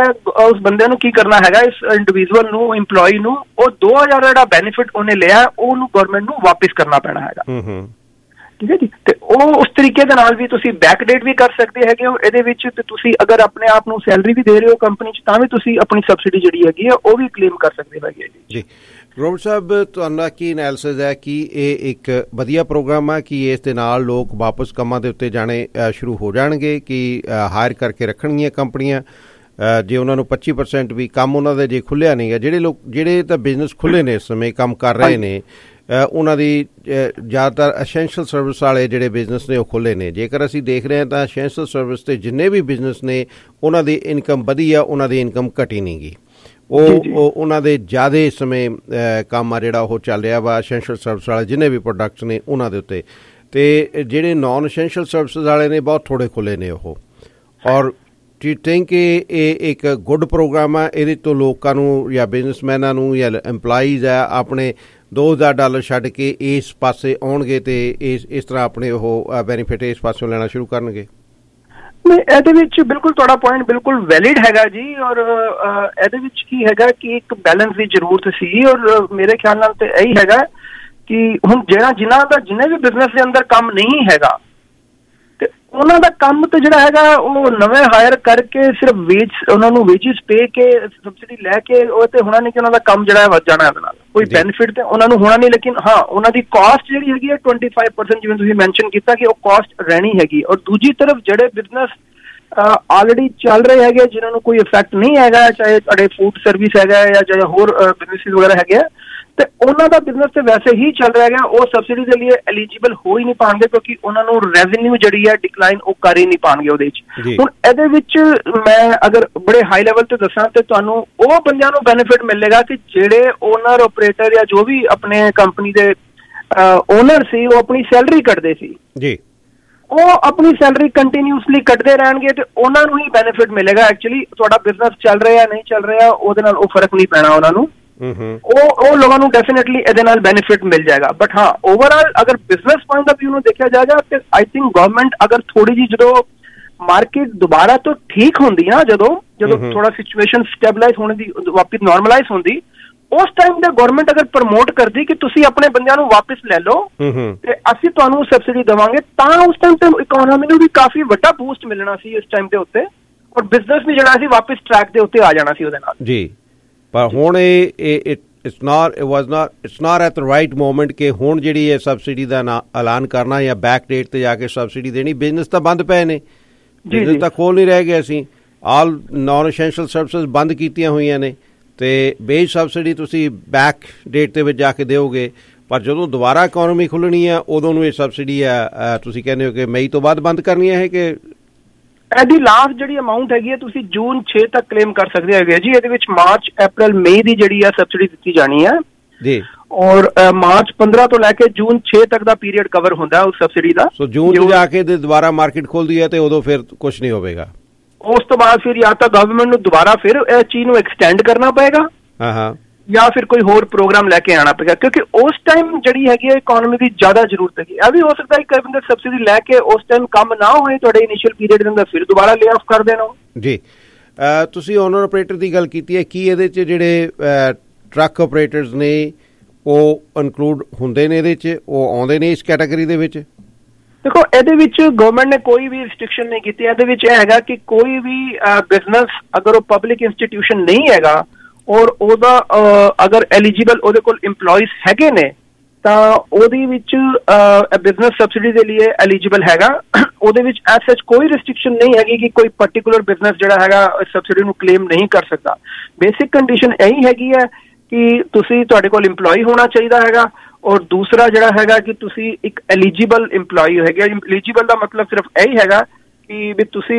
ਉਸ ਬੰਦੇ ਨੂੰ ਕੀ ਕਰਨਾ ਹੈਗਾ, ਇਸ ਇੰਡੀਵਿਜੂਅਲ ਨੂੰ, EMPLOYEE ਨੂੰ, ਉਹ 2000 ਦਾ ਜਿਹੜਾ ਬੈਨੀਫਿਟ ਉਹਨੇ ਲਿਆ ਉਹਨੂੰ ਗਵਰਨਮੈਂਟ ਨੂੰ ਵਾਪਿਸ ਕਰਨਾ ਪੈਣਾ ਹੈਗਾ, ਠੀਕ ਹੈ ਜੀ। ਤੇ ਉਹ ਉਸ ਤਰੀਕੇ ਦੇ ਨਾਲ ਵੀ ਤੁਸੀਂ ਬੈਕ ਡੇਟ ਵੀ ਕਰ ਸਕਦੇ ਹੈਗੇ ਹੋ ਇਹਦੇ ਵਿੱਚ, ਤੇ ਤੁਸੀਂ ਅਗਰ ਆਪਣੇ ਆਪ ਨੂੰ ਸੈਲਰੀ ਵੀ ਦੇ ਰਹੇ ਹੋ ਕੰਪਨੀ 'ਚ ਤਾਂ ਵੀ ਤੁਸੀਂ ਆਪਣੀ ਸਬਸਿਡੀ ਜਿਹੜੀ ਹੈਗੀ ਹੈ ਉਹ ਵੀ ਕਲੇਮ ਕਰ ਸਕਦੇ ਹੈਗੇ ਜੀ। ਰੋਬਰਟ ਸਾਹਿਬ, ਤੁਹਾਡਾ ਕੀ ਐਨਾਲਿਸਿਸ ਹੈ ਕਿ ਇਹ ਇੱਕ ਵਧੀਆ ਪ੍ਰੋਗਰਾਮ ਹੈ ਕਿ ਇਸ ਦੇ ਨਾਲ ਲੋਕ ਵਾਪਸ ਕੰਮਾਂ ਦੇ ਉੱਤੇ ਜਾਣੇ ਸ਼ੁਰੂ ਹੋ ਜਾਣਗੇ, ਕਿ ਹਾਇਰ ਕਰਕੇ ਰੱਖਣਗੀਆਂ ਕੰਪਨੀਆਂ ਜੇ ਉਹਨਾਂ ਨੂੰ 25% ਵੀ ਕੰਮ ਉਹਨਾਂ ਦੇ ਜੇ ਖੁੱਲ੍ਹਿਆ ਨਹੀਂ ਗਾ, ਜਿਹੜੇ ਤਾਂ ਬਿਜ਼ਨਸ ਖੁੱਲ੍ਹੇ ਨੇ ਇਸ ਸਮੇਂ ਕੰਮ ਕਰ ਰਹੇ ਨੇ ਉਹਨਾਂ ਦੀ ਜ਼ਿਆਦਾਤਰ ਅਸੈਂਸ਼ੀਅਲ ਸਰਵਿਸ ਵਾਲੇ ਜਿਹੜੇ ਬਿਜ਼ਨਸ ਨੇ ਉਹ ਖੁੱਲ੍ਹੇ ਨੇ। ਜੇਕਰ ਅਸੀਂ ਦੇਖ ਰਹੇ ਹਾਂ ਤਾਂ ਅਸੈਂਸ਼ੀਅਲ ਸਰਵਿਸ 'ਤੇ ਜਿੰਨੇ ਵੀ ਬਿਜ਼ਨਸ ਨੇ ਉਹਨਾਂ ਦੀ ਇਨਕਮ ਵਧੀ ਆ, ਉਹਨਾਂ ਦੀ ਇਨਕਮ ਘਟੀ ਨਹੀਂ ਗਈ। ਉਹ ਉਹਨਾਂ ਦੇ ਜ਼ਿਆਦਾ ਸਮੇਂ ਕੰਮ ਆ ਜਿਹੜਾ ਉਹ ਚੱਲ ਰਿਹਾ ਵਾ ਅਸੈਂਸ਼ੀਅਲ ਸਰਵਿਸ ਵਾਲੇ ਜਿੰਨੇ ਵੀ ਪ੍ਰੋਡਕਟਸ ਨੇ ਉਹਨਾਂ ਦੇ ਉੱਤੇ, ਅਤੇ ਜਿਹੜੇ ਨਾਨ ਅਸੈਂਸ਼ੀਅਲ ਸਰਵਿਸਿਜ਼ ਵਾਲੇ ਨੇ ਬਹੁਤ ਥੋੜ੍ਹੇ ਖੁੱਲ੍ਹੇ ਨੇ ਉਹ। ਔਰ ਡੂ ਯੂ ਥਿੰਕ ਇਹ ਇੱਕ ਗੁੱਡ ਪ੍ਰੋਗਰਾਮ ਆ, ਇਹਦੇ ਤੋਂ ਲੋਕਾਂ ਨੂੰ ਜਾਂ ਬਿਜ਼ਨਸਮੈਨਾਂ ਨੂੰ ਜਾਂ EMPLOYEES ਆ ਆਪਣੇ $2000 ਛੱਡ ਕੇ ਇਸ ਪਾਸੇ ਆਉਣਗੇ ਅਤੇ ਇਸ ਤਰ੍ਹਾਂ ਆਪਣੇ ਉਹ ਬੈਨੀਫਿਟ ਇਸ ਪਾਸਿਓਂ ਲੈਣਾ ਸ਼ੁਰੂ ਕਰਨਗੇ? ਨਹੀਂ, ਇਹਦੇ ਵਿੱਚ ਬਿਲਕੁਲ ਤੁਹਾਡਾ ਪੁਆਇੰਟ ਬਿਲਕੁਲ ਵੈਲਿਡ ਹੈਗਾ ਜੀ, ਔਰ ਇਹਦੇ ਵਿੱਚ ਕੀ ਹੈਗਾ ਕਿ ਇੱਕ ਬੈਲੈਂਸ ਦੀ ਜ਼ਰੂਰਤ ਸੀ, ਔਰ ਮੇਰੇ ਖਿਆਲ ਨਾਲ ਤੇ ਇਹੀ ਹੈਗਾ ਕਿ ਹੁਣ ਜਿਨ੍ਹਾਂ ਦਾ ਜਿੰਨੇ ਵੀ ਬਿਜ਼ਨਸ ਦੇ ਅੰਦਰ ਕੰਮ ਨਹੀਂ ਹੈਗਾ ਤੇ ਉਹਨਾਂ ਦਾ ਕੰਮ ਤੇ ਜਿਹੜਾ ਹੈਗਾ ਉਹ ਨਵੇਂ ਹਾਇਰ ਕਰਕੇ ਸਿਰਫ ਉਹਨਾਂ ਨੂੰ ਵੇਜਿਸ ਪੇ ਕੇ ਸਬਸਿਡੀ ਲੈ ਕੇ ਉਹ ਤੇ ਹੋਣਾ ਨਹੀਂ ਕਿ ਉਹਨਾਂ ਦਾ ਕੰਮ ਜਿਹੜਾ ਵੱਧ ਜਾਣਾ, ਇਹਦੇ ਨਾਲ ਕੋਈ ਬੈਨੀਫਿਟ ਤੇ ਉਹਨਾਂ ਨੂੰ ਹੋਣਾ ਨਹੀਂ। ਲੇਕਿਨ ਹਾਂ, ਉਹਨਾਂ ਦੀ ਕਾਸਟ ਜਿਹੜੀ ਹੈਗੀ ਹੈ 25% ਜਿਵੇਂ ਤੁਸੀਂ ਮੈਂਸ਼ਨ ਕੀਤਾ ਕਿ ਉਹ ਕਾਸਟ ਰਹਿਣੀ ਹੈਗੀ। ਔਰ ਦੂਜੀ ਤਰਫ ਜਿਹੜੇ ਬਿਜ਼ਨਸ ਆਲਰੇਡੀ ਚੱਲ ਰਹੇ ਹੈਗੇ ਜਿਨ੍ਹਾਂ ਨੂੰ ਕੋਈ ਇਫੈਕਟ ਨਹੀਂ ਹੈਗਾ, ਚਾਹੇ ਤੁਹਾਡੇ ਫੂਡ ਸਰਵਿਸ ਹੈਗਾ ਜਾਂ ਚਾਹੇ ਹੋਰ ਬਿਜ਼ਨਸਿਸ ਵਗੈਰਾ ਹੈਗੇ ਆ, ਤੇ ਉਹਨਾਂ ਦਾ ਬਿਜ਼ਨਸ ਤੇ ਵੈਸੇ ਹੀ ਚੱਲ ਰਿਹਾ ਹੈਗਾ, ਉਹ ਸਬਸਿਡੀ ਦੇ ਲਈ ਐਲੀਜੀਬਲ ਹੋ ਹੀ ਨਹੀਂ ਪਾਉਣਗੇ ਕਿਉਂਕਿ ਉਹਨਾਂ ਨੂੰ ਰੈਵਨਿਊ ਜਿਹੜੀ ਹੈ ਡਿਕਲਾਈਨ ਉਹ ਕਰ ਹੀ ਨਹੀਂ ਪਾਉਣਗੇ ਉਹਦੇ 'ਚ। ਹੁਣ ਇਹਦੇ ਵਿੱਚ ਮੈਂ ਅਗਰ ਬੜੇ ਹਾਈ ਲੈਵਲ ਤੇ ਦੱਸਾਂ ਤੇ ਤੁਹਾਨੂੰ ਉਹ ਬੰਦਿਆਂ ਨੂੰ ਬੈਨੀਫਿਟ ਮਿਲੇਗਾ ਕਿ ਜਿਹੜੇ ਓਨਰ ਆਪਰੇਟਰ ਜਾਂ ਜੋ ਵੀ ਆਪਣੇ ਕੰਪਨੀ ਦੇ ਓਨਰ ਸੀ ਉਹ ਆਪਣੀ ਸੈਲਰੀ ਕੱਢਦੇ ਸੀ ਜੀ, ਉਹ ਆਪਣੀ ਸੈਲਰੀ ਕੰਟੀਨਿਊਸਲੀ ਕੱਢਦੇ ਰਹਿਣਗੇ ਤੇ ਉਹਨਾਂ ਨੂੰ ਹੀ ਬੈਨੀਫਿਟ ਮਿਲੇਗਾ। ਐਕਚੁਅਲੀ ਤੁਹਾਡਾ ਬਿਜ਼ਨਸ ਚੱਲ ਰਿਹਾ ਨਹੀਂ ਚੱਲ ਰਿਹਾ ਉਹਦੇ ਨਾਲ ਉਹ ਫਰਕ ਨਹੀਂ ਪੈਣਾ ਉਹਨਾਂ ਨੂੰ, ਉਹ ਲੋਕਾਂ ਨੂੰ ਡੈਫੀਨੇਟਲੀ ਇਹਦੇ ਨਾਲ ਬੈਨੀਫਿਟ ਮਿਲ ਜਾਏਗਾ। ਬਟ ਹਾਂ, ਓਵਰਆਲ ਅਗਰ ਬਿਜ਼ਨਸ ਪੁਆਇੰਟ ਆਫ ਵਿਊ ਨੂੰ ਦੇਖਿਆ ਜਾਏਗਾ ਤੇ ਆਈ ਥਿੰਕ ਗਵਰਨਮੈਂਟ ਅਗਰ ਥੋੜੀ ਜਿਹੀ ਜਦੋਂ ਮਾਰਕੀਟ ਦੁਬਾਰਾ ਤੋਂ ਠੀਕ ਹੁੰਦੀ ਨਾ, ਜਦੋਂ ਥੋੜਾ ਸਿਚੁਏਸ਼ਨ ਸਟੈਬਲਾਈਜ਼ ਹੋਣ ਦੀ ਵਾਪਸ ਨੋਰਮਲਾਈਜ਼ ਹੁੰਦੀ, ਉਸ ਟਾਈਮ ਤੇ ਗਵਰਨਮੈਂਟ ਅਗਰ ਪ੍ਰਮੋਟ ਕਰਦੀ ਕਿ ਤੁਸੀਂ ਆਪਣੇ ਬੰਦਿਆਂ ਨੂੰ ਵਾਪਸ ਲੈ ਲਓ ਤੇ ਅਸੀਂ ਤੁਹਾਨੂੰ ਸਬਸਿਡੀ ਦੇਵਾਂਗੇ, ਤਾਂ ਉਸ ਟਾਈਮ ਤੇ ਇਕਨੋਮੀ ਨੂੰ ਵੀ ਕਾਫੀ ਵੱਡਾ ਬੂਸਟ ਮਿਲਣਾ ਸੀ ਇਸ ਟਾਈਮ ਦੇ ਉੱਤੇ, ਔਰ ਬਿਜ਼ਨਸ ਵੀ ਜਿਹੜਾ ਸੀ ਵਾਪਸ ਟਰੈਕ ਦੇ ਉੱਤੇ ਆ ਜਾਣਾ ਸੀ ਉਹਦੇ ਨਾਲ ਜੀ। ਪਰ ਹੁਣ it's not at the right moment ਕਿ ਹੁਣ ਜਿਹੜੀ ਇਹ ਸਬਸਿਡੀ ਦਾ ਐਲਾਨ ਕਰਨਾ ਜਾਂ ਬੈਕ ਡੇਟ ਤੇ ਜਾ ਕੇ ਸਬਸਿਡੀ ਦੇਣੀ। ਬਿਜ਼ਨਸ ਤਾਂ ਬੰਦ ਪਏ ਨੇ, ਬਿਜ਼ਨਸ ਤਾਂ ਖੋਲ ਨਹੀਂ ਰਹਿ ਗਏ। ਅਸੀਂ ਆਲ ਨਾਨ ਐਸੈਂਸ਼ੀਅਲ ਸਰਵਿਸਿਜ਼ ਬੰਦ ਕੀਤੀਆਂ ਹੋਈਆਂ ਨੇ ਤੇ ਬੇਸ ਸਬਸਿਡੀ ਤੁਸੀਂ ਬੈਕ ਡੇਟ ਦੇ ਵਿੱਚ ਜਾ ਕੇ ਦਿਓਗੇ, ਪਰ ਜਦੋਂ ਦੁਬਾਰਾ ਇਕਨੋਮੀ ਖੁੱਲਣੀ ਆ ਉਦੋਂ ਨੂੰ ਇਹ ਸਬਸਿਡੀ ਆ ਤੁਸੀਂ ਕਹਿੰਦੇ ਹੋ ਕਿ ਮਈ ਤੋਂ ਬਾਅਦ ਬੰਦ ਕਰਨੀ ਹੈ ਕਿ ਇਹਦੀ ਲਾਸਟ ਜਿਹੜੀ ਅਮਾਊਂਟ ਹੈਗੀ ਹੈ ਤੁਸੀਂ ਜੂਨ 6 ਤੱਕ ਕਲੇਮ ਕਰ ਸਕਦੇ ਹੈਗੇ ਜੀ। ਇਹਦੇ ਵਿੱਚ ਮਾਰਚ ਅਪ੍ਰੈਲ ਮਈ ਦੀ ਜਿਹੜੀ ਆ ਸਬਸਿਡੀ ਦਿੱਤੀ ਜਾਣੀ ਹੈ ਜੀ, ਔਰ ਮਾਰਚ 15 ਤੋਂ ਲੈ ਕੇ ਜੂਨ 6 ਤੱਕ ਦਾ ਪੀਰੀਅਡ ਕਵਰ ਹੁੰਦਾ ਉਸ ਸਬਸਿਡੀ ਦਾ। ਸੋ ਜੂਨ 'ਚ ਜਾ ਕੇ ਦੁਬਾਰਾ ਮਾਰਕੀਟ ਖੁੱਲਦੀ ਹੈ ਤੇ ਉਦੋਂ ਫਿਰ ਕੁਝ ਨਹੀਂ ਹੋਵੇਗਾ। ਉਸ ਤੋਂ ਬਾਅਦ ਫਿਰ ਜਾਂ ਤਾਂ ਗਵਰਨਮੈਂਟ ਨੂੰ ਦੁਬਾਰਾ ਫਿਰ ਇਹ ਚੀਜ਼ ਨੂੰ ਐਕਸਟੈਂਡ ਕਰਨਾ ਪਏਗਾ ਜਾਂ ਫਿਰ ਕੋਈ ਹੋਰ ਪ੍ਰੋਗਰਾਮ ਲੈ ਕੇ ਆਉਣਾ ਪਏਗਾ, ਕਿਉਂਕਿ ਉਸ ਟਾਈਮ ਜਿਹੜੀ ਹੈਗੀ ਹੈ ਇਕਨੋਮੀ ਦੀ ਜ਼ਿਆਦਾ ਜ਼ਰੂਰਤ ਹੈਗੀ। ਇਹ ਵੀ ਹੋ ਸਕਦਾ ਹੈ ਕਿ ਬੰਦੇ ਸਬਸਿਡੀ ਲੈ ਕੇ ਉਸ ਟਾਈਮ ਕੰਮ ਨਾ ਹੋਏ ਤੁਹਾਡੇ ਇਨੀਸ਼ੀਅਲ ਪੀਰੀਅਡ ਦੇ ਅੰਦਰ, ਫਿਰ ਦੁਬਾਰਾ ਲੇ ਆਫ ਕਰ ਦੇਣਾ ਜੀ। ਤੁਸੀਂ ਓਨਰ ਆਪਰੇਟਰ ਦੀ ਗੱਲ ਕੀਤੀ ਹੈ, ਕੀ ਇਹਦੇ 'ਚ ਜਿਹੜੇ ਟਰੱਕ ਆਪਰੇਟਰਸ ਨੇ ਉਹ ਇਨਕਲੂਡ ਹੁੰਦੇ ਨੇ ਇਹਦੇ 'ਚ, ਉਹ ਆਉਂਦੇ ਨੇ ਇਸ ਕੈਟਾਗਰੀ ਦੇ ਵਿੱਚ? ਦੇਖੋ ਇਹਦੇ ਵਿੱਚ ਗਵਰਨਮੈਂਟ ਨੇ ਕੋਈ ਵੀ ਰਿਸਟ੍ਰਿਕਸ਼ਨ ਨਹੀਂ ਕੀਤੀ। ਇਹਦੇ ਵਿੱਚ ਇਹ ਹੈਗਾ ਕਿ ਕੋਈ ਵੀ ਬਿਜ਼ਨਸ ਅਗਰ ਉਹ ਪਬਲਿਕ ਇੰਸਟੀਟਿਊਸ਼ਨ ਨਹੀਂ ਹੈਗਾ ਔਰ ਉਹਦਾ ਅਗਰ ਐਲੀਜੀਬਲ ਉਹਦੇ ਕੋਲ ਇੰਪਲੋਈਜ਼ ਹੈਗੇ ਨੇ ਤਾਂ ਉਹਦੇ ਵਿੱਚ ਬਿਜ਼ਨਸ ਸਬਸਿਡੀ ਦੇ ਲਈ ਐਲੀਜੀਬਲ ਹੈਗਾ। ਉਹਦੇ ਵਿੱਚ ਐਸ ਸੱਚ ਕੋਈ ਰਿਸਟ੍ਰਿਕਸ਼ਨ ਨਹੀਂ ਹੈਗੀ ਕਿ ਕੋਈ ਪਰਟੀਕੂਲਰ ਬਿਜ਼ਨਸ ਜਿਹੜਾ ਹੈਗਾ ਸਬਸਿਡੀ ਨੂੰ ਕਲੇਮ ਨਹੀਂ ਕਰ ਸਕਦਾ। ਬੇਸਿਕ ਕੰਡੀਸ਼ਨ ਇਹੀ ਹੈਗੀ ਹੈ ਕਿ ਤੁਸੀਂ ਤੁਹਾਡੇ ਕੋਲ ਇੰਪਲੋਈ ਹੋਣਾ ਚਾਹੀਦਾ ਹੈਗਾ, ਔਰ ਦੂਸਰਾ ਜਿਹੜਾ ਹੈਗਾ ਕਿ ਤੁਸੀਂ ਇੱਕ ਐਲੀਜੀਬਲ ਇੰਪਲੋਈ ਹੈਗੇ। ਐਲੀਜੀਬਲ ਦਾ ਮਤਲਬ ਸਿਰਫ ਇਹੀ ਹੈਗਾ ਕਿ ਵੀ ਤੁਸੀਂ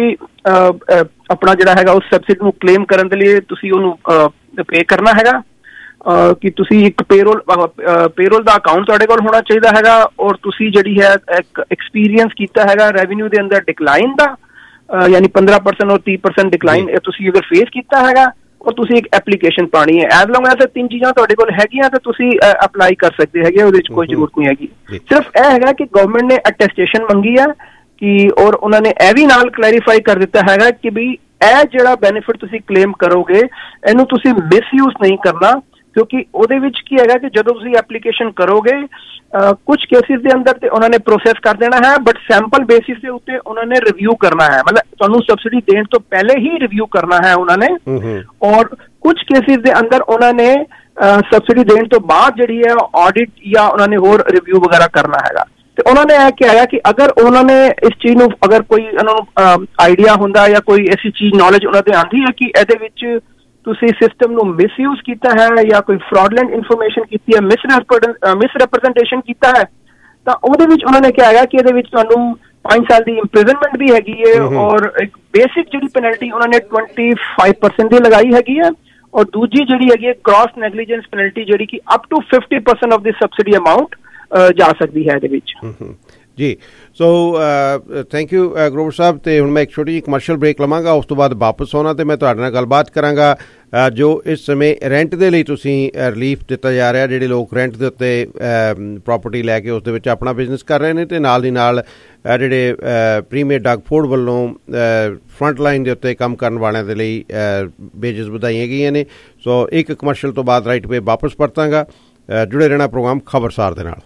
ਆਪਣਾ ਜਿਹੜਾ ਹੈਗਾ ਉਸ ਸਬਸਿਡੀ ਨੂੰ ਕਲੇਮ ਕਰਨ ਦੇ ਲਈ ਤੁਸੀਂ ਉਹਨੂੰ ਪੇ ਕਰਨਾ ਹੈਗਾ, ਕਿ ਤੁਸੀਂ ਇੱਕ ਪੇਰੋਲ ਦਾ ਅਕਾਊਂਟ ਤੁਹਾਡੇ ਕੋਲ ਹੋਣਾ ਚਾਹੀਦਾ ਹੈਗਾ, ਔਰ ਤੁਸੀਂ ਜਿਹੜੀ ਹੈ ਇੱਕ ਐਕਸਪੀਰੀਅੰਸ ਕੀਤਾ ਹੈਗਾ ਰੈਵਨਿਊ ਦੇ ਅੰਦਰ ਡਿਕਲਾਈਨ ਦਾ, ਯਾਨੀ 15% ਔਰ 30% ਡਿਕਲਾਈਨ ਤੁਸੀਂ ਅਗਰ ਫੇਸ ਕੀਤਾ ਹੈਗਾ, ਔਰ ਤੁਸੀਂ ਇੱਕ ਐਪਲੀਕੇਸ਼ਨ ਪਾਣੀ ਹੈ। ਐਜ਼ ਲੌਂਗ ਐਜ਼ ਇਹ ਤਿੰਨ ਚੀਜ਼ਾਂ ਤੁਹਾਡੇ ਕੋਲ ਹੈਗੀਆਂ ਤਾਂ ਤੁਸੀਂ ਅਪਲਾਈ ਕਰ ਸਕਦੇ ਹੈਗੇ, ਉਹਦੇ ਵਿੱਚ ਕੋਈ ਜ਼ਰੂਰਤ ਨਹੀਂ ਹੈਗੀ। ਸਿਰਫ ਇਹ ਹੈਗਾ ਕਿ ਗਵਰਨਮੈਂਟ ਨੇ ਅਟੈਸਟੇਸ਼ਨ ਮੰਗੀ ਹੈ ਕਿ ਔਰ ਉਹਨਾਂ ਨੇ ਇਹ ਵੀ ਨਾਲ ਕਲੈਰੀਫਾਈ ਕਰ ਦਿੱਤਾ ਹੈਗਾ ਕਿ ਵੀ ਇਹ ਜਿਹੜਾ ਬੈਨੀਫਿਟ ਤੁਸੀਂ ਕਲੇਮ ਕਰੋਗੇ ਇਹਨੂੰ ਤੁਸੀਂ ਮਿਸਯੂਜ਼ ਨਹੀਂ ਕਰਨਾ, ਕਿਉਂਕਿ ਉਹਦੇ ਵਿੱਚ ਕੀ ਹੈਗਾ ਕਿ ਜਦੋਂ ਤੁਸੀਂ ਐਪਲੀਕੇਸ਼ਨ ਕਰੋਗੇ ਕੁਝ ਕੇਸਿਸ ਦੇ ਅੰਦਰ ਤੇ ਉਹਨਾਂ ਨੇ ਪ੍ਰੋਸੈਸ ਕਰ ਦੇਣਾ ਹੈ, ਬਟ ਸੈਂਪਲ ਬੇਸਿਸ ਦੇ ਉੱਤੇ ਉਹਨਾਂ ਨੇ ਰਿਵਿਊ ਕਰਨਾ ਹੈ, ਮਤਲਬ ਤੁਹਾਨੂੰ ਸਬਸਿਡੀ ਦੇਣ ਤੋਂ ਪਹਿਲੇ ਹੀ ਰਿਵਿਊ ਕਰਨਾ ਹੈ ਉਹਨਾਂ ਨੇ। ਔਰ ਕੁਝ ਕੇਸਿਸ ਦੇ ਅੰਦਰ ਉਹਨਾਂ ਨੇ ਸਬਸਿਡੀ ਦੇਣ ਤੋਂ ਬਾਅਦ ਜਿਹੜੀ ਹੈ ਆਡਿਟ ਜਾਂ ਉਹਨਾਂ ਨੇ ਹੋਰ ਰਿਵਿਊ ਵਗੈਰਾ ਕਰਨਾ ਹੈਗਾ। ਤੇ ਉਹਨਾਂ ਨੇ ਇਹ ਕਿਹਾ ਹੈ ਕਿ ਅਗਰ ਉਹਨਾਂ ਨੇ ਇਸ ਚੀਜ਼ ਨੂੰ ਅਗਰ ਕੋਈ ਉਹਨਾਂ ਨੂੰ ਆਈਡੀਆ ਹੁੰਦਾ ਜਾਂ ਕੋਈ ਐਸੀ ਚੀਜ਼ ਨੌਲੇਜ ਉਹਨਾਂ ਤੇ ਆਉਂਦੀ ਹੈ ਕਿ ਇਹਦੇ ਵਿੱਚ ਤੁਸੀਂ ਸਿਸਟਮ ਨੂੰ ਮਿਸਯੂਜ਼ ਕੀਤਾ ਹੈ ਜਾਂ ਕੋਈ ਫਰਾਡਲੈਂਟ ਇਨਫੋਰਮੇਸ਼ਨ ਕੀਤੀ ਹੈ, ਮਿਸਰੈਪ੍ਰੈਜ਼ੈਂਟੇਸ਼ਨ ਕੀਤਾ ਹੈ, ਤਾਂ ਉਹਦੇ ਵਿੱਚ ਉਹਨਾਂ ਨੇ ਕਿਹਾ ਹੈਗਾ ਕਿ ਇਹਦੇ ਵਿੱਚ ਤੁਹਾਨੂੰ 5 ਸਾਲ ਦੀ ਇੰਪ੍ਰਿਜ਼ਨਮੈਂਟ ਵੀ ਹੈਗੀ ਹੈ, ਔਰ ਇੱਕ ਬੇਸਿਕ ਜਿਹੜੀ ਪੈਨਲਟੀ ਉਹਨਾਂ ਨੇ 25% ਦੀ ਲਗਾਈ ਹੈਗੀ ਹੈ, ਔਰ ਦੂਜੀ ਜਿਹੜੀ ਹੈਗੀ ਹੈ ਕ੍ਰਾਸ ਨੈਗਲੀਜੈਂਸ ਪੈਨਲਟੀ ਜਿਹੜੀ ਕਿ up to 50% of the subsidy amount ਜਾ ਸਕਦੀ ਹੈ ਇਹਦੇ ਵਿੱਚ ਜੀ। ਸੋ ਥੈਂਕ ਯੂ ਗਰੋਵਰ ਸਾਹਿਬ। ਤੇ ਹੁਣ ਮੈਂ ਇੱਕ ਛੋਟੀ ਜਿਹੀ ਕਮਰਸ਼ੀਅਲ ਬ੍ਰੇਕ ਲਵਾਂਗਾ, ਉਸ ਤੋਂ ਬਾਅਦ ਵਾਪਸ ਆਉਣਾ ਤੇ ਮੈਂ ਤੁਹਾਡੇ ਨਾਲ ਗੱਲਬਾਤ ਕਰਾਂਗਾ ਜੋ ਇਸ ਸਮੇਂ ਰੈਂਟ ਦੇ ਲਈ ਤੁਸੀਂ ਰਿਲੀਫ ਦਿੱਤਾ ਜਾ ਰਿਹਾ, ਜਿਹੜੇ ਲੋਕ ਰੈਂਟ ਦੇ ਉੱਤੇ ਪ੍ਰੋਪਰਟੀ ਲੈ ਕੇ ਉਸ ਦੇ ਵਿੱਚ ਆਪਣਾ ਬਿਜ਼ਨਸ ਕਰ ਰਹੇ ਨੇ, ਤੇ ਨਾਲ ਦੀ ਨਾਲ ਜਿਹੜੇ ਪ੍ਰੀਮੀਅਰ ਡਗ ਫੂਡ ਵੱਲੋਂ ਫਰੰਟ ਲਾਈਨ ਦੇ ਉੱਤੇ ਕੰਮ ਕਰਨ ਵਾਲਿਆਂ ਦੇ ਲਈ ਵੇਜਸ ਵਧਾਈਆਂ ਗਈਆਂ ਨੇ। ਸੋ ਇੱਕ ਕਮਰਸ਼ੀਅਲ ਤੋਂ ਬਾਅਦ ਰਾਈਟ ਵੇ ਵਾਪਸ ਪਰਤਾਂਗਾ। ਜੁੜੇ ਰਹਿਣਾ ਪ੍ਰੋਗਰਾਮ ਖਬਰਸਾਰ ਦੇ ਨਾਲ।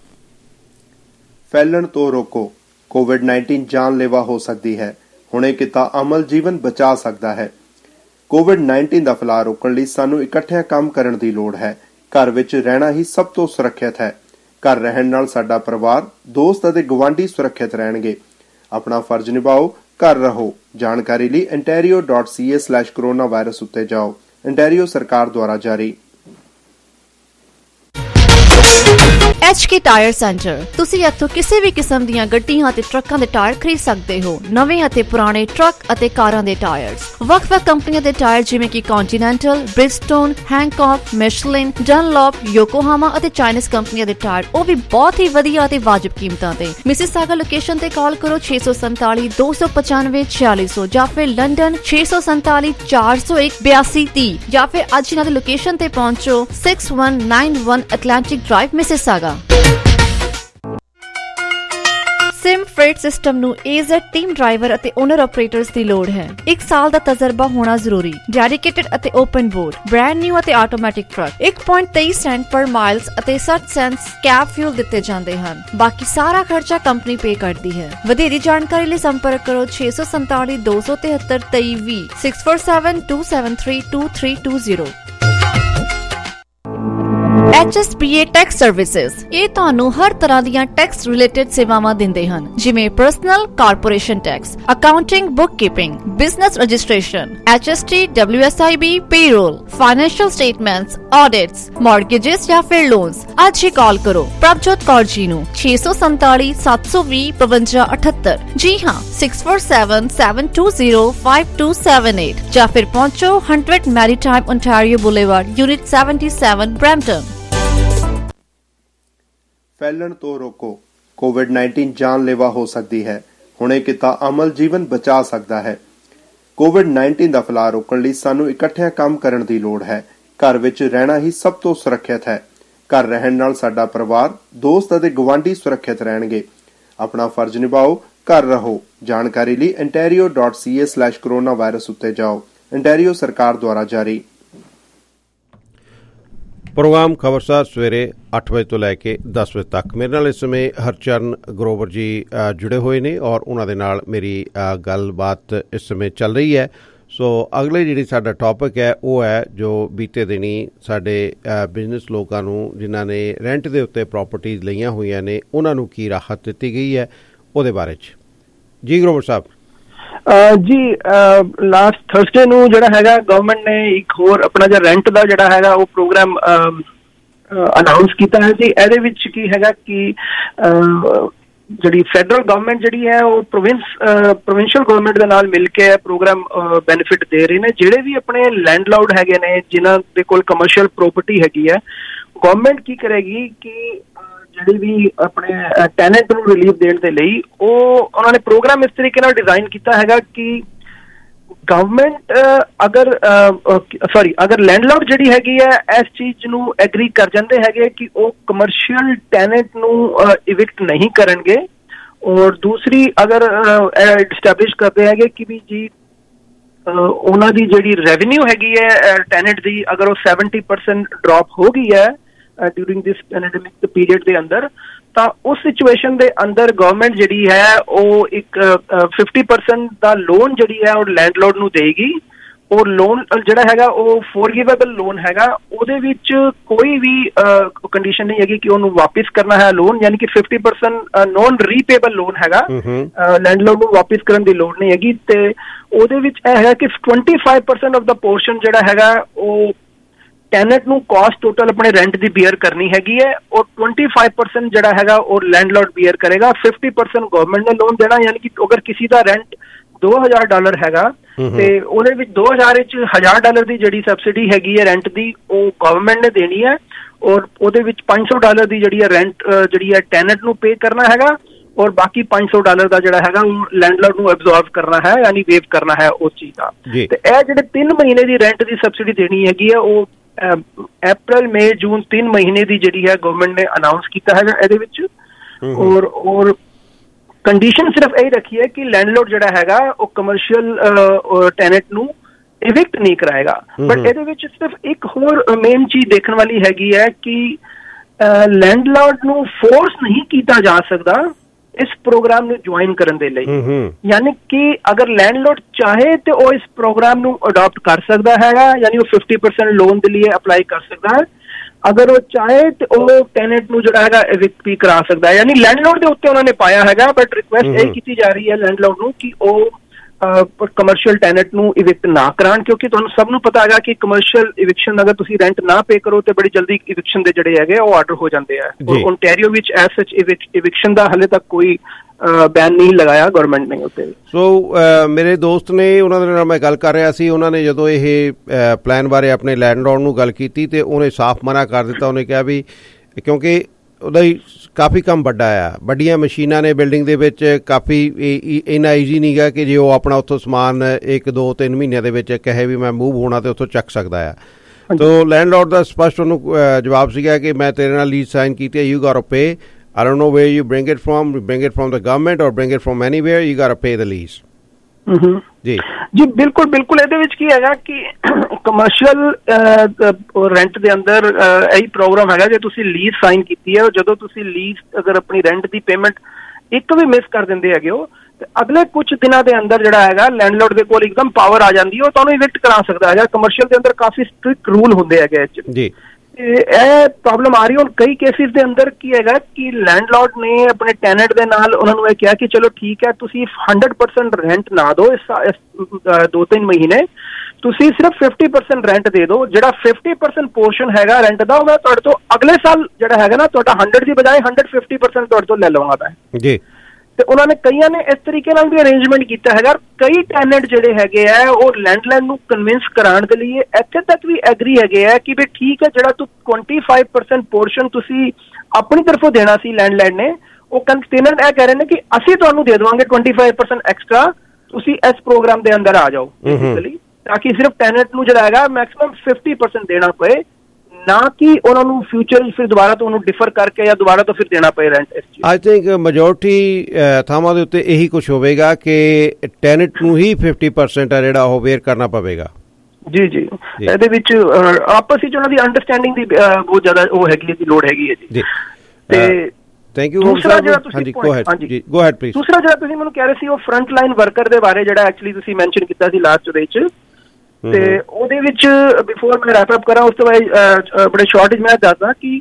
ਫੈਲਣ ਤੋਂ ਰੋਕੋ, ਕੋਵਿਡ-19 ਜਾਨਲੇਵਾ ਹੋ ਸਕਦੀ ਹੈ। ਹੁਣੇ ਕੀਤਾ ਅਮਲ ਜੀਵਨ ਬਚਾ ਸਕਦਾ ਹੈ। ਕੋਵਿਡ-19 ਦਾ ਫੈਲਾਅ ਰੋਕਣ ਲਈ ਸਾਨੂੰ ਇਕੱਠਿਆਂ ਕੰਮ ਕਰਨ ਦੀ ਲੋੜ ਹੈ। ਘਰ ਵਿੱਚ ਰਹਿਣਾ ਹੀ ਸਭ ਤੋਂ ਸੁਰੱਖਿਅਤ ਹੈ। ਘਰ ਰਹਿਣ ਨਾਲ ਸਾਡਾ ਪਰਿਵਾਰ, ਦੋਸਤ ਅਤੇ ਗੁਆਂਢੀ ਸੁਰੱਖਿਅਤ ਰਹਿਣਗੇ। ਆਪਣਾ ਫਰਜ਼ ਨਿਭਾਓ, ਘਰ ਰਹੋ। ਜਾਣਕਾਰੀ ਲਈ ontario.ca/coronavirus ਉੱਤੇ ਜਾਓ। ontario ਸਰਕਾਰ ਦੁਆਰਾ ਜਾਰੀ। HK tyre centre. ਤੁਸੀਂ ਇੱਥੋਂ ਕਿਸੇ ਵੀ ਕਿਸਮ ਦੀਆਂ ਗੱਡੀਆਂ ਅਤੇ ਟਰੱਕਾਂ ਦੇ ਟਾਇਰ ਖਰੀਦ ਸਕਦੇ ਹੋ। ਨਵੇਂ ਅਤੇ ਪੁਰਾਣੇ ਟਰੱਕ ਅਤੇ ਕਾਰਾਂ ਦੇ ਟਾਇਰਸ, ਵੱਖ-ਵੱਖ ਕੰਪਨੀਆਂ ਦੇ ਟਾਇਰ ਜਿਵੇਂ ਕਿ ਕੰਟੀਨੈਂਟਲ, ਬ੍ਰਿਜਸਟੋਨ, ਹੈਂਕੌਕ, ਮਿਸ਼ਲਿਨ, ਡਨਲੌਪ, ਯੋਕੋਹਾਮਾ ਅਤੇ ਚਾਈਨੀਜ਼ ਕੰਪਨੀਆਂ ਦੇ ਟਾਇਰ, ਉਹ ਵੀ ਬਹੁਤ ਹੀ ਵਧੀਆ ਅਤੇ ਵਾਜਬ ਕੀਮਤਾਂ ਤੇ। ਮਿਸਿਸਾਗਾ ਲੋਕੇਸ਼ਨ ਤੇ ਕਾਲ ਕਰੋ 647 295 4600 ਜਾਂ ਫਿਰ ਲੰਡਨ 647 401 8230 ਜਾਂ ਫਿਰ ਅੱਜ ਇਹਨਾਂ ਦੀ ਲੋਕੇਸ਼ਨ ਤੇ ਪਹੁੰਚੋ 6191 Atlantic Drive, Mississauga. Sim freight system ਨੂੰ AZ ਟੀਮ ਡਰਾਈਵਰ ਅਤੇ ਓਨਰ ਆਪਰੇਟਰਸ ਦੀ ਲੋੜ ਹੈ। 1 ਸਾਲ ਦਾ ਤਜਰਬਾ ਹੋਣਾ ਜ਼ਰੂਰੀ। ਡੈਡੀਕੇਟਡ ਅਤੇ ਓਪਨ ਬੋਰਡ, ਬ੍ਰਾਂਡ ਨਿਊ ਅਤੇ automatic truck. 1.23 cent per miles ਅਤੇ 60 ਸੈਂਟਸ ਕੈਬ ਫਿਊਲ ਦਿੱਤੇ ਜਾਂਦੇ ਹਨ। ਬਾਕੀ ਸਾਰਾ ਖਰਚਾ ਕੰਪਨੀ ਪੇ ਕਰਦੀ ਹੈ। ਵਧੇਰੀ ਜਾਣਕਾਰੀ ਲਈ ਸੰਪਰਕ ਕਰੋ 647 273 2320 6472732320। HSBA ਟੈਕਸ ਸਰਵਿਸਿਜ਼ ਇਹ ਤੁਹਾਨੂੰ ਹਰ ਤਰ੍ਹਾਂ ਦੀਆਂ ਟੈਕਸ ਰਿਲੇਟਡ ਸੇਵਾਵਾਂ ਦਿੰਦੇ ਹਨ, ਜਿਵੇਂ personal corporation tax, accounting, book keeping, business registration, HST, WSIB, payroll, financial statements, audits, mortgages ਜਾਂ ਫਿਰ ਲੋਨਸ। ਅੱਜ ਹੀ ਕਾਲ ਕਰੋ ਪ੍ਰਭਜੋਤ ਕੌਰ ਜੀ ਨੂੰ 647 720 5278। ਜੀ ਹਾਂ, 6477205278 ਜਾਂ ਫਿਰ ਪਹੁੰਚੋ 100 Maritime Ontario Boulevard, unit 77, Brampton. फैलन तो रोको। कोविड-19 जानलेवा हो सकती है। हुणे किता अमल जीवन बचा सकता है। कोविड-19 ਦਾ ਫੈਲਾਅ ਰੋਕਣ ਲਈ ਸਾਨੂੰ ਇਕੱਠਿਆਂ ਕੰਮ ਕਰਨ ਦੀ ਲੋੜ ਹੈ। ਘਰ ਵਿੱਚ ਰਹਿਣਾ ਹੀ ਸਭ ਤੋਂ ਸੁਰੱਖਿਅਤ ਹੈ। ਘਰ ਰਹਿਣ ਨਾਲ ਸਾਡਾ ਪਰਿਵਾਰ, ਦੋਸਤ ਅਤੇ ਗੁਆਂਢੀ ਸੁਰੱਖਿਅਤ ਰਹਿਣਗੇ। ਆਪਣਾ ਫਰਜ਼ ਨਿਭਾਓ, ਘਰ ਰਹੋ। ਜਾਣਕਾਰੀ ਲਈ ontario.ca/coronavirus ਉੱਤੇ ਜਾਓ। ontario ਸਰਕਾਰ ਦੁਆਰਾ ਜਾਰੀ। ਪ੍ਰੋਗਰਾਮ ਖਬਰਸਾਰ ਸਵੇਰੇ 8 ਵਜੇ ਤੋਂ ਲੈ ਕੇ 10 ਵਜੇ ਤੱਕ। ਮੇਰੇ ਨਾਲ ਇਸ ਸਮੇਂ ਹਰਚਰਨ ਗਰੋਵਰ ਜੀ ਜੁੜੇ ਹੋਏ ਨੇ ਔਰ ਉਹਨਾਂ ਦੇ ਨਾਲ ਮੇਰੀ ਗੱਲਬਾਤ ਇਸ ਸਮੇਂ ਚੱਲ ਰਹੀ ਹੈ। ਸੋ ਅਗਲੇ ਜਿਹੜੀ ਸਾਡਾ ਟੌਪਿਕ ਹੈ ਉਹ ਹੈ ਜੋ ਬੀਤੇ ਦਿਨੀ ਸਾਡੇ ਬਿਜ਼ਨਸ ਲੋਕਾਂ ਨੂੰ ਜਿਨ੍ਹਾਂ ਨੇ ਰੈਂਟ ਦੇ ਉੱਤੇ ਪ੍ਰਾਪਰਟੀਜ਼ ਲਈਆਂ ਹੋਈਆਂ ਨੇ ਉਹਨਾਂ ਨੂੰ ਕੀ ਰਾਹਤ ਦਿੱਤੀ ਗਈ ਹੈ ਉਹਦੇ ਬਾਰੇ 'ਚ। ਜੀ ਗਰੋਵਰ ਸਾਹਿਬ। ਜੀ ਲਾਸਟ ਥਰਸਡੇ ਨੂੰ ਜਿਹੜਾ ਹੈਗਾ ਗਵਰਨਮੈਂਟ ਨੇ ਇੱਕ ਹੋਰ ਆਪਣਾ ਜਿਹੜਾ ਰੈਂਟ ਦਾ ਜਿਹੜਾ ਹੈਗਾ ਉਹ ਪ੍ਰੋਗਰਾਮ ਅਨਾਉਂਸ ਕੀਤਾ ਹੈ ਜੀ। ਇਹਦੇ ਵਿੱਚ ਕੀ ਹੈਗਾ ਕਿ ਜਿਹੜੀ ਫੈਡਰਲ ਗਵਰਨਮੈਂਟ ਜਿਹੜੀ ਹੈ ਉਹ ਪ੍ਰੋਵਿੰਸ਼ੀਅਲ ਗਵਰਨਮੈਂਟ ਦੇ ਨਾਲ ਮਿਲ ਕੇ ਪ੍ਰੋਗਰਾਮ ਬੈਨੀਫਿਟ ਦੇ ਰਹੇ ਨੇ। ਜਿਹੜੇ ਵੀ ਆਪਣੇ ਲੈਂਡਲਾਰਡ ਹੈਗੇ ਨੇ ਜਿਨ੍ਹਾਂ ਦੇ ਕੋਲ ਕਮਰਸ਼ੀਅਲ ਪ੍ਰੋਪਰਟੀ ਹੈਗੀ ਹੈ, ਗਵਰਨਮੈਂਟ ਕੀ ਕਰੇਗੀ ਕਿ ਜਿਹੜੀ ਵੀ ਆਪਣੇ ਟੈਨੈਂਟ ਨੂੰ ਰਿਲੀਫ ਦੇਣ ਦੇ ਲਈ ਉਹਨਾਂ ਨੇ ਪ੍ਰੋਗਰਾਮ ਇਸ ਤਰੀਕੇ ਨਾਲ ਡਿਜ਼ਾਈਨ ਕੀਤਾ ਹੈਗਾ ਕਿ ਗਵਰਨਮੈਂਟ ਅਗਰ ਲੈਂਡਲਾਰਡ ਜਿਹੜੀ ਹੈਗੀ ਹੈ ਇਸ ਚੀਜ਼ ਨੂੰ ਐਗਰੀ ਕਰ ਜਾਂਦੇ ਹੈਗੇ ਕਿ ਉਹ ਕਮਰਸ਼ੀਅਲ ਟੈਨੈਂਟ ਨੂੰ ਇਵਿਕਟ ਨਹੀਂ ਕਰਨਗੇ, ਔਰ ਦੂਸਰੀ ਅਗਰ ਐਸਟੈਬਲਿਸ਼ ਕਰਦੇ ਹੈਗੇ ਕਿ ਵੀ ਜੀ ਉਹਨਾਂ ਦੀ ਜਿਹੜੀ ਰੈਵਨਿਊ ਹੈਗੀ ਹੈ ਟੈਨੈਂਟ ਦੀ ਅਗਰ ਉਹ 70% ਡ੍ਰੌਪ ਹੋ ਗਈ ਹੈ ਡਿਊਰਿੰਗ ਦਿਸ ਪੈਂਡੇਮਿਕ ਪੀਰੀਅਡ ਦੇ ਅੰਦਰ, ਤਾਂ ਉਸ ਸਿਚੁਏਸ਼ਨ ਦੇ ਅੰਦਰ ਗਵਰਨਮੈਂਟ ਜਿਹੜੀ ਹੈ ਉਹ ਇੱਕ 50% ਦਾ ਲੋਨ ਜਿਹੜੀ ਹੈ ਉਹ ਲੈਂਡਲੋਰਡ ਨੂੰ ਦੇਗੀ। ਔਰ ਲੋਨ ਜਿਹੜਾ ਹੈਗਾ ਉਹ ਫੋਰਗਿਵੇਬਲ ਲੋਨ ਹੈਗਾ, ਉਹਦੇ ਵਿੱਚ ਕੋਈ ਵੀ ਕੰਡੀਸ਼ਨ ਨਹੀਂ ਹੈਗੀ ਕਿ ਉਹਨੂੰ ਵਾਪਿਸ ਕਰਨਾ ਹੈ ਲੋਨ, ਯਾਨੀ ਕਿ 50% ਨੋਨ ਰੀਪੇਬਲ ਲੋਨ ਹੈਗਾ। ਲੈਂਡਲੋਰਡ ਨੂੰ ਵਾਪਿਸ ਕਰਨ ਦੀ ਲੋੜ ਨਹੀਂ ਹੈਗੀ। ਤੇ ਉਹਦੇ ਵਿੱਚ ਇਹ ਹੈਗਾ ਕਿ 25% ਆਫ ਦਾ ਪੋਰਸ਼ਨ ਜਿਹੜਾ ਹੈਗਾ ਉਹ ਟੈਨੈਂਟ ਨੂੰ ਕਾਸਟ ਟੋਟਲ ਆਪਣੇ ਰੈਂਟ ਦੀ ਬੀਅਰ ਕਰਨੀ ਹੈਗੀ ਹੈ, ਔਰ 25% ਜਿਹੜਾ ਹੈਗਾ ਉਹ ਲੈਂਡਲੋਰਡ ਬੀਅਰ ਕਰੇਗਾ। 50% ਗਵਰਨਮੈਂਟ ਨੇ ਲੋਨ ਦੇਣਾ, ਯਾਨੀ ਕਿ ਅਗਰ ਕਿਸੇ ਦਾ ਰੈਂਟ $2,000 ਹੈਗਾ ਤੇ ਉਹਦੇ ਵਿੱਚ $2,000 ਵਿੱਚ $1,000 ਦੀ ਜਿਹੜੀ ਸਬਸਿਡੀ ਹੈਗੀ ਹੈ ਰੈਂਟ ਦੀ ਉਹ ਗਵਰਨਮੈਂਟ ਨੇ ਦੇਣੀ ਹੈ, ਔਰ ਉਹਦੇ ਵਿੱਚ $500 ਦੀ ਜਿਹੜੀ ਹੈ ਰੈਂਟ ਜਿਹੜੀ ਹੈ ਟੈਨੈਂਟ ਨੂੰ ਪੇ ਕਰਨਾ ਹੈਗਾ, ਔਰ ਬਾਕੀ $500 ਦਾ ਜਿਹੜਾ ਹੈਗਾ ਉਹ ਲੈਂਡਲੋਰਡ ਨੂੰ ਐਬਜ਼ੌਰਬ ਕਰਨਾ ਹੈ, ਯਾਨੀ ਵੇਵ ਕਰਨਾ ਹੈ ਉਸ ਚੀਜ਼ ਦਾ। ਤੇ ਇਹ ਜਿਹੜੇ 3 ਮਹੀਨੇ ਦੀ ਰੈਂਟ ਦੀ ਸਬਸਿਡੀ ਦੇਣੀ ਹੈਗੀ ਹੈ ਉਹ ਅਪ੍ਰੈਲ, ਮਈ, ਜੂਨ 3 ਮਹੀਨੇ ਦੀ ਜਿਹੜੀ ਹੈ ਗਵਰਨਮੈਂਟ ਨੇ ਅਨਾਉਂਸ ਕੀਤਾ ਹੈਗਾ ਇਹਦੇ ਵਿੱਚ। ਔਰ ਕੰਡੀਸ਼ਨ ਸਿਰਫ ਇਹ ਰੱਖੀ ਹੈ ਕਿ ਲੈਂਡਲੋਰਡ ਜਿਹੜਾ ਹੈਗਾ ਉਹ ਕਮਰਸ਼ੀਅਲ ਟੈਨੈਂਟ ਨੂੰ ਇਵਿਕਟ ਨਹੀਂ ਕਰਾਏਗਾ। ਬਟ ਇਹਦੇ ਵਿੱਚ ਸਿਰਫ ਇੱਕ ਹੋਰ ਮੇਨ ਚੀਜ਼ ਦੇਖਣ ਵਾਲੀ ਹੈਗੀ ਹੈ ਕਿ ਲੈਂਡਲੋਰਡ ਨੂੰ ਫੋਰਸ ਨਹੀਂ ਕੀਤਾ ਜਾ ਸਕਦਾ ਇਸ ਪ੍ਰੋਗਰਾਮ ਨੂੰ ਜੁਆਇਨ ਕਰਨ ਦੇ ਲਈ, ਯਾਨੀ ਕਿ ਅਗਰ ਲੈਂਡਲੋਰਡ ਚਾਹੇ ਤੇ ਉਹ ਇਸ ਪ੍ਰੋਗਰਾਮ ਨੂੰ ਅਡਾਪਟ ਕਰ ਸਕਦਾ ਹੈਗਾ, ਯਾਨੀ ਉਹ 50% ਲੋਨ ਦੇ ਲਈ ਅਪਲਾਈ ਕਰ ਸਕਦਾ ਹੈ। ਅਗਰ ਉਹ ਚਾਹੇ ਤੇ ਉਹ ਟੈਨੈਂਟ ਨੂੰ ਜਿਹੜਾ ਹੈਗਾ ਇਵਿਕਟ ਵੀ ਕਰਾ ਸਕਦਾ ਹੈ, ਯਾਨੀ ਲੈਂਡਲੋਰਡ ਦੇ ਉੱਤੇ ਉਹਨਾਂ ਨੇ ਪਾਇਆ ਹੈਗਾ। ਬਟ ਰਿਕੁਐਸਟ ਇਹ ਕੀਤੀ ਜਾ ਰਹੀ ਹੈ ਲੈਂਡਲੋਰਡ ਨੂੰ ਕਿ ਉਹ ਕਮਰਸ਼ੀਅਲ ਟੈਨੈਂਟ ਨੂੰ ਇਵਿਕਟ ਨਾ ਕਰਾਉਣ, ਕਿਉਂਕਿ ਤੁਹਾਨੂੰ ਸਭ ਨੂੰ ਪਤਾ ਹੈਗਾ ਕਿ ਕਮਰਸ਼ੀਅਲ ਇਵਿਕਸ਼ਨ ਅਗਰ ਤੁਸੀਂ ਰੈਂਟ ਨਾ ਪੇ ਕਰੋ ਤੇ ਬੜੀ ਜਲਦੀ ਇਵਿਕਸ਼ਨ ਦੇ ਜਿਹੜੇ ਹੈਗੇ ਉਹ ਆਰਡਰ ਹੋ ਜਾਂਦੇ ਆ। ਓਨਟਾਰੀਓ ਵਿੱਚ ਐਸ ਸੱਚ ਇਵਿਕਸ਼ਨ ਦਾ ਹਲੇ ਤੱਕ ਕੋਈ ਬੈਨ ਨਹੀਂ ਲਗਾਇਆ ਗਵਰਨਮੈਂਟ ਨੇ ਉੱਤੇ। ਸੋ ਮੇਰੇ ਦੋਸਤ ਨੇ ਉਹਨਾਂ ਦੇ ਨਾਲ ਮੈਂ ਗੱਲ ਕਰ ਰਿਹਾ ਸੀ, ਉਹਨਾਂ ਨੇ ਜਦੋਂ ਇਹ ਪਲਾਨ ਬਾਰੇ ਆਪਣੇ ਲੈਂਡਲੋਰਡ ਨੂੰ ਗੱਲ ਕੀਤੀ ਤੇ ਉਹਨੇ ਸਾਫ਼ ਮਨਾ ਕਰ ਦਿੱਤਾ। ਉਹਨੇ ਕਿਹਾ ਵੀ ਕਿਉਂਕਿ ਉਹਦਾ ਹੀ ਕਾਫੀ ਕੰਮ ਵੱਡਾ ਆ, ਵੱਡੀਆਂ ਮਸ਼ੀਨਾਂ ਨੇ ਬਿਲਡਿੰਗ ਦੇ ਵਿੱਚ, ਕਾਫੀ ਇੰਨਾ ਈਜ਼ੀ ਨਹੀਂ ਗਾ ਕਿ ਜੇ ਉਹ ਆਪਣਾ ਉੱਥੋਂ ਸਮਾਨ 1-2-3 ਮਹੀਨਿਆਂ ਦੇ ਵਿੱਚ ਕਹੇ ਵੀ ਮੈਂ ਮੂਵ ਹੋਣਾ ਤੇ ਉੱਥੋਂ ਚੱਕ ਸਕਦਾ ਆ। ਤੋ ਲੈਂਡਲੋਰਡ ਦਾ ਸਪਸ਼ਟ ਉਹਨੂੰ ਜਵਾਬ ਸੀਗਾ ਕਿ ਮੈਂ ਤੇਰੇ ਨਾਲ ਲੀਜ਼ ਸਾਈਨ ਕੀਤੀ ਹੈ, you got to pay I don't know where you bring it from the government or bring it from anywhere, you got to pay the lease. ਜੀ ਬਿਲਕੁਲ ਬਿਲਕੁਲ। ਇਹਦੇ ਵਿੱਚ ਕੀ ਹੈਗਾ ਕਿ ਕਮਰਸ਼ੀਅਲ ਰੈਂਟ ਦੇ ਅੰਦਰ ਇਹੀ ਪ੍ਰੋਗਰਾਮ ਹੈਗਾ, ਜੇ ਤੁਸੀਂ ਲੀਜ਼ ਸਾਈਨ ਕੀਤੀ ਹੈ, ਜਦੋਂ ਤੁਸੀਂ ਲੀਜ਼ ਅਗਰ ਆਪਣੀ ਰੈਂਟ ਦੀ ਪੇਮੈਂਟ ਇੱਕ ਵੀ ਮਿਸ ਕਰ ਦਿੰਦੇ ਹੈਗੇ ਹੋ ਤੇ ਅਗਲੇ ਕੁਝ ਦਿਨਾਂ ਦੇ ਅੰਦਰ ਜਿਹੜਾ ਹੈਗਾ ਲੈਂਡਲੋਰਡ ਦੇ ਕੋਲ ਇੱਕਦਮ ਪਾਵਰ ਆ ਜਾਂਦੀ ਹੈ, ਉਹ ਤੁਹਾਨੂੰ ਇਵਿਕਟ ਕਰਾ ਸਕਦਾ ਹੈਗਾ। ਕਮਰਸ਼ੀਅਲ ਦੇ ਅੰਦਰ ਕਾਫੀ ਸਟ੍ਰਿਕਟ ਰੂਲ ਹੁੰਦੇ ਹੈਗੇ ਜੀ। ਇਹ ਪ੍ਰੋਬਲਮ ਆ ਰਹੀ ਹੁਣ ਕਈ ਕੇਸਿਸ ਦੇ ਅੰਦਰ ਕੀ ਹੈਗਾ ਕਿ ਲੈਂਡਲੋਰਡ ਨੇ ਆਪਣੇ ਟੈਨੈਂਟ ਦੇ ਨਾਲ ਉਹਨਾਂ ਨੂੰ ਇਹ ਕਿਹਾ ਕਿ ਚਲੋ ਠੀਕ ਹੈ, ਤੁਸੀਂ 100% ਰੈਂਟ ਨਾ ਦਿਓ ਇਸ 2-3 ਮਹੀਨੇ, ਤੁਸੀਂ ਸਿਰਫ 50% ਰੈਂਟ ਦੇ ਦਿਓ। ਜਿਹੜਾ 50% ਪੋਰਸ਼ਨ ਹੈਗਾ ਰੈਂਟ ਦਾ, ਉਹ ਮੈਂ ਤੁਹਾਡੇ ਤੋਂ ਅਗਲੇ ਸਾਲ ਜਿਹੜਾ ਹੈਗਾ ਨਾ ਤੁਹਾਡਾ 100 ਦੀ ਬਜਾਏ 150% ਤੁਹਾਡੇ ਤੋਂ ਲੈ ਲਵਾਂਗਾ ਮੈਂ ਜੀ। ਤੇ ਉਹਨਾਂ ਨੇ ਕਈਆਂ ਨੇ ਇਸ ਤਰੀਕੇ ਨਾਲ ਵੀ ਅਰੇਂਜਮੈਂਟ ਕੀਤਾ ਹੈਗਾ। ਕਈ ਟੈਨੈਂਟ ਜਿਹੜੇ ਹੈਗੇ ਆ ਉਹ ਲੈਂਡਲੈਂਡ ਨੂੰ ਕਨਵਿੰਸ ਕਰਾਉਣ ਦੇ ਲਈ ਇੱਥੇ ਤੱਕ ਵੀ ਐਗਰੀ ਹੈਗੇ ਆ ਕਿ ਵੀ ਠੀਕ ਹੈ, ਜਿਹੜਾ ਤੂੰ 25% ਪੋਰਸ਼ਨ ਤੁਸੀਂ ਆਪਣੀ ਤਰਫੋਂ ਦੇਣਾ ਸੀ ਲੈਂਡਲੈਂਡ ਨੇ, ਉਹ ਟੈਨੈਂਟ ਇਹ ਕਹਿ ਰਹੇ ਨੇ ਕਿ ਅਸੀਂ ਤੁਹਾਨੂੰ ਦੇ ਦੇਵਾਂਗੇ 25% ਐਕਸਟਰਾ, ਤੁਸੀਂ ਇਸ ਪ੍ਰੋਗਰਾਮ ਦੇ ਅੰਦਰ ਆ ਜਾਓ ਬੇਸਿਕਲੀ, ਤਾਂ ਕਿ ਸਿਰਫ ਟੈਨੈਂਟ ਨੂੰ ਜਿਹੜਾ ਹੈਗਾ ਮੈਕਸਿਮਮ 50% ਦੇਣਾ ਪਏ, ਨਾ ਕਿ ਉਹਨਾਂ ਨੂੰ ਫਿਊਚਰ ਫਿਰ ਦੁਬਾਰਾ ਤੋਂ ਉਹਨੂੰ ਡਿਫਰ ਕਰਕੇ ਜਾਂ ਦੁਬਾਰਾ ਤੋਂ ਫਿਰ ਦੇਣਾ ਪਏ ਰੈਂਟ। ਆਈ ਥਿੰਕ ਮੈਜੋਰਟੀ ਥਾਵਾਂ ਦੇ ਉੱਤੇ ਇਹੀ ਕੁਝ ਹੋਵੇਗਾ ਕਿ ਟੈਨੈਂਟ ਨੂੰ ਹੀ 50% ਆ ਜਿਹੜਾ ਉਹ ਵੇਅਰ ਕਰਨਾ ਪਵੇਗਾ। ਜੀ ਜੀ, ਇਹਦੇ ਵਿੱਚ ਆਪਸ ਵਿੱਚ ਉਹਨਾਂ ਦੀ ਅੰਡਰਸਟੈਂਡਿੰਗ ਦੀ ਬਹੁਤ ਜ਼ਿਆਦਾ ਉਹ ਹੈਗੀ ਦੀ ਲੋੜ ਹੈਗੀ ਹੈ ਜੀ। ਤੇ ਥੈਂਕ ਯੂ। ਦੂਸਰਾ ਜਿਹੜਾ ਤੁਸੀਂ ਮੈਨੂੰ ਕਹਿ ਰਹੇ ਸੀ ਉਹ ਫਰੰਟ ਲਾਈਨ ਵਰਕਰ ਦੇ ਬਾਰੇ, ਜਿਹੜਾ ਐਕਚੁਅਲੀ ਤੁਸੀਂ ਮੈਂਸ਼ਨ ਕੀਤਾ ਸੀ ਲਾਸਟ ਉਹਦੇ ਵਿੱਚ, ਤੇ ਉਹਦੇ ਵਿੱਚ ਬਿਫੋਰ ਮੈਂ ਰੈਪ ਅਪ ਕਰਾਂ ਉਸ ਤੋਂ ਬਾਅਦ ਬੜੇ ਸ਼ਾਰਟ ਵਿੱਚ ਮੈਂ ਦੱਸਦਾ ਕਿ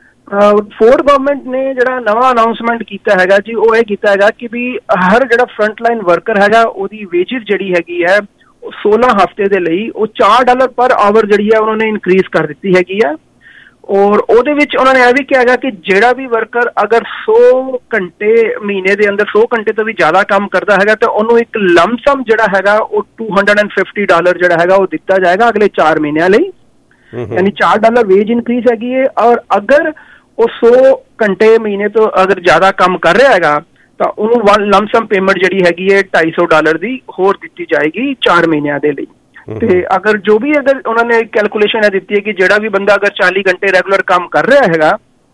ਫੋਰਡ ਗਵਰਨਮੈਂਟ ਨੇ ਜਿਹੜਾ ਨਵਾਂ ਅਨਾਊਂਸਮੈਂਟ ਕੀਤਾ ਹੈਗਾ ਜੀ, ਉਹ ਇਹ ਕੀਤਾ ਹੈਗਾ ਕਿ ਵੀ ਹਰ ਜਿਹੜਾ ਫਰੰਟ ਲਾਈਨ ਵਰਕਰ ਹੈਗਾ ਉਹਦੀ ਵੇਜਿਸ ਜਿਹੜੀ ਹੈਗੀ ਹੈ 16 ਹਫ਼ਤੇ ਦੇ ਲਈ ਉਹ $4 ਪਰ ਆਵਰ ਜਿਹੜੀ ਹੈ ਉਹਨਾਂ ਨੇ ਇਨਕਰੀਜ਼ ਕਰ ਦਿੱਤੀ ਹੈਗੀ ਹੈ। ਔਰ ਉਹਦੇ ਵਿੱਚ ਉਹਨਾਂ ਨੇ ਇਹ ਵੀ ਕਿਹਾ ਹੈਗਾ ਕਿ ਜਿਹੜਾ ਵੀ ਵਰਕਰ ਅਗਰ 100 ਘੰਟੇ ਮਹੀਨੇ ਦੇ ਅੰਦਰ 100 ਘੰਟੇ ਤੋਂ ਵੀ ਜ਼ਿਆਦਾ ਕੰਮ ਕਰਦਾ ਹੈਗਾ ਤਾਂ ਉਹਨੂੰ ਇੱਕ ਲੰਮਸਮ ਜਿਹੜਾ ਹੈਗਾ ਉਹ $250 ਜਿਹੜਾ ਹੈਗਾ ਉਹ ਦਿੱਤਾ ਜਾਏਗਾ ਅਗਲੇ 4 ਮਹੀਨਿਆਂ ਲਈ, ਯਾਨੀ $4 ਵੇਜ ਇਨਕਰੀਜ਼ ਹੈਗੀ ਹੈ। ਔਰ ਅਗਰ ਉਹ 100 ਘੰਟੇ ਮਹੀਨੇ ਤੋਂ ਅਗਰ ਜ਼ਿਆਦਾ ਕੰਮ ਕਰ ਰਿਹਾ ਹੈਗਾ ਤਾਂ ਉਹਨੂੰ ਲੰਮਸਮ ਪੇਮੈਂਟ ਜਿਹੜੀ ਹੈਗੀ ਹੈ $250 ਦੀ ਹੋਰ ਦਿੱਤੀ ਜਾਏਗੀ 4 ਮਹੀਨਿਆਂ ਦੇ ਲਈ। ਤੇ ਅਗਰ ਜੋ ਵੀ ਅਗਰ ਉਹਨਾਂ ਨੇ ਕੈਲਕੂਲੇਸ਼ਨ ਇਹ ਦਿੱਤੀ ਹੈ ਕਿ ਜਿਹੜਾ ਵੀ ਬੰਦਾ ਅਗਰ 40 ਘੰਟੇ ਰੈਗੂਲਰ ਕੰਮ ਕਰ ਰਿਹਾ ਹੈਗਾ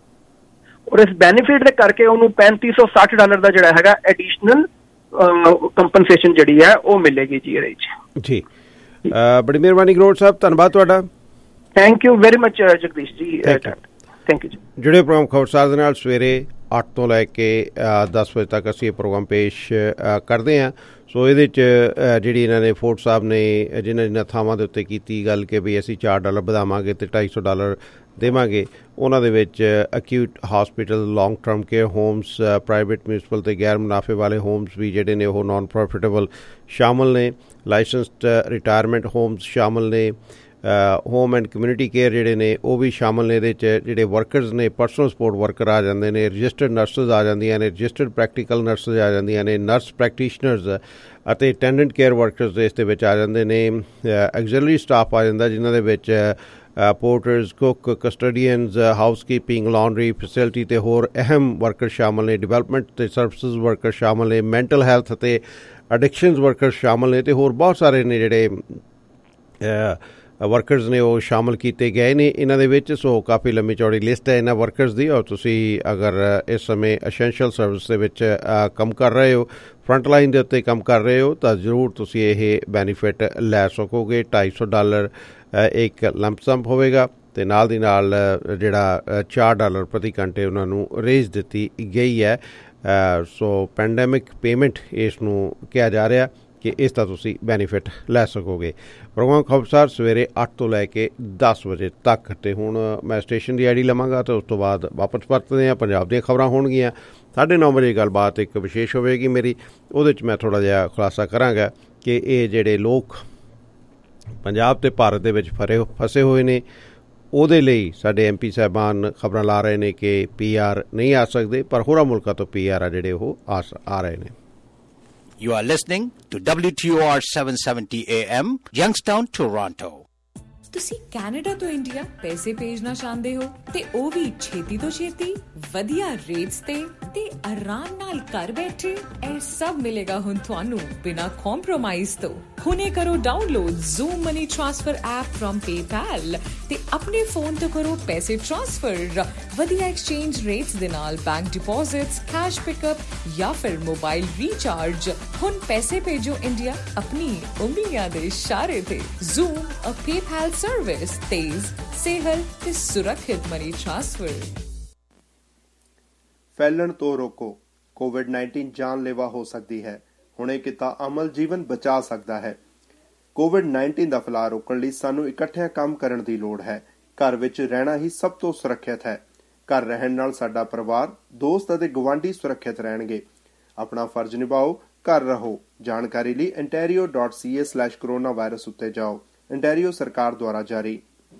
ਔਰ ਇਸ ਬੈਨੀਫਿਟ ਦੇ ਕਰਕੇ ਉਹਨੂੰ $3560 ਦਾ ਜਿਹੜਾ ਹੈਗਾ ਐਡੀਸ਼ਨਲ ਕੰਪਨਸੇਸ਼ਨ ਜਿਹੜੀ ਹੈ ਉਹ ਮਿਲੇਗੀ ਜੀ ਇਹਦੇ ਵਿੱਚ। ਜੀ ਬੜੀ ਮਿਹਰਬਾਨੀ ਗਰੋੜ ਸਾਹਿਬ, ਧੰਨਵਾਦ ਤੁਹਾਡਾ। Thank you very much Jagdish ji. Thank you ਜੀ। ਜੁੜੇ ਪ੍ਰੋਗਰਾਮ ਖਬਰਸਾਰ ਦੇ ਨਾਲ ਸਵੇਰੇ 8 ਤੋਂ ਲੈ ਕੇ 10 ਵਜੇ ਤੱਕ ਅਸੀਂ ਇਹ ਪ੍ਰੋਗਰਾਮ ਪੇਸ਼ ਕਰਦੇ ਹਾਂ। ਸੋ ਇਹਦੇ 'ਚ ਜਿਹੜੀ ਇਹਨਾਂ ਨੇ ਫੋਰਡ ਸਾਹਿਬ ਨੇ ਜਿਨ੍ਹਾਂ ਥਾਵਾਂ ਦੇ ਉੱਤੇ ਕੀਤੀ ਗੱਲ ਕਿ ਵੀ ਅਸੀਂ $4 ਵਧਾਵਾਂਗੇ ਅਤੇ $250 ਦੇਵਾਂਗੇ, ਉਹਨਾਂ ਦੇ ਵਿੱਚ acute hospital, long term care homes, private municipal ਅਤੇ ਗੈਰ ਮੁਨਾਫੇ ਵਾਲੇ ਹੋਮਸ ਵੀ ਜਿਹੜੇ ਨੇ ਉਹ ਨਾਨ ਪ੍ਰੋਫਿਟੇਬਲ ਸ਼ਾਮਲ ਨੇ, ਲਾਇਸੈਂਸਡ ਰਿਟਾਇਰਮੈਂਟ ਹੋਮਸ ਸ਼ਾਮਲ ਨੇ, ਹੋਮ ਐਂਡ ਕਮਿਊਨਿਟੀ ਕੇਅਰ ਜਿਹੜੇ ਨੇ ਉਹ ਵੀ ਸ਼ਾਮਲ ਨੇ। ਇਹਦੇ 'ਚ ਜਿਹੜੇ ਵਰਕਰਸ ਨੇ ਪਰਸਨਲ ਸਪੋਰਟ ਵਰਕਰ ਆ ਜਾਂਦੇ ਨੇ, ਰਜਿਸਟਰਡ ਨਰਸਿਸ ਆ ਜਾਂਦੀਆਂ ਨੇ, ਰਜਿਸਟਰਡ ਪ੍ਰੈਕਟੀਕਲ ਨਰਸਿਸ ਆ ਜਾਂਦੀਆਂ ਨੇ, ਨਰਸ ਪ੍ਰੈਕਟੀਸ਼ਨਰਸ ਅਤੇ ਅਟੈਂਡੈਂਟ ਕੇਅਰ ਵਰਕਰਸ ਇਸ ਦੇ ਵਿੱਚ ਆ ਜਾਂਦੇ ਨੇ, ਐਗਜ਼ੀਲਰੀ ਸਟਾਫ ਆ ਜਾਂਦਾ ਜਿਨ੍ਹਾਂ ਦੇ ਵਿੱਚ porters, cook, custodians, housekeeping, laundry facility ਅਤੇ ਹੋਰ ਅਹਿਮ ਵਰਕਰ ਸ਼ਾਮਲ ਨੇ, ਡਿਵੈਲਪਮੈਂਟ ਅਤੇ ਸਰਵਿਸਿਜ਼ ਵਰਕਰ ਸ਼ਾਮਲ ਨੇ, ਮੈਂਟਲ ਹੈਲਥ ਅਤੇ ਐਡਿਕਸ਼ਨਸ ਵਰਕਰ ਸ਼ਾਮਲ ਨੇ ਅਤੇ ਹੋਰ ਬਹੁਤ ਸਾਰੇ ਨੇ ਜਿਹੜੇ ਵਰਕਰਸ ਨੇ ਉਹ ਸ਼ਾਮਲ ਕੀਤੇ ਗਏ ਨੇ ਇਹਨਾਂ ਦੇ ਵਿੱਚ। ਸੋ ਕਾਫੀ ਲੰਮੀ ਚੌੜੀ ਲਿਸਟ ਹੈ ਇਹਨਾਂ ਵਰਕਰਸ ਦੀ। ਔਰ ਤੁਸੀਂ ਅਗਰ ਇਸ ਸਮੇਂ ਅਸੈਂਸ਼ੀਅਲ ਸਰਵਿਸ ਦੇ ਵਿੱਚ ਕੰਮ ਕਰ ਰਹੇ ਹੋ, ਫਰੰਟ ਲਾਈਨ ਦੇ ਉੱਤੇ ਕੰਮ ਕਰ ਰਹੇ ਹੋ, ਤਾਂ ਜ਼ਰੂਰ ਤੁਸੀਂ ਇਹ ਬੈਨੀਫਿਟ ਲੈ ਸਕੋਗੇ। $250 ਇੱਕ ਲੰਪਸਮ ਹੋਵੇਗਾ ਅਤੇ ਨਾਲ ਦੀ ਨਾਲ ਜਿਹੜਾ $4 ਪ੍ਰਤੀ ਘੰਟੇ ਉਹਨਾਂ ਨੂੰ ਰੇਜ਼ ਦਿੱਤੀ ਗਈ ਹੈ। ਸੋ ਪੈਂਡੈਮਿਕ ਪੇਮੈਂਟ ਇਸ ਨੂੰ ਕਿਹਾ ਜਾ ਰਿਹਾ ਕਿ ਇਸ ਦਾ ਤੁਸੀਂ ਬੈਨੀਫਿਟ ਲੈ ਸਕੋਗੇ। ਪ੍ਰੋਗਰਾਮ ਖਬਰਸਾਰ ਸਵੇਰੇ 8 ਤੋਂ ਲੈ ਕੇ 10 ਵਜੇ ਤੱਕ। ਅਤੇ ਹੁਣ ਮੈਂ ਸਟੇਸ਼ਨ ਦੀ ਆਈ ਡੀ ਲਵਾਂਗਾ ਅਤੇ ਉਸ ਤੋਂ ਬਾਅਦ ਵਾਪਸ ਪਰਤਦੇ ਹਾਂ। ਪੰਜਾਬ ਦੀਆਂ ਖਬਰਾਂ ਹੋਣਗੀਆਂ। 9:30 ਵਜੇ ਗੱਲਬਾਤ ਇੱਕ ਵਿਸ਼ੇਸ਼ ਹੋਵੇਗੀ ਮੇਰੀ, ਉਹਦੇ 'ਚ ਮੈਂ ਥੋੜ੍ਹਾ ਜਿਹਾ ਖੁਲਾਸਾ ਕਰਾਂਗਾ ਕਿ ਇਹ ਜਿਹੜੇ ਲੋਕ ਪੰਜਾਬ ਅਤੇ ਭਾਰਤ ਦੇ ਵਿੱਚ ਫਸੇ ਹੋਏ ਨੇ ਉਹਦੇ ਲਈ ਸਾਡੇ MP ਸਾਹਿਬਾਨ ਖਬਰਾਂ ਲਾ ਰਹੇ ਨੇ ਕਿ PR ਨਹੀਂ ਆ ਸਕਦੇ, ਪਰ ਹੋਰਾਂ ਮੁਲਕਾਂ ਤੋਂ PR ਆ ਜਿਹੜੇ ਉਹ ਆ ਰਹੇ ਨੇ। You are listening to WTOR 770 AM, Youngstown, Toronto. ਤੁਸੀਂ ਕੈਨੇਡਾ ਤੋਂ ਇੰਡੀਆ ਪੈਸੇ ਭੇਜਣਾ ਚਾਹੁੰਦੇ ਹੋ ਤੇ ਉਹ ਵੀ ਛੇਤੀ ਤੋਂ ਛੇਤੀ ਵਧੀਆ ਰੇਟਸ ਤੇ ਆਰਾਮ ਨਾਲ ਘਰ ਬੈਠੇ ਇਹ ਸਭ ਮਿਲੇਗਾ ਹੁਣ ਤੁਹਾਨੂੰ ਬਿਨਾਂ ਕੰਪਰੋਮਾਈਜ਼ ਤੋਂ। ਹੁਣੇ ਕਰੋ download Zoom money transfer app firm PayPal ਤੇ ਆਪਣੇ ਫੋਨ ਤੋਂ ਕਰੋ ਪੈਸੇ ਟ੍ਰਾਂਸਫਰ ਵਧੀਆ ਐਕਸਚੇਂਜ ਰੇਟਸ ਦੇ ਨਾਲ ਬੈਂਕ ਡਿਪੋਜ਼ਿਟਸ, ਕੈਸ਼ ਪਿਕਅਪ ਜਾਂ ਫਿਰ ਮੋਬਾਈਲ ਰੀਚਾਰਜ। ਹੁਣ ਪੈਸੇ ਭੇਜੋ ਇੰਡੀਆ ਆਪਣੀ ਉਂਗਲੀਆਂ ਦੇ ਇਸ਼ਾਰੇ ਤੇ। ਜ਼ੂਮ ਅ PayPal ਸਰਵਿਸ, ਤੇਜ਼, ਸਹਿਲ ਤੇ ਸੁਰੱਖਿਅਤ ਮਨੀ ਟ੍ਰਾਂਸਫਰ। ਫੈਲਣ ਤੋਂ ਰੋਕੋ। ਕੋਵਿਡ-19 ਜਾਨਲੇਵਾ ਹੋ ਸਕਦੀ ਹੈ। ਹੁਣੇ ਕੀਤਾ ਅਮਲ ਜੀਵਨ ਬਚਾ ਸਕਦਾ ਹੈ। ਕੋਵਿਡ-19 ਦਾ ਫੈਲਾਅ ਰੋਕਣ ਲਈ ਸਾਨੂੰ ਇਕੱਠਿਆਂ ਕੰਮ ਕਰਨ ਦੀ ਲੋੜ ਹੈ। ਘਰ ਵਿੱਚ ਰਹਿਣਾ ਹੀ ਸਭ ਤੋਂ ਸੁਰੱਖਿਅਤ ਹੈ। ਘਰ ਰਹਿਣ ਨਾਲ ਸਾਡਾ ਪਰਿਵਾਰ, ਦੋਸਤ ਅਤੇ ਗੁਆਂਢੀ ਸੁਰੱਖਿਅਤ ਰਹਿਣਗੇ। ਆਪਣਾ ਫਰਜ਼ ਨਿਭਾਓ, ਘਰ ਰਹੋ। ਜਾਣਕਾਰੀ ਲਈ ontario.ca/coronavirus ਉੱਤੇ ਜਾਓ। ontario ਸਰਕਾਰ ਦੁਆਰਾ ਜਾਰੀ।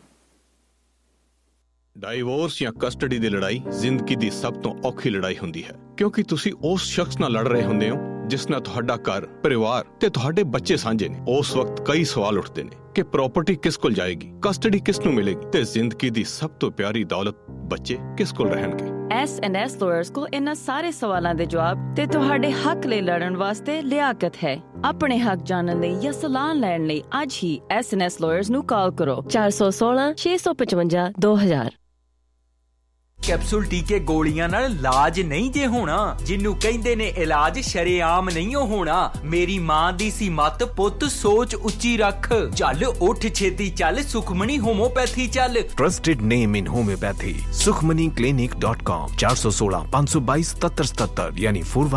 ਡਾਈਵੋਰਸ ਜਾਂ ਕਸਟਡੀ ਦੀ ਲੜਾਈ ਜ਼ਿੰਦਗੀ ਦੀ ਸਭ ਤੋਂ ਔਖੀ ਲੜਾਈ ਹੁੰਦੀ ਹੈ, ਕਿਉਂਕਿ ਤੁਸੀਂ ਉਸ ਸ਼ਖਸ ਨਾਲ ਲੜ ਰਹੇ ਹੁੰਦੇ ਹੋ ਜਿਸ ਨਾਲ ਤੁਹਾਡਾ ਘਰ, ਪਰਿਵਾਰ ਤੇ ਤੁਹਾਡੇ ਬੱਚੇ ਸਾਂਝੇ ਨੇ। ਉਸ ਵਕਤ ਕਈ ਸਵਾਲ ਉੱਠਦੇ ਨੇ ਕਿ ਪ੍ਰਾਪਰਟੀ ਕਿਸ ਕੋਲ ਜਾਏਗੀ, ਕਸਟਡੀ ਕਿਸ ਨੂੰ ਮਿਲੇਗੀ ਤੇ ਜ਼ਿੰਦਗੀ ਦੀ ਸਭ ਤੋਂ ਪਿਆਰੀ ਦੌਲਤ ਬੱਚੇ ਕਿਸ ਕੋਲ ਰਹਿਣਗੇ। S&S ਲਾਇਰਸ ਕੋਲ ਇਹਨਾਂ ਸਾਰੇ ਸਵਾਲਾਂ ਦੇ ਜਵਾਬ ਤੇ ਤੁਹਾਡੇ ਹੱਕ ਲਈ ਲੜਨ ਵਾਸਤੇ ਲਿਆਕਤ ਹੈ। ਆਪਣੇ ਹੱਕ ਜਾਣਨ ਲਈ ਜਾਂ ਸਲਾਹ ਲੈਣ ਲਈ ਅੱਜ ਹੀ S&S ਲਾਇਰਸ ਨੂੰ ਕਾਲ ਕਰੋ 416 655 2000। ਕੈਪਸੂਲ ਟੀਕੇ ਗੋਲੀਆਂ ਨਾਲ ਇਲਾਜ ਨਹੀਂ ਜੇ ਹੋਣਾ, ਜਿਹਨੂੰ ਕਹਿੰਦੇ ਨੇ ਇਲਾਜ ਸ਼ਰੇਆਮ ਨਹੀਂ ਹੋਣਾ। ਮੇਰੀ ਮਾਂ ਦੀ ਸੀ ਮੱਤ, ਪੁੱਤ ਸੋਚ ਉੱਚੀ ਰੱਖ, ਚੱਲ ਉੱਠ ਛੇਤੀ ਚੱਲ, ਸੁਖਮਣੀ ਹੋਮੋਪੈਥੀ ਚੱਲ। Trusted name in homeopathy, sukhmaniclinic.com, 416 522 7777 यानी 4